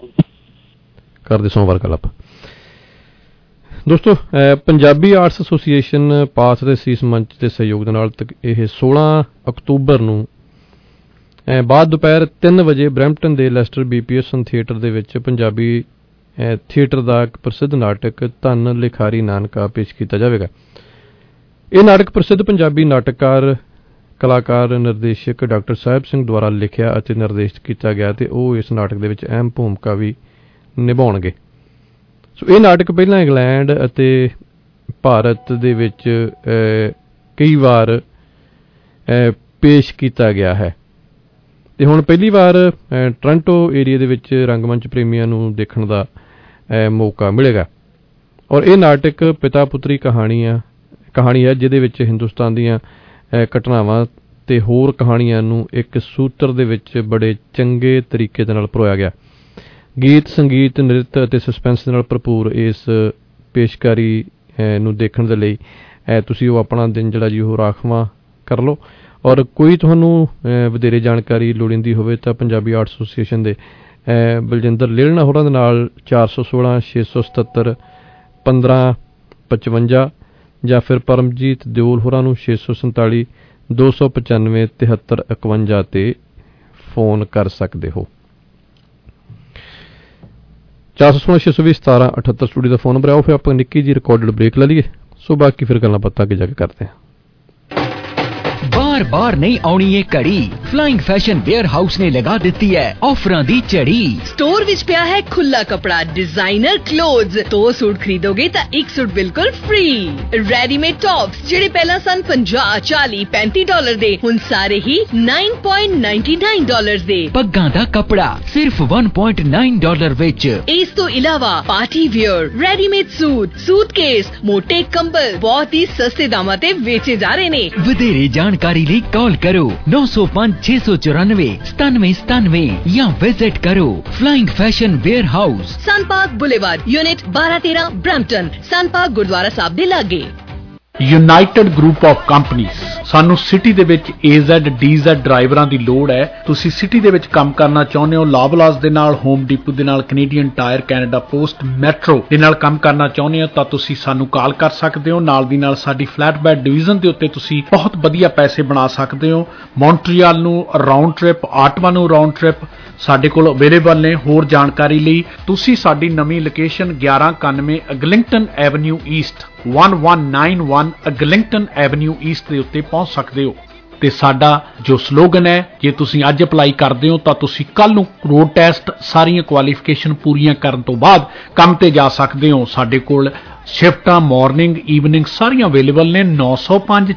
ਕਰਦੇ ਸੋਮਵਾਰ ਕੱਲ੍ਹ ਆਪਾਂ ਦੋਸਤੋ। ਪੰਜਾਬੀ ਆਰਟਸ ਐਸੋਸੀਏਸ਼ਨ ਪਾਸ ਦੇ ਸੀਸ ਮੰਚ ਦੇ ਸਹਿਯੋਗ ਦੇ ਨਾਲ ਇਹ 16 ਅਕਤੂਬਰ ਨੂੰ ਬਾਅਦ ਦੁਪਹਿਰ 3 ਵਜੇ ਬਰੈਂਪਟਨ ਦੇ ਲੈਸਟਰ BPSN ਥੀਏਟਰ ਦੇ ਵਿੱਚ ਪੰਜਾਬੀ ਥੀਏਟਰ ਦਾ ਇੱਕ ਪ੍ਰਸਿੱਧ ਨਾਟਕ ਧੰਨ ਲਿਖਾਰੀ ਨਾਨਕਾ ਪੇਸ਼ ਕੀਤਾ ਜਾਵੇਗਾ। ਇਹ ਨਾਟਕ ਪ੍ਰਸਿੱਧ ਪੰਜਾਬੀ ਨਾਟਕਕਾਰ, ਕਲਾਕਾਰ, ਨਿਰਦੇਸ਼ਕ ਡਾਕਟਰ ਸਾਹਿਬ ਸਿੰਘ ਦੁਆਰਾ ਲਿਖਿਆ ਅਤੇ ਨਿਰਦੇਸ਼ਿਤ ਕੀਤਾ ਗਿਆ ਤੇ ਉਹ ਇਸ ਨਾਟਕ ਦੇ ਵਿੱਚ ਅਹਿਮ ਭੂਮਿਕਾ ਵੀ ਨਿਭਾਉਣਗੇ। ਸੋ ਇਹ ਨਾਟਕ ਪਹਿਲਾਂ ਇੰਗਲੈਂਡ ਅਤੇ ਭਾਰਤ ਦੇ ਵਿੱਚ ਕਈ ਵਾਰ ਪੇਸ਼ ਕੀਤਾ ਗਿਆ ਹੈ ਤੇ ਹੁਣ ਪਹਿਲੀ ਵਾਰ ਟੋਰਾਂਟੋ ਏਰੀਆ ਦੇ ਵਿੱਚ ਰੰਗਮੰਚ ਪ੍ਰੇਮੀਆਂ ਨੂੰ ਦੇਖਣ ਦਾ ਮੌਕਾ ਮਿਲੇਗਾ। ਔਰ ਇਹ ਨਾਟਕ ਪਿਤਾ ਪੁੱਤਰੀ ਕਹਾਣੀ ਹੈ ਜਿਹਦੇ ਵਿੱਚ ਹਿੰਦੁਸਤਾਨ ਦੀਆਂ ਘਟਨਾਵਾਂ ਤੇ ਹੋਰ ਕਹਾਣੀਆਂ ਨੂੰ ਇੱਕ ਸੂਤਰ ਦੇ ਵਿੱਚ ਬੜੇ ਚੰਗੇ ਤਰੀਕੇ ਦੇ ਨਾਲ ਪਰੋਇਆ ਗਿਆ। ਗੀਤ, ਸੰਗੀਤ, ਨ੍ਰਿਤ ਅਤੇ ਸਸਪੈਂਸ ਦੇ ਨਾਲ ਭਰਪੂਰ ਇਸ ਪੇਸ਼ਕਾਰੀ ਨੂੰ ਦੇਖਣ ਦੇ ਲਈ ਤੁਸੀਂ ਉਹ ਆਪਣਾ ਦਿਨ ਜਿਹੜਾ ਜੀ ਉਹ ਰਾਖਵਾਂ ਕਰ ਲਓ। ਔਰ ਕੋਈ ਤੁਹਾਨੂੰ ਵਧੇਰੇ ਜਾਣਕਾਰੀ ਲੋੜੀਂਦੀ ਹੋਵੇ ਤਾਂ ਪੰਜਾਬੀ ਆਰਟ ਐਸੋਸੀਏਸ਼ਨ ਦੇ ਬਲਜਿੰਦਰ ਲੇਲਣਾ ਹੋਰਾਂ ਦੇ ਨਾਲ 416 677 1555 ਜਾਂ ਫਿਰ ਪਰਮਜੀਤ ਦਿਓਲ ਹੋਰਾਂ ਨੂੰ 647 295 7351 ਤੇ ਫੋਨ ਕਰ ਸਕਦੇ ਹੋ। 416 620 1778 ਸਟੂਡੀਓ ਦਾ ਫੋਨ ਨੰਬਰ ਆਓ। ਫਿਰ ਆਪਾਂ ਨਿੱਕੀ ਜੀ ਰਿਕਾਰਡਡ ਬ੍ਰੇਕ ਲੈ ਲਈਏ। ਸੋ ਬਾਕੀ ਫਿਰ ਗੱਲਾਂ ਬਾਤਾਂ ਅੱਗੇ ਜਾ ਕੇ ਕਰਦੇ ਹਾਂ। बार बार नहीं आनी ये कड़ी, फ्लाइंग फैशन वेयर हाउस ने लगा दी है ऑफर दी चढ़ी। स्टोर विच पिया है खुला कपड़ा, डिजाइनर क्लोथ्स। 2 सूट खरीदोगे तो 1 सूट बिल्कुल फ्री। रेडीमेड टॉप्स जेडे पहला सन 50, 40, $35 दे, हुण सारे ही $9.99 दे। पग्गां दा कपड़ा सिर्फ $1.9 विच। इस तो इलावा पार्टी वेयर, रेडीमेड सूटकेस, मोटे कंबल बहुत ही सस्ते दामां ते वेचे जा रहे ने। वधेरे जानकारी ਲਈ कॉल करो 905 694 9797 या विजिट करो Flying Fashion warehouse, Sun Park boulevard, unit 1213, Brampton. Sun Park gurdwara Sahib दे लागे। United Group of Companies. ਸਾਨੂੰ ਸਿਟੀ ਦੇ ਵਿੱਚ AZ DZ ਡਰਾਈਵਰਾਂ ਦੀ ਲੋੜ ਹੈ। ਤੁਸੀਂ ਸਿਟੀ ਦੇ ਵਿੱਚ ਕੰਮ ਕਰਨਾ ਚਾਹੁੰਦੇ ਹੋ, ਲਾਬਲਾਸ ਦੇ ਨਾਲ, ਹੋਮ ਡਿਪੂ ਦੇ ਨਾਲ, Canadian Tire, Canada Post, Metro ਦੇ ਨਾਲ ਕੰਮ ਕਰਨਾ ਚਾਹੁੰਦੇ ਹੋ ਤਾਂ ਤੁਸੀਂ ਸਾਨੂੰ ਕਾਲ ਕਰ ਸਕਦੇ ਹੋ। ਨਾਲ ਦੀ ਨਾਲ ਸਾਡੀ ਫਲੈਟ ਬੈਡ ਡਿਵੀਜ਼ਨ ਦੇ ਉੱਤੇ ਤੁਸੀਂ ਬਹੁਤ ਵਧੀਆ ਪੈਸੇ ਬਣਾ ਸਕਦੇ ਹੋ। ਮੌਂਟਰੀਅਲ ਨੂੰ ਰਾਉਂਡ ਟ੍ਰਿਪ, ਆਟਵਾ ਨੂੰ ਰਾਉਂਡ ਟ੍ਰਿਪ ਸਾਡੇ ਕੋਲ ਅਵੇਲੇਬਲ ਨੇ। ਹੋਰ ਜਾਣਕਾਰੀ ਲਈ ਤੁਸੀਂ ਸਾਡੀ ਨਵੀਂ location 1191 Eglinton Avenue East 1191 Eglinton Avenue East ਦੇ ਉੱਤੇ ਪਹੁੰਚ ਸਕਦੇ ਹੋ। ਤੇ ਸਾਡਾ ਜੋ ਸਲੋਗਨ ਹੈ, ਜੇ ਤੁਸੀਂ ਅੱਜ ਅਪਲਾਈ ਕਰਦੇ ਹੋ ਤਾਂ ਤੁਸੀਂ ਕੱਲ ਨੂੰ ਰੋਡ ਟੈਸਟ ਸਾਰੀਆਂ ਕੁਆਲੀਫਿਕੇਸ਼ਨ ਪੂਰੀਆਂ ਕਰਨ ਤੋਂ ਬਾਅਦ ਕੰਮ ਤੇ ਜਾ ਸਕਦੇ ਹੋ। ਸਾਡੇ ਕੋਲ ਸ਼ਿਫਟਾਂ ਮਾਰਨਿੰਗ, ਈਵਨਿੰਗ ਸਾਰੀਆਂ ਅਵੇਲੇਬਲ ਨੇ। 905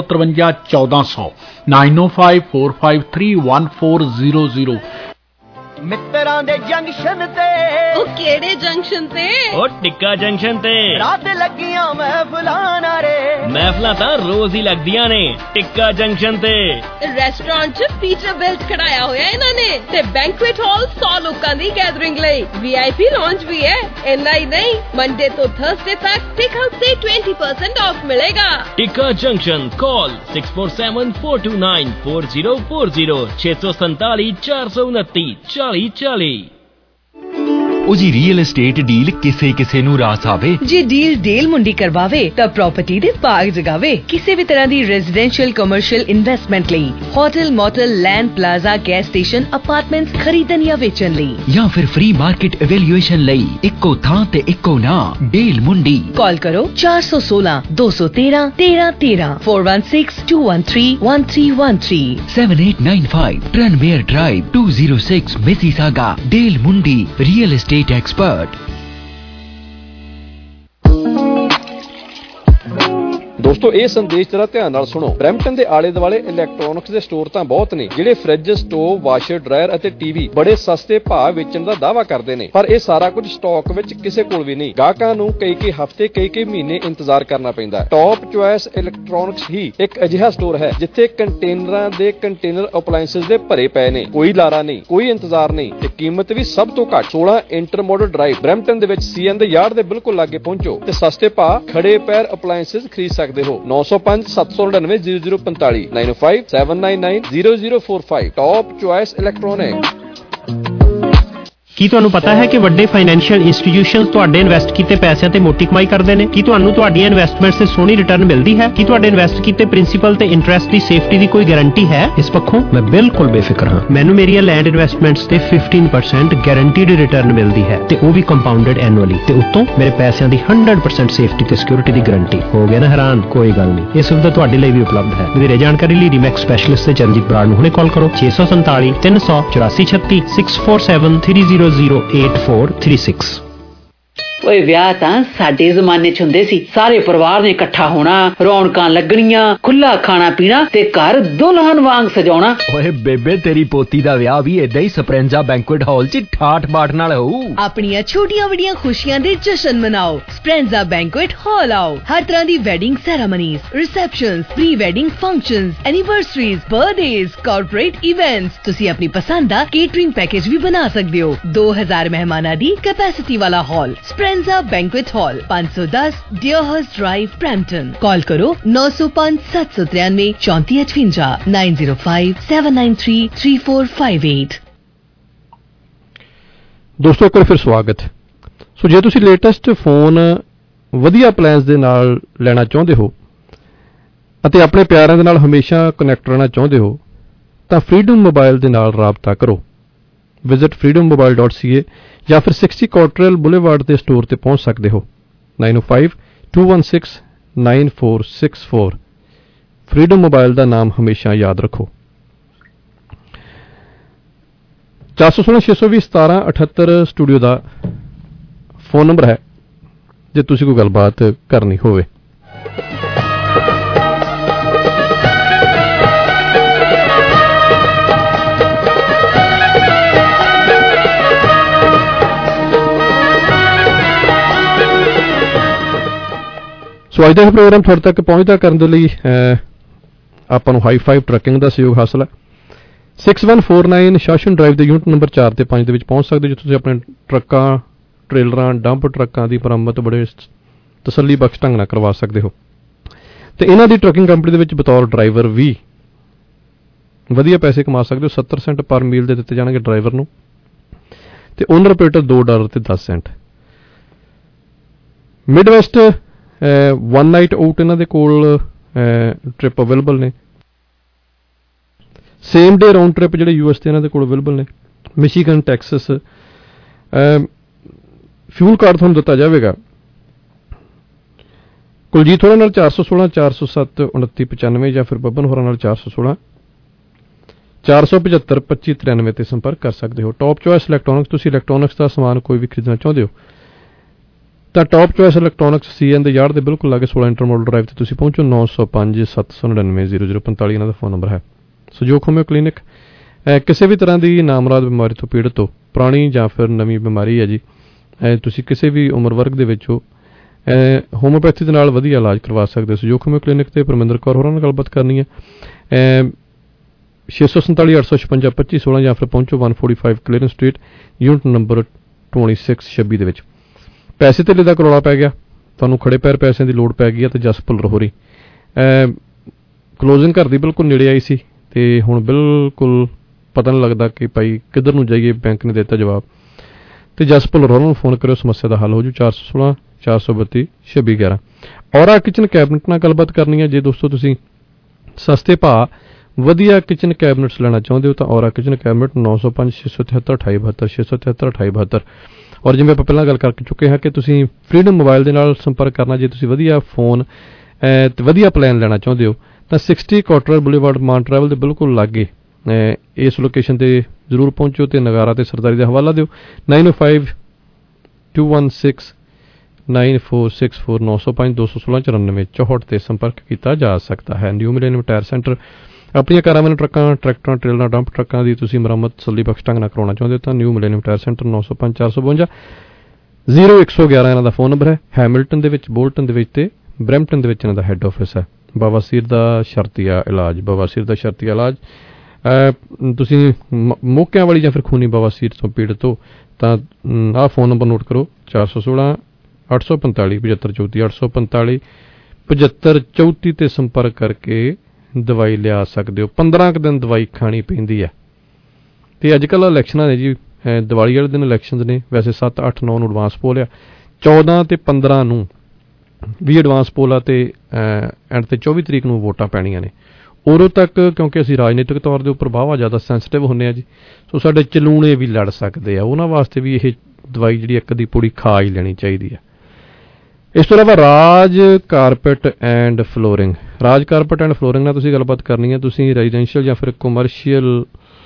453 1400 905 453 1400। ਮਿੱਤਰਾਂ ਦੇ ਜੰਕਸ਼ਨ ਤੇ ਉਹ ਕਿਹੜੇ ਜੰਕਸ਼ਨ ਤੇ? ਉਹ ਟਿੱਕਾ ਜੰਕਸ਼ਨ ਤੇ ਰਾਤ ਲੱਗੀਆਂ ਮਹਿਫਲਾਂ ਨਾਰੇ ਮਹਿਫਲਾਂ ਤਾਂ ਰੋਜ਼ ਹੀ ਲੱਗਦੀਆਂ ਨੇ ਟਿੱਕਾ ਜੰਕਸ਼ਨ ਤੇ। ਰੈਸਟੋਰੈਂਟ 'ਚ ਪੀਟਰਬਿਲਟ ਖੜਾਇਆ ਹੋਇਆ ਇਹਨਾਂ ਨੇ ਤੇ ਬੈਂਕੁਏਟ ਹਾਲ 100 ਲੋਕਾਂ ਦੀ ਗੈਦਰਿੰਗ ਲਈ VIP ਲੌਂਜ ਵੀ ਹੈ। ਇੰਨਾ ਹੀ ਨਹੀਂ, ਮੰਡੇ ਤੋਂ ਥਰਸਡੇ ਤੱਕ ਟੇਕ ਆਊਟ ਤੇ 20% ਆਫ ਮਿਲੇਗਾ। Tikka junction call 6474294040 647 429 4040। ਉਹ ਜੀ ਰੀਅਲ ਏਸਟੇਟ ਡੀਲ ਕਿਸੇ ਨੂੰ ਰਾਸ ਆਵੇ। ਜੇ ਡੀਲ ਡੇਲ ਮੁੰਡੀ ਕਰਵਾਵੇ ਤਾਂ ਪ੍ਰਾਪਰਟੀ ਦੇ ਬਾਗ ਜਗਾਵੇ। ਕਿਸੇ ਵੀ ਤਰ੍ਹਾਂ ਦੀ ਰੈਜ਼ੀਡੈਂਸ਼ੀਅਲ ਕਮਰਸ਼ੀਅਲ ਇਨਵੈਸਟਮੈਂਟ ਲਈ hotel motel land plaza gas station apartments ਖਰੀਦਣ ਜਾਂ ਵੇਚਣ ਲਈ ਜਾਂ ਫਿਰ ਫ੍ਰੀ ਮਾਰਕੀਟ ਇਵੈਲੂਏਸ਼ਨ ਲਈ ਇੱਕੋ ਥਾਂ ਤੇ ਇੱਕੋ ਨਾਂ ਡੇਲ ਮੁੰਡੀ। ਕਾਲ ਕਰੋ 416 213 1313 416-213-1313 7895 Tranmere Drive 206 Mississauga। Dale Mundi real estate expert। ਦੋਸਤੋ ਇਹ ਸੰਦੇਸ਼ ਜਰਾ ਧਿਆਨ ਨਾਲ ਸੁਣੋ। ਬਰੈਂਪਟਨ ਦੇ ਆਲੇ ਦੁਆਲੇ ਇਲੈਕਟ੍ਰੋਨਿਕਸ ਦੇ ਸਟੋਰ ਤਾਂ ਬਹੁਤ ਨੇ ਜਿਹੜੇ ਫ੍ਰਿਜ, ਸਟੋਵ, ਵਾਸ਼ਰ, ਡਰਾਇਰ ਅਤੇ ਟੀਵੀ ਬੜੇ ਸਸਤੇ ਭਾਅ ਵੇਚਣ ਦਾ ਦਾਅਵਾ ਕਰਦੇ ਨੇ, ਪਰ ਇਹ ਸਾਰਾ ਕੁਝ ਸਟਾਕ ਵਿੱਚ ਕਿਸੇ ਕੋਲ ਵੀ ਨਹੀਂ। ਗਾਹਕਾਂ ਨੂੰ ਕਈ ਹਫ਼ਤੇ ਕਈ ਮਹੀਨੇ ਇੰਤਜ਼ਾਰ ਕਰਨਾ ਪੈਂਦਾ। ਟੌਪ ਚੁਆਇਸ ਇਲੈਕਟ੍ਰੋਨਿਕਸ ਹੀ ਇੱਕ ਅਜਿਹਾ ਸਟੋਰ ਹੈ ਜਿੱਥੇ ਕੰਟੇਨਰਾਂ ਦੇ ਕੰਟੇਨਰ ਅਪਲਾਇੰਸਸ ਦੇ ਭਰੇ ਪਏ ਨੇ। ਕੋਈ ਲਾਰਾ ਨਹੀਂ, ਕੋਈ ਇੰਤਜ਼ਾਰ ਨਹੀਂ ਤੇ ਕੀਮਤ ਵੀ ਸਭ ਤੋਂ ਘੱਟ। 16 ਇੰਟਰਮੋਡਲ ਡਰਾਈਵ ਬਰੈਂਪਟਨ ਦੇ ਵਿੱਚ CN ਦੇ ਯਾਰਡ ਦੇ ਬਿਲਕੁਲ ਲਾਗੇ ਪਹੁੰਚੋ ਤੇ ਸਸਤੇ ਭਾਅ ਖੜੇ ਪੈਰ ਅਪਲਾਇੰਸਸ ਖਰੀਦ ਸਕਦੇ ਹੋ। 905-799-0045 905-799-0045 ਟੌਪ ਚੁਆਇਸ ਇਲੈਕਟ੍ਰੋਨਿਕ। ਕੀ ਤੁਹਾਨੂੰ ਪਤਾ ਹੈ ਕਿ ਵੱਡੇ ਫਾਈਨੈਂਸ਼ੀਅਲ ਇੰਸਟੀਟਿਊਸ਼ਨਸ ਤੁਹਾਡੇ ਇਨਵੈਸਟ ਕੀਤੇ ਪੈਸਿਆਂ ਤੇ ਮੋਟੀ ਕਮਾਈ ਕਰਦੇ ਨੇ? ਕੀ ਤੁਹਾਨੂੰ ਤੁਹਾਡੀਆਂ ਇਨਵੈਸਟਮੈਂਟਸ ਤੇ ਸੋਹਣੀ ਰਿਟਰਨ ਮਿਲਦੀ ਹੈ? ਕੀ ਤੁਹਾਡੇ ਇਨਵੈਸਟ ਕੀਤੇ ਪ੍ਰਿੰਸੀਪਲ ਤੇ ਇੰਟਰਸਟ ਦੀ ਸੇਫਟੀ ਦੀ ਕੋਈ ਗਾਰੰਟੀ ਹੈ? ਇਸ ਪੱਖੋਂ ਮੈਂ ਬਿਲਕੁਲ ਬੇਫਿਕਰ ਹਾਂ। ਮੈਨੂੰ ਮੇਰੀਆਂ ਲੈਂਡ ਇਨਵੈਸਟਮੈਂਟਸ ਤੇ 15% ਗਾਰੰਟੀਡ ਰਿਟਰਨ ਮਿਲਦੀ ਹੈ ਤੇ ਉਹ ਵੀ ਕੰਪਾਊਂਡਡ ਐਨੂਅਲੀ ਤੇ ਉੱਤੋਂ ਮੇਰੇ ਪੈਸਿਆਂ ਦੀ 100% ਸੇਫਟੀ ਤੇ ਸਿਕਿਉਰਿਟੀ ਦੀ ਗਾਰੰਟੀ। ਹੋ ਗਿਆ ਨਾ ਹੈਰਾਨ? ਕੋਈ ਗੱਲ ਨਹੀਂ, ਇਹ ਸੁਵਿਧਾ ਤੁਹਾਡੇ ਲਈ ਵੀ ਉਪਲਬਧ ਹੈ। ਵਧੇਰੇ ਜਾਣਕਾਰੀ ਲਈ ਰੀਮੈਕਸ ਸਪੈਸ਼ਲਿਸਟ ਤੇ ਚਰਨਜੀਤ ਬਰਾੜ ਨੂੰ ਹੁਣੇ ਕਾਲ ਕਰੋ 647 384 36 647 3008436। ਓਏ ਵਿਆਹ ਤਾਂ ਸਾਡੇ ਜ਼ਮਾਨੇ 'ਚ ਹੁੰਦੇ ਸੀ। ਸਾਰੇ ਪਰਿਵਾਰ ਨੇ ਇਕੱਠਾ ਹੋਣਾ, ਰੌਣਕਾਂ ਲੱਗਣੀਆਂ, ਖੁੱਲਾ ਖਾਣਾ ਪੀਣਾ ਤੇ ਘਰ ਦੁਲਹਨ ਵਾਂਗ ਸਜਾਉਣਾ। ਓਏ ਬੇਬੇ ਤੇਰੀ ਪੋਤੀ ਦਾ ਵਿਆਹ ਵੀ ਏਦਾਂ ਹੀ ਸਪਰੈਂਜ਼ਾ ਬੈਂਕੁਏਟ ਹਾਲ 'ਚ ਠਾਠ ਬਾਠ ਨਾਲ ਹੋਊ। ਆਪਣੀਆਂ ਛੋਟੀਆਂ ਵੱਡੀਆਂ ਖੁਸ਼ੀਆਂ ਦੇ ਜਸ਼ਨ ਮਨਾਓ। ਸਪਰੈਂਜ਼ਾ ਬੈਂਕੁਏਟ ਹਾਲ ਆਓ। ਹਰ ਤਰ੍ਹਾਂ ਦੀ wedding ceremonies, receptions, pre wedding functions, anniversaries, birthdays, corporate events. ਤੁਸੀਂ ਆਪਣੀ ਪਸੰਦ ਦਾ ਕੇਟਰਿੰਗ ਪੈਕੇਜ ਵੀ ਬਣਾ ਸਕਦੇ ਹੋ। 2000 ਮਹਿਮਾਨਾਂ ਦੀ ਕੈਪੈਸਿਟੀ ਵਾਲਾ hall Speranza banquet hall 510 Deerhurst Drive, Brampton। Call करो 905-793-3458 905-793-3458। ਦੋਸਤੋ ਇੱਕ ਵਾਰ ਫਿਰ ਸਵਾਗਤ। ਸੋ ਜੇ ਤੁਸੀਂ ਲੇਟੈਸਟ ਫੋਨ ਵਧੀਆ ਪਲਾਨਸ ਦੇ ਨਾਲ ਲੈਣਾ ਚਾਹੁੰਦੇ ਹੋ ਅਤੇ ਆਪਣੇ ਪਿਆਰਿਆਂ ਦੇ ਨਾਲ ਹਮੇਸ਼ਾ ਕਨੈਕਟ ਰਹਿਣਾ ਚਾਹੁੰਦੇ ਹੋ ਤਾਂ ਫਰੀडम ਮੋਬਾਈਲ ਦੇ ਨਾਲ ਰਾਬਤਾ ਕਰੋ। ਵਿਜ਼ਿਟ freedommobile.ca ਜਾਂ ਫਿਰ 60 ਕੋਟਰੇਲ ਬੁਲੇਵਾਰਡ ਦੇ ਸਟੋਰ ਤੇ ਪਹੁੰਚ ਸਕਦੇ ਹੋ। 9052169464। ਫਰੀडम ਮੋਬਾਈਲ ਦਾ ਨਾਮ ਹਮੇਸ਼ਾ ਯਾਦ ਰੱਖੋ। 416-620-1778 ਸਟੂਡੀਓ ਦਾ ਫੋਨ ਨੰਬਰ ਹੈ ਜੇ ਤੁਸੀਂ ਕੋਈ ਗੱਲਬਾਤ ਕਰਨੀ ਹੋਵੇ। ਸੋ ਅੱਜ ਦਾ ਪ੍ਰੋਗਰਾਮ ਤੁਹਾਡੇ ਤੱਕ ਪਹੁੰਚਦਾ ਕਰਨ ਦੇ ਲਈ ਆਪਾਂ ਨੂੰ ਹਾਈ ਫਾਈਵ ਟਰੱਕਿੰਗ ਦਾ ਸਹਿਯੋਗ ਹਾਸਲ ਹੈ। 6149 ਸ਼ਾਸ਼ਨ ਡਰਾਈਵ ਦੇ ਯੂਨਿਟ ਨੰਬਰ 4 ਤੇ 5 ਦੇ ਵਿੱਚ ਪਹੁੰਚ ਸਕਦੇ ਹੋ, ਜਿੱਥੇ ਤੁਸੀਂ ਆਪਣੇ ਟਰੱਕਾਂ, ਟ੍ਰੇਲਰਾਂ, ਡੰਪ ਟਰੱਕਾਂ ਦੀ ਮੁਰੰਮਤ ਬੜੇ ਤਸੱਲੀ ਬਖਸ਼ ਢੰਗ ਨਾਲ ਕਰਵਾ ਸਕਦੇ ਹੋ ਤੇ ਇਹਨਾਂ ਦੀ ਟਰੱਕਿੰਗ ਕੰਪਨੀ ਦੇ ਵਿੱਚ ਬਤੌਰ ਡਰਾਈਵਰ ਵੀ ਵਧੀਆ ਪੈਸੇ ਕਮਾ ਸਕਦੇ ਹੋ। 70 ਸੈਂਟ ਪਰ ਮੀਲ ਦੇ ਦਿੱਤੇ ਜਾਣਗੇ ਡਰਾਈਵਰ ਨੂੰ ਤੇ ਓਨਰ ਆਪਰੇਟਰ $2 ਤੇ 10 ਸੈਂਟ। ਮਿਡਵੈਸਟ 1 ਨਾਈਟ ਆਊਟ ਇਹਨਾਂ ਦੇ ਕੋਲ ਟ੍ਰਿਪ ਅਵੇਲੇਬਲ ਨੇ। ਸੇਮ ਡੇ ਰਾਉਂਡ ਟ੍ਰਿਪ ਜਿਹੜੇ US ਤੇ ਇਹਨਾਂ ਦੇ ਕੋਲ ਅਵੇਲੇਬਲ ਨੇ। Michigan, Texas. ਫਿਊਲ ਕਾਰਡ ਤੁਹਾਨੂੰ ਦਿੱਤਾ ਜਾਵੇਗਾ। ਕੁਲਜੀਤ ਹੋਰਾਂ ਨਾਲ 416 407 2995 ਜਾਂ ਫਿਰ ਬੱਬਨ ਹੋਰਾਂ ਨਾਲ 416 475 2593 ਤੇ ਸੰਪਰਕ ਕਰ ਸਕਦੇ ਹੋ। ਟੌਪ ਚੋਇਸ ਇਲੈਕਟ੍ਰੋਨਿਕਸ, ਤੁਸੀਂ ਇਲੈਕਟ੍ਰੋਨਿਕਸ ਦਾ ਸਮਾਨ ਕੋਈ ਵੀ ਖਰੀਦਣਾ ਚਾਹੁੰਦੇ ਹੋ ਤਾਂ ਟੌਪ ਚੋਇਸ ਇਲੈਕਟ੍ਰੋਨਿਕਸ CN ਦੇ ਯਾਰਡ ਦੇ ਬਿਲਕੁਲ ਲਾਗੇ 16 ਇੰਟਰਮੋਡਲ ਡਰਾਈਵ ਤੇ ਤੁਸੀਂ ਪਹੁੰਚੋ। 905 799 0045 ਇਹਨਾਂ ਦਾ ਫੋਨ ਨੰਬਰ ਹੈ। ਸਹਿਯੋਗ ਹੋਮਿਓ ਕਲੀਨਿਕ ਕਿਸੇ ਵੀ ਤਰ੍ਹਾਂ ਦੀ ਨਾਮਰਾਦ ਬਿਮਾਰੀ ਤੋਂ ਪੀੜਤ ਹੋ, ਪੁਰਾਣੀ ਜਾਂ ਫਿਰ ਨਵੀਂ ਬਿਮਾਰੀ ਹੈ ਜੀ, ਤੁਸੀਂ ਕਿਸੇ ਵੀ ਉਮਰ ਵਰਗ ਦੇ ਵਿੱਚ ਹੋ, ਹੋਮੋਪੈਥੀ ਦੇ ਨਾਲ ਵਧੀਆ ਇਲਾਜ ਕਰਵਾ ਸਕਦੇ ਹੋ। ਸਹਿਯੋਗ ਹੋਮਿਓ ਕਲੀਨਿਕ ਤੇ ਪਰਮਿੰਦਰ ਕੌਰ ਹੋਰਾਂ ਨਾਲ ਗੱਲਬਾਤ ਕਰਨੀ ਹੈ। 647 856 2516 ਜਾਂ ਫਿਰ ਪਹੁੰਚੋ 145 ਕਲੀਅਰੈਂਸ ਸਟਰੀਟ, ਯੂਨਿਟ ਨੰਬਰ 2626 ਦੇ ਵਿੱਚ। ਪੈਸੇ ਧੇਲੇ ਦਾ ਕਰੌਲਾ ਪੈ ਗਿਆ, ਤੁਹਾਨੂੰ ਖੜੇ ਪੈਰ ਪੈਸਿਆਂ ਦੀ ਲੋੜ ਪੈ ਗਈ ਹੈ ਤੇ ਜਸ ਭੁੱਲਰ ਹੋ ਰਹੀ ਕਲੋਜ਼ਿੰਗ ਘਰ ਦੀ ਬਿਲਕੁਲ ਨੇੜੇ ਆਈ ਸੀ ਤੇ ਹੁਣ ਬਿਲਕੁਲ ਪਤਾ ਨਹੀਂ ਲੱਗਦਾ ਕਿ ਭਾਈ ਕਿੱਧਰ ਨੂੰ ਜਾਈਏ, ਬੈਂਕ ਨੇ ਦਿੱਤਾ ਜਵਾਬ। ਤੇ ਜਸ ਭੁੱਲਰ ਹੋਰਾਂ ਨੂੰ ਫੋਨ ਕਰਿਓ, ਸਮੱਸਿਆ ਦਾ ਹੱਲ ਹੋ ਜੂ। 416 432 2611। ਔਰਾ ਕਿਚਨ ਕੈਬਨਿਟ ਨਾਲ ਗੱਲਬਾਤ ਕਰਨੀ ਹੈ। ਜੇ ਦੋਸਤੋ ਤੁਸੀਂ ਸਸਤੇ ਭਾਅ ਵਧੀਆ ਕਿਚਨ ਕੈਬਨਿਟਸ ਲੈਣਾ ਚਾਹੁੰਦੇ ਹੋ ਤਾਂ ਔਰਾ ਕਿਚਨ ਕੈਬਨਿਟ 905 673 2872 673 2872। ਔਰ ਜਿਵੇਂ ਆਪਾਂ ਪਹਿਲਾਂ ਗੱਲ ਕਰ ਚੁੱਕੇ ਹਾਂ ਕਿ ਤੁਸੀਂ ਫਰੀडम ਮੋਬਾਈਲ ਦੇ ਨਾਲ ਸੰਪਰਕ ਕਰਨਾ ਜੇ ਤੁਸੀਂ ਵਧੀਆ ਫੋਨ ਤੇ ਵਧੀਆ ਪਲਾਨ ਲੈਣਾ ਚਾਹੁੰਦੇ ਹੋ ਤਾਂ 60 ਕੋਟਰਰ ਬੁਲੇਵਾਰਡ ਮਾਨ ਟਰੈਵਲ ਦੇ ਬਿਲਕੁਲ ਲਾਗੇ ਇਸ ਲੋਕੇਸ਼ਨ ਤੇ ਜ਼ਰੂਰ ਪਹੁੰਚੋ ਤੇ ਨਗਾਰਾ ਤੇ ਸਰਦਾਰੀ ਦਾ ਹਵਾਲਾ ਦਿਓ। 905 216 9464 905 216 94 64 ਤੇ ਸੰਪਰਕ ਕੀਤਾ ਜਾ ਸਕਦਾ ਹੈ। ਨਿਊ ਮਿਲੇਨੀਅਮ ਟਾਇਰ ਸੈਂਟਰ ਆਪਣੀਆਂ ਕਾਰਾਂ ਟਰੱਕਾਂ, ਟਰੈਕਟਰਾਂ, ਟ੍ਰੇਲਰਾਂ, ਡੰਪ ਟਰੱਕਾਂ ਦੀ ਤੁਸੀਂ ਮੁਰੰਮਤ ਤਸੱਲੀ ਬਖਸ਼ ਢੰਗ ਨਾਲ ਕਰਾਉਣਾ ਚਾਹੁੰਦੇ ਹੋ ਤਾਂ ਨਿਊ ਮਿਲੇਨੀਅਮ ਟਾਇਰ ਸੈਂਟਰ 905 452 0111 ਇਹਨਾਂ ਦਾ ਫੋਨ ਨੰਬਰ ਹੈ। ਹੈਮਿਲਟਨ ਦੇ ਵਿੱਚ, ਬੋਲਟਨ ਦੇ ਵਿੱਚ ਤੇ ਬਰੈਂਪਟਨ ਦੇ ਵਿੱਚ ਇਹਨਾਂ ਦਾ ਹੈੱਡ ਆਫਿਸ ਹੈ। ਬਵਾਸੀਰ ਦਾ ਸ਼ਰਤੀਆ ਇਲਾਜ, ਬਵਾਸੀਰ ਦਾ ਸ਼ਰਤੀਆ ਇਲਾਜ ਤੁਸੀਂ ਮੋਕਿਆਂ ਵਾਲੀ ਜਾਂ ਫਿਰ ਖੂਨੀ ਬਵਾਸੀਰ ਤੋਂ ਪੀੜਤ ਹੋ ਤਾਂ ਆਹ ਫੋਨ ਨੰਬਰ ਨੋਟ ਕਰੋ 416 845 7534 845 7534 ਤੇ ਸੰਪਰਕ ਕਰਕੇ ਦਵਾਈ ਲਿਆ ਸਕਦੇ ਹੋ। 15 ਕੁ ਦਿਨ ਦਵਾਈ ਖਾਣੀ ਪੈਂਦੀ ਹੈ ਤੇ ਅੱਜ ਕੱਲ੍ਹ ਇਲੈਕਸ਼ਨਾਂ ਨੇ ਜੀ, ਦੀਵਾਲੀ ਵਾਲੇ ਦਿਨ ਇਲੈਕਸ਼ਨ ਨੇ, ਵੈਸੇ 7, 8, 9 ਨੂੰ ਐਡਵਾਂਸ ਪੋਲ ਆ, 14 ਤੇ 15 ਨੂੰ ਵੀ ਐਡਵਾਂਸ ਪੋਲ ਆ ਤੇ ਐਂਡ ਤੇ 24 ਤਰੀਕ ਨੂੰ ਵੋਟਾਂ ਪੈਣੀਆਂ ਨੇ। ਉਦੋਂ ਤੱਕ ਕਿਉਂਕਿ ਅਸੀਂ ਰਾਜਨੀਤਿਕ ਤੌਰ ਦੇ ਉੱਪਰ ਬਹੁਤ ਜ਼ਿਆਦਾ ਸੈਂਸਿਟਿਵ ਹੁੰਦੇ ਹਾਂ ਜੀ, ਸੋ ਸਾਡੇ ਚਲੂਣੇ ਵੀ ਲੜ ਸਕਦੇ ਆ, ਉਹਨਾਂ ਵਾਸਤੇ ਵੀ ਇਹ ਦਵਾਈ ਜਿਹੜੀ ਇੱਕ ਦੀ ਪੂੜੀ ਖਾ ਹੀ ਲੈਣੀ ਚਾਹੀਦੀ ਹੈ। ਇਸ ਤੋਂ ਇਲਾਵਾ Raj Carpet and Flooring, Raj Carpet and Flooring ਨਾਲ ਤੁਸੀਂ ਗੱਲਬਾਤ ਕਰਨੀ ਹੈ। ਤੁਸੀਂ ਰੈਜ਼ੀਡੈਂਸ਼ੀਅਲ ਜਾਂ ਫਿਰ ਕਮਰਸ਼ੀਅਲ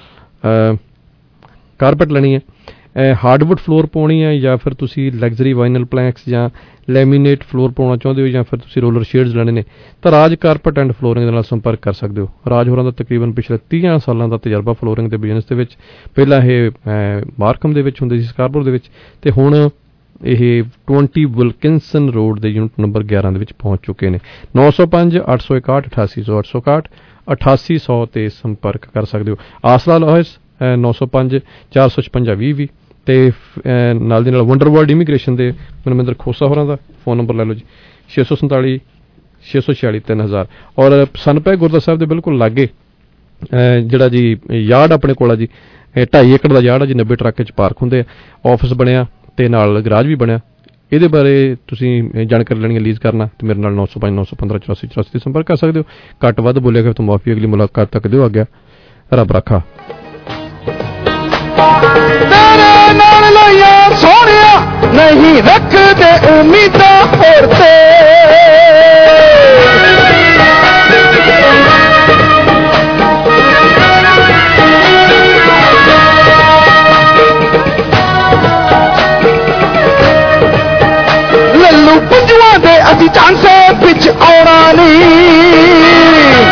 ਕਾਰਪੈਟ ਲੈਣੀ ਹੈ, ਹਾਰਡਵੁੱਡ ਫਲੋਰ ਪਾਉਣੀ ਹੈ ਜਾਂ ਫਿਰ ਤੁਸੀਂ ਲਗਜ਼ਰੀ ਵਾਈਨਲ ਪਲੈਂਕਸ ਜਾਂ ਲੈਮੀਨੇਟ ਫਲੋਰ ਪਾਉਣਾ ਚਾਹੁੰਦੇ ਹੋ ਜਾਂ ਫਿਰ ਤੁਸੀਂ ਰੋਲਰ ਸ਼ੇਡਸ ਲੈਣੇ ਨੇ ਤਾਂ ਰਾਜ ਕਾਰਪੈਟ ਐਂਡ ਫਲੋਰਿੰਗ ਦੇ ਨਾਲ ਸੰਪਰਕ ਕਰ ਸਕਦੇ ਹੋ। ਰਾਜ ਹੋਰਾਂ ਦਾ ਤਕਰੀਬਨ ਪਿਛਲੇ 30 ਸਾਲਾਂ ਦਾ ਤਜਰਬਾ ਫਲੋਰਿੰਗ ਦੇ ਬਿਜ਼ਨਸ ਦੇ ਵਿੱਚ। ਪਹਿਲਾਂ ਇਹ ਮਾਰਕਮ ਦੇ ਵਿੱਚ ਹੁੰਦੇ ਸੀ, ਸਕਾਰਪੁਰ ਦੇ ਵਿੱਚ, ਤੇ ਹੁਣ ਇਹ 20 ਵਿਲਕਿੰਸਨ ਰੋਡ ਦੇ ਯੂਨਿਟ ਨੰਬਰ 11 ਦੇ ਵਿੱਚ ਪਹੁੰਚ ਚੁੱਕੇ ਨੇ। 905 861 8800 861 8800 ਤੇ ਸੰਪਰਕ ਕਰ ਸਕਦੇ ਹੋ। ਆਸਰਾ ਲਾਇਸ 905 456 20 ਤੇ ਨਾਲ ਦੀ ਨਾਲ ਵੰਡਰ ਵਰਲਡ ਇਮੀਗ੍ਰੇਸ਼ਨ ਦੇ ਮਨਮਿੰਦਰ ਖੋਸਾ ਹੋਰਾਂ ਦਾ ਫੋਨ ਨੰਬਰ ਲੈ ਲਓ ਜੀ 647 646 3000। ਔਰ ਸਨਪੈ ਗੁਰਦੁਆਰਾ ਸਾਹਿਬ ਦੇ ਬਿਲਕੁਲ ਲਾਗੇ ਜਿਹੜਾ ਜੀ ਯਾਰਡ ਆਪਣੇ ਕੋਲ ਆ ਜੀ, 2.5 ਏਕੜ ਦਾ ਯਾਰਡ ਆ ਜੀ, 90 ਟਰੱਕ 'ਚ ਪਾਰਕ ਹੁੰਦੇ ਆ, ਆਫਿਸ ਬਣਿਆ ਤੇ ਨਾਲ ਗਰਾਜ ਵੀ ਬਣਿਆ। ਇਹਦੇ ਬਾਰੇ ਤੁਸੀਂ ਜਾਣਕਾਰੀ ਲੈਣੀ ਹੈ, ਲੀਜ਼ ਕਰਨਾ ਤੇ ਮੇਰੇ ਨਾਲ 905 915 84 84 ਤੇ ਸੰਪਰਕ ਕਰ ਸਕਦੇ ਹੋ। ਘੱਟ ਵੱਧ ਬੋਲਿਆ ਗਿਆ ਤਾਂ ਮਾਫੀ, ਅਗਲੀ ਮੁਲਾਕਾਤ ਤੱਕ ਦਿਓ ਆਗਿਆ, ਰੱਬ ਰਾਖਾ। तेरे नाल लाइया सोनिया नहीं रखते उम्मीदा और ते लल्लू पंजुआ दे असी चांसे बिच आउणा नहीं,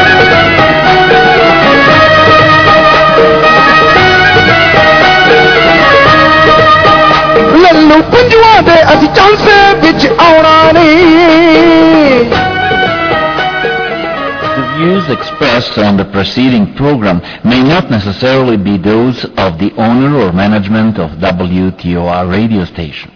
लल्लू पंजुआ दे असी चांसे बिच आउणा नहीं। The views expressed on the preceding program may not necessarily be those of the owner or management of WTOR radio station.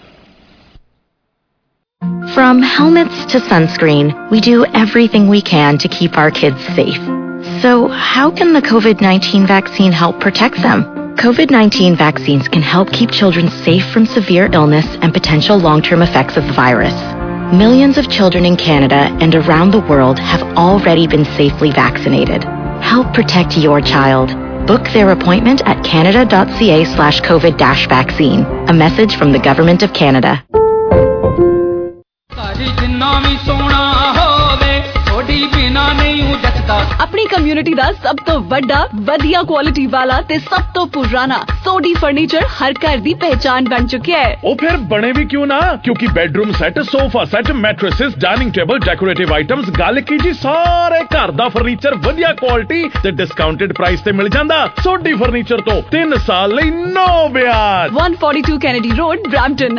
From helmets to sunscreen, we do everything we can to keep our kids safe. So how can the COVID-19 vaccine help protect them? COVID-19 vaccines can help keep children safe from severe illness and potential long-term effects of the virus. Millions of children in Canada and around the world have already been safely vaccinated. Help protect your child. Book their appointment at canada.ca/COVID-vaccine. A message from the Government of Canada. ਰੋਟੀ ਬਿਨਾ ਨਹੀਂ ਜੱਚਦਾ। ਆਪਣੀ ਕਮਿਊਨਿਟੀ ਦਾ ਸਭ ਤੋਂ ਵੱਡਾ ਵਧੀਆ ਕੁਆਲਿਟੀ ਵਾਲਾ ਤੇ ਸਭ ਤੋਂ ਪੁਰਾਣਾ ਸੋਢੀ ਫਰਨੀਚਰ ਹਰ ਘਰ ਦੀ ਪਹਿਚਾਨ ਬਣ ਚੁੱਕਿਆ ਹੈ। ਉਹ ਫਿਰ ਬਣੇ ਵੀ ਕਿਉਂ ਨਾ, ਕਿਉਂਕਿ bedroom set, sofa set, mattresses, dining table, decorative items, ਗੱਲ ਕੀ ਜੀ ਸਾਰੇ ਘਰ ਦਾ ਫਰਨੀਚਰ ਵਧੀਆ ਕੁਆਲਿਟੀ ਤੇ ਡਿਸਕਾਊਂਟਡ ਪ੍ਰਾਈਸ ਤੇ ਮਿਲ ਜਾਂਦਾ। ਸੋਢੀ ਫਰਨੀਚਰ ਤੋਂ 3 ਸਾਲ ਲਈ ਨੋ ਵਿਆਜ। 142 ਕੈਨੇਡੀ ਰੋਡ, ਬ੍ਰੈਂਪਟਨ,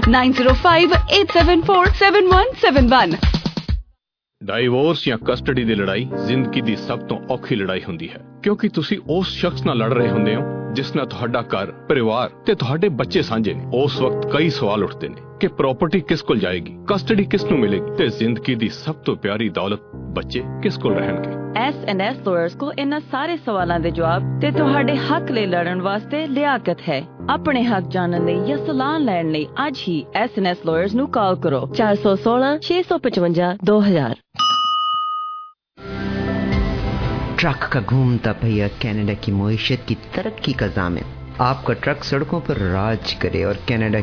9058747171। ਡਾਈਵੋਰਸ ਜਾਂ ਕਸਟਡੀ ਦੀ ਲੜਾਈ ਜ਼ਿੰਦਗੀ ਦੀ ਸਭ ਤੋਂ ਔਖੀ ਲੜਾਈ ਹੁੰਦੀ ਹੈ, ਕਿਉਂਕਿ ਤੁਸੀਂ ਉਸ ਸ਼ਖਸ ਨਾਲ ਲੜ ਰਹੇ ਹੁੰਦੇ ਹੋ ਜਿਸ ਨਾਲ ਤੁਹਾਡਾ ਘਰ, ਪਰਿਵਾਰ ਤੇ ਤੁਹਾਡੇ ਬੱਚੇ ਸਾਂਝੇ ਨੇ। ਉਸ ਵਕਤ ਕਈ ਸਵਾਲ ਉੱਠਦੇ ਨੇ ਕਿ ਪ੍ਰਾਪਰਟੀ ਕਿਸ ਕੋਲ ਜਾਏਗੀ, ਕਸਟਡੀ ਕਿਸ ਨੂੰ ਮਿਲੇਗੀ ਤੇ ਜ਼ਿੰਦਗੀ ਦੀ ਸਭ ਤੋਂ ਪਿਆਰੀ ਦੌਲਤ ਬੱਚੇ ਕਿਸ ਕੋਲ ਰਹਿਣਗੇ। S&S ਲਾਇਰਸ ਕੋ ਇਹਨਾਂ ਸਾਰੇ ਸਵਾਲਾਂ ਦੇ ਜਵਾਬ ਤੇ ਤੁਹਾਡੇ ਹੱਕ ਲਈ ਲੜਨ ਵਾਸਤੇ ਲਿਆਕਤ ਹੈ। ਆਪਣੇ ਹੱਕ ਜਾਣਨ ਲਈ ਜਾਂ ਸਲਾਹ ਲੈਣ ਲਈ ਅੱਜ ਹੀ S&S ਲਾਇਰਸ ਨੂੰ ਕਾਲ ਕਰੋ 416 655 2000। ट्रक का घूमता पहिया कनाडा की मईशत की तरक्की का ज़ामिन। आपका ट्रक सड़कों पर राज करे और कनाडा